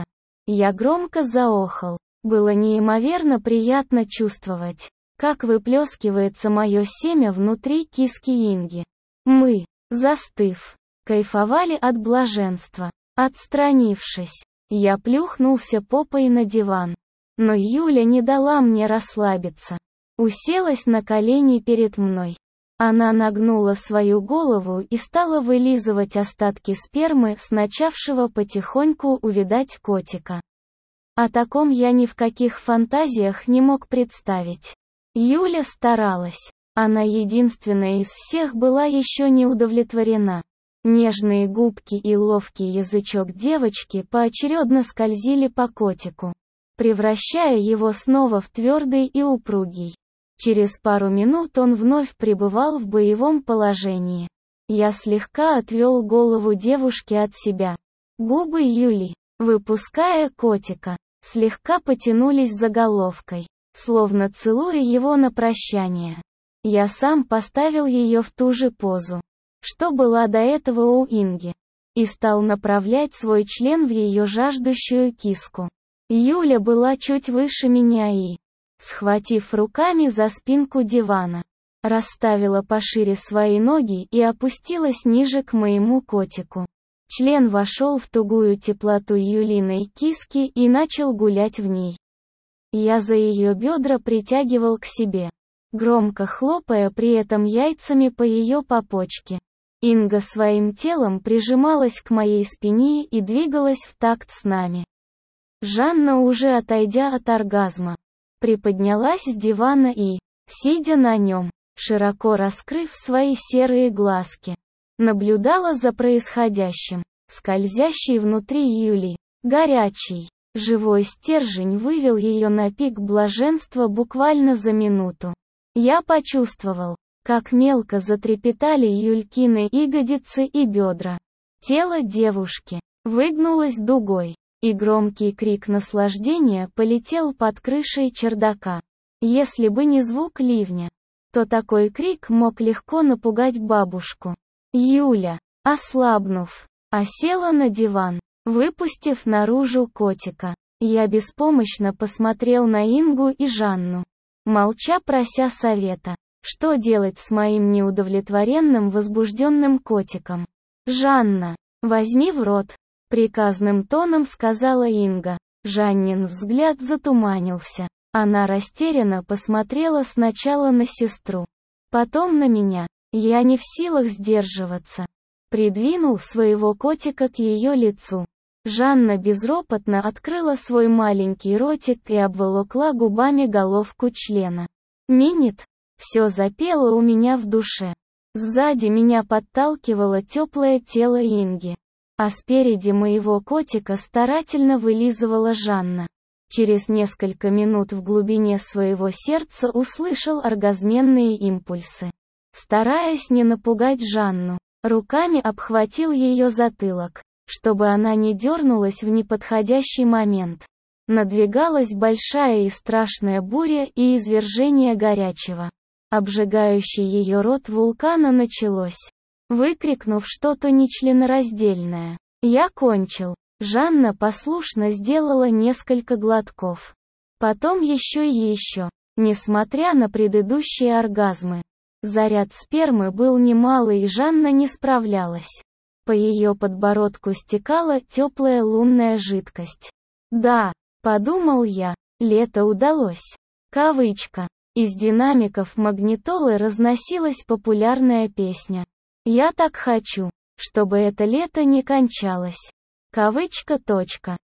Speaker 1: Я громко заохал. Было неимоверно приятно чувствовать, как выплескивается мое семя внутри киски Инги. Мы, застыв, кайфовали от блаженства. Отстранившись, я плюхнулся попой на диван. Но Юля не дала мне расслабиться. Уселась на колени перед мной. Она нагнула свою голову и стала вылизывать остатки спермы с начавшего потихоньку увядать котика. О таком я ни в каких фантазиях не мог представить. Юля старалась. Она единственная из всех была еще не удовлетворена. Нежные губки и ловкий язычок девочки поочередно скользили по котику, превращая его снова в твердый и упругий. Через пару минут он вновь пребывал в боевом положении. Я слегка отвел голову девушки от себя. Губы Юли, выпуская котика, слегка потянулись за головкой, словно целуя его на прощание. Я сам поставил ее в ту же позу, что была до этого у Инги, и стал направлять свой член в ее жаждущую киску. Юля была чуть выше меня и, схватив руками за спинку дивана, расставила пошире свои ноги и опустилась ниже к моему котику. Член вошел в тугую теплоту Юлиной киски и начал гулять в ней. Я за ее бедра притягивал к себе, громко хлопая при этом яйцами по ее попочке. Инга своим телом прижималась к моей спине и двигалась в такт с нами. Жанна, уже отойдя от оргазма, приподнялась с дивана и, сидя на нем, широко раскрыв свои серые глазки, наблюдала за происходящим. Скользящий внутри Юли, горячий, живой стержень вывел ее на пик блаженства буквально за минуту. Я почувствовал, как мелко затрепетали Юлькины ягодицы и бедра. Тело девушки выгнулось дугой, и громкий крик наслаждения полетел под крышей чердака. Если бы не звук ливня, то такой крик мог легко напугать бабушку. Юля, ослабнув, осела на диван, выпустив наружу котика. Я беспомощно посмотрел на Ингу и Жанну, молча прося совета, что делать с моим неудовлетворенным возбужденным котиком. «Жанна, возьми в рот», — приказным тоном сказала Инга. Жаннин взгляд затуманился. Она растерянно посмотрела сначала на сестру, потом на меня. Я не в силах сдерживаться. Придвинул своего котика к ее лицу. Жанна безропотно открыла свой маленький ротик и обволокла губами головку члена. «Минит!» Все запело у меня в душе. Сзади меня подталкивало теплое тело Инги, а спереди моего котика старательно вылизывала Жанна. Через несколько минут в глубине своего сердца услышал оргазменные импульсы. Стараясь не напугать Жанну, руками обхватил ее затылок, чтобы она не дернулась в неподходящий момент. Надвигалась большая и страшная буря и извержение горячего, обжигающий ее рот вулкана началось. Выкрикнув что-то нечленораздельное, я кончил. Жанна послушно сделала несколько глотков. Потом еще и еще, несмотря на предыдущие оргазмы. Заряд спермы был немалый, и Жанна не справлялась. По ее подбородку стекала теплая лунная жидкость. «Да», — подумал я, — «лето удалось». Кавычка. Из динамиков магнитолы разносилась популярная песня. «Я так хочу, чтобы это лето не кончалось». Кавычка.